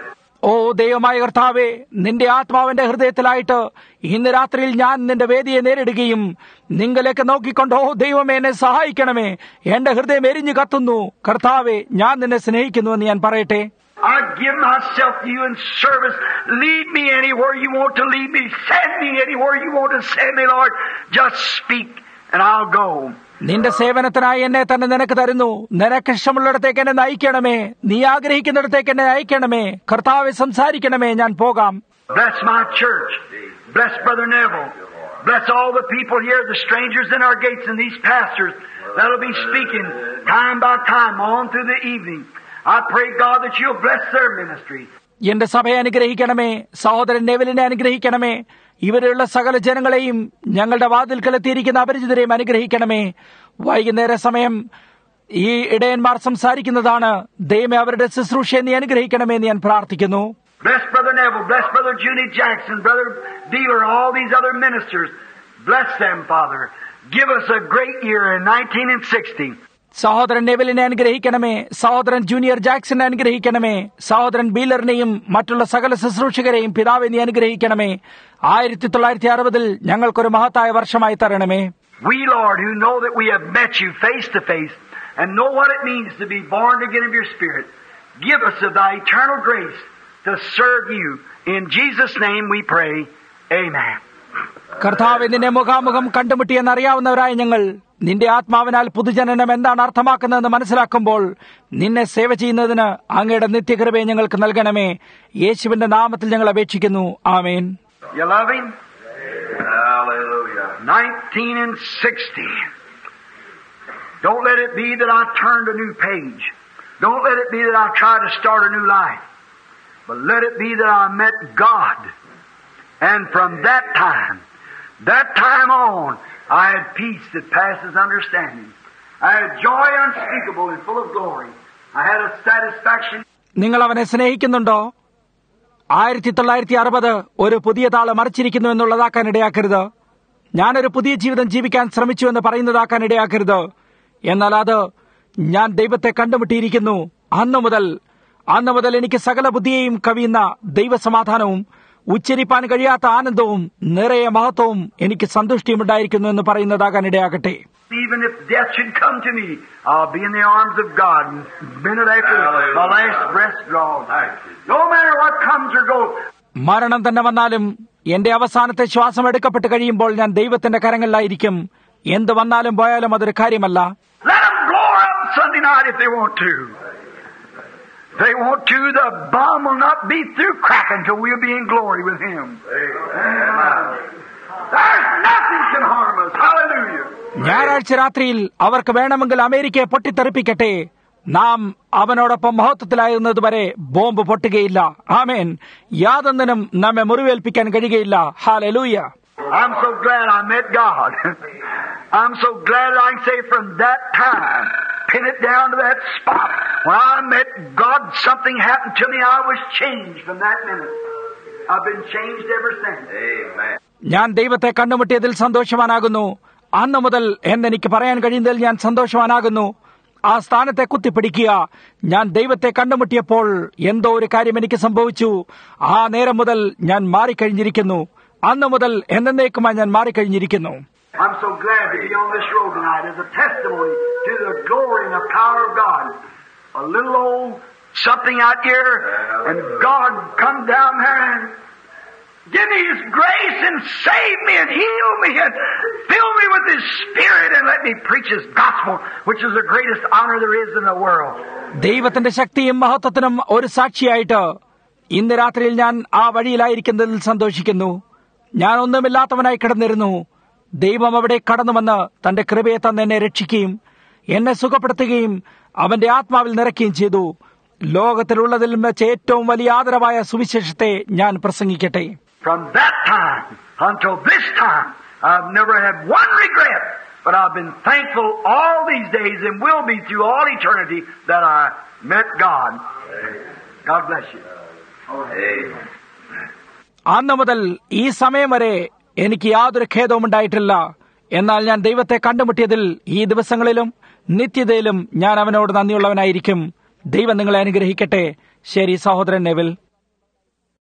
ഓ ദൈവമായ കർത്താവേ, നിന്റെ ആത്മാവിന്റെ ഹൃദയത്തിലായിട്ട് ഇന്ന് രാത്രിയിൽ ഞാൻ നിന്റെ വേദിയെ നേരിടുകയും നിങ്ങളിലേക്ക് നോക്കിക്കൊണ്ട്, ഓ ദൈവമേ എന്നെ സഹായിക്കണമേ, എന്റെ ഹൃദയം എരിഞ്ഞു കത്തുന്നു. കർത്താവേ, ഞാൻ നിന്നെ സ്നേഹിക്കുന്നുവെന്ന് ഞാൻ പറയട്ടെ. I give myself to you in service. Lead me anywhere you want to lead me. Send me anywhere you want to send me, Lord. Just speak and I'll go. നിന്റെ സേവനത്തിനായി എന്നെ തന്നെ നിനക്ക് തരുന്നു. നിനക്ക് ഇഷ്ടമുള്ളിടത്തേക്ക് എന്നെ നയിക്കണമേ. നീ ആഗ്രഹിക്കുന്നിടത്തേക്ക് എന്നെ അയക്കണമേ. കർത്താവെ, സംസാരിക്കണമേ, ഞാൻ പോകാം. Bless my church. Bless Brother Neville. Bless all the people here, the strangers in our gates and these pastors that'll be speaking time by time on through the evening. I pray, God, that you'll bless their ministry. എന്റെ സഭയെ അനുഗ്രഹിക്കണമേ. സഹോദരൻ നെവിലിനെ അനുഗ്രഹിക്കണമേ. ഇവരെയുള്ള സകല ജനങ്ങളെയും ഞങ്ങളുടെ വാതിൽക്കലെത്തിയിരിക്കുന്ന അപരിചിതരെയും അനുഗ്രഹിക്കണമേ. വൈകുന്നേര സമയം ഈ ഇടയന്മാർ സംസാരിക്കുന്നതാണ്. ദൈവമേ, അവരുടെ ശുശ്രൂഷയെ നീ അനുഗ്രഹിക്കണമേ എന്ന് ഞാൻ പ്രാർത്ഥിക്കുന്നു. Bless Brother Neville. Bless Brother Junie Jackson, Brother Dealer, all these other ministers. Bless them, Father. Give us a great year in nineteen and sixty. സഹോദരൻ നെവിലിനെ അനുഗ്രഹിക്കണമേ. സഹോദരൻ ജൂനിയർ ജാക്സനെ അനുഗ്രഹിക്കണമേ. സഹോദരൻ ബീലറിനെയും മറ്റുള്ള സകല ശുശ്രൂഷകരെയും പിതാവെ നീ അനുഗ്രഹിക്കണമേ. ആയിരത്തി തൊള്ളായിരത്തി അറുപതിൽ ഞങ്ങൾക്കൊരു മഹത്തായ വർഷമായി തരണമേ. We, Lord, who know that we have met you face to face and know what it means to be born again of your Spirit, give us of thy eternal grace to serve you. In Jesus' name we pray. Amen. കർത്താവെ, നിന്നെ മുഖാമുഖം കണ്ടുമുട്ടിയെന്നറിയാവുന്നവരായ ഞങ്ങൾ നിന്റെ ആത്മാവിനാൽ പുതുജനനം എന്താണ് അർത്ഥമാക്കുന്നതെന്ന് മനസ്സിലാക്കുമ്പോൾ നിന്നെ സേവ ചെയ്യുന്നതിന് അങ്ങയുടെ നിത്യകൃപയെ ഞങ്ങൾക്ക് നൽകണമേ. യേശുവിന്റെ നാമത്തിൽ ഞങ്ങൾ അപേക്ഷിക്കുന്നു. ആമേൻ. You love him? Hallelujah. nineteen and sixty. Don't let it be that I turned a new page. Don't let it be that I tried to start a new life. But let it be that I met God. And from that time, that time on, I had peace that passes understanding. I had joy unspeakable and full of glory. I had a satisfaction. നിങ്ങൾ അവനെ സ്നേഹിക്കുന്നുണ്ടോ? ആയിരത്തി തൊള്ളായിരത്തി അറുപത് ഒരു പുതിയ താള് മറിച്ചിരിക്കുന്നു എന്നുള്ളതാക്കാൻ ഇടയാക്കരുത്. ഞാനൊരു പുതിയ ജീവിതം ജീവിക്കാൻ ശ്രമിച്ചു എന്ന് പറയുന്നതാക്കാൻ ഇടയാക്കരുത്. എന്നാൽ അത് ഞാൻ ദൈവത്തെ കണ്ടുമുട്ടിയിരിക്കുന്നു. അന്നു മുതൽ അന്നു മുതൽ എനിക്ക് സകല ബുദ്ധിയെയും കവിയുന്ന ദൈവസമാധാനവും ഉച്ചരിപ്പാൻ കഴിയാത്ത ആനന്ദവും നിറയെ മഹത്വവും എനിക്ക് സന്തുഷ്ടിയുമുണ്ടായിരിക്കുന്നു എന്ന് പറയുന്നതാകാൻ ഇടയാകട്ടെ. Even if death should come to me, I'll be in the arms of God and minute after my last breath draws. No matter what comes or goes. മരണം തന്നെ വന്നാലും എന്റെ അവസാനത്തെ ശ്വാസം എടുക്കപ്പെട്ട് കഴിയുമ്പോൾ ഞാൻ ദൈവത്തിന്റെ കരങ്ങളിലായിരിക്കും. എന്ത് വന്നാലും പോയാലും അതൊരു കാര്യമല്ല. Let them blow up Sunday night if they want to. They want to. The bomb will not be through cracking until we'll be in glory with Him. Amen. There's nothing can harm us. Hallelujah. ഞായറാഴ്ച രാത്രിയിൽ അവർക്ക് വേണമെങ്കിൽ അമേരിക്കയെ പൊട്ടിത്തെറിപ്പിക്കട്ടെ. നാം അവനോടൊപ്പം മഹത്വത്തിലായിരുന്നതുവരെ bomb പൊട്ടുകയില്ല. ആമേൻ. യാതൊന്നിനും നമ്മെ മുറിവേൽപ്പിക്കാൻ കഴിയുകയില്ല. Hallelujah. I'm so glad I met God. I'm so glad I can say from that time, pin it down to that spot. When I met God, something happened to me. I was changed from that minute. I've been changed ever since. Amen. ഞാൻ ദൈവത്തെ കണ്ടുമുട്ടിയതിൽ സന്തോഷവാനാകുന്നു. അന്നു മുതൽ എന്നെനിക്ക് പറയാൻ കഴിയുന്നതിൽ ഞാൻ സന്തോഷവാനാകുന്നു. ആ സ്ഥാനത്തെ കുത്തിപ്പിടിക്കുക. ഞാൻ ദൈവത്തെ കണ്ടുമുട്ടിയപ്പോൾ എന്തോ ഒരു കാര്യം എനിക്ക് സംഭവിച്ചു. ആ നേരം മുതൽ ഞാൻ മാറിക്കഴിഞ്ഞിരിക്കുന്നു. അന്നു മുതൽ എന്നേക്കുമായി ഞാൻ മാറിക്കഴിഞ്ഞിരിക്കുന്നു. I'm so glad to be on this road tonight as a testimony to the glory and the power of God. A little old something out here, and God come down there and give me His grace and save me and heal me and fill me with His Spirit and let me preach His gospel, which is the greatest honor there is in the world. ദൈവത്തിന്റെ ശക്തിയും മഹത്വത്തിനും ഒരു സാക്ഷിയായിട്ട് ഇന്ന് രാത്രിയിൽ ഞാൻ ആ വഴിയിലായിരിക്കുന്നതിൽ സന്തോഷിക്കുന്നു. ഞാൻ ഒന്നുമില്ലാത്തവനായി കിടന്നിരുന്നു. ദൈവം അവിടെ കടന്നുവന്ന് തന്റെ കൃപയെ തന്ന് എന്നെ രക്ഷിക്കുകയും എന്നെ സുഖപ്പെടുത്തുകയും അവന്റെ ആത്മാവിൽ നിറയ്ക്കുകയും ചെയ്തു. ലോകത്തിലുള്ളതിൽ വെച്ച് ഏറ്റവും വലിയ ആദരവായ സുവിശേഷത്തെ ഞാൻ പ്രസംഗിക്കട്ടെ. From that time until this time, I've never had one regret, but I've been thankful all these days and will be through all eternity that I met God. God bless you. അന്ന് മുതൽ ഈ സമയം വരെ എനിക്ക് യാതൊരു ഖേദവും ഉണ്ടായിട്ടില്ല. എന്നാൽ ഞാൻ ദൈവത്തെ കണ്ടുമുട്ടിയതിൽ ഈ ദിവസങ്ങളിലും നിത്യതയിലും ഞാൻ അവനോട് നന്ദിയുള്ളവനായിരിക്കും. ദൈവം നിങ്ങളെ അനുഗ്രഹിക്കട്ടെ. ശരി സഹോദരൻ നെവിൽ.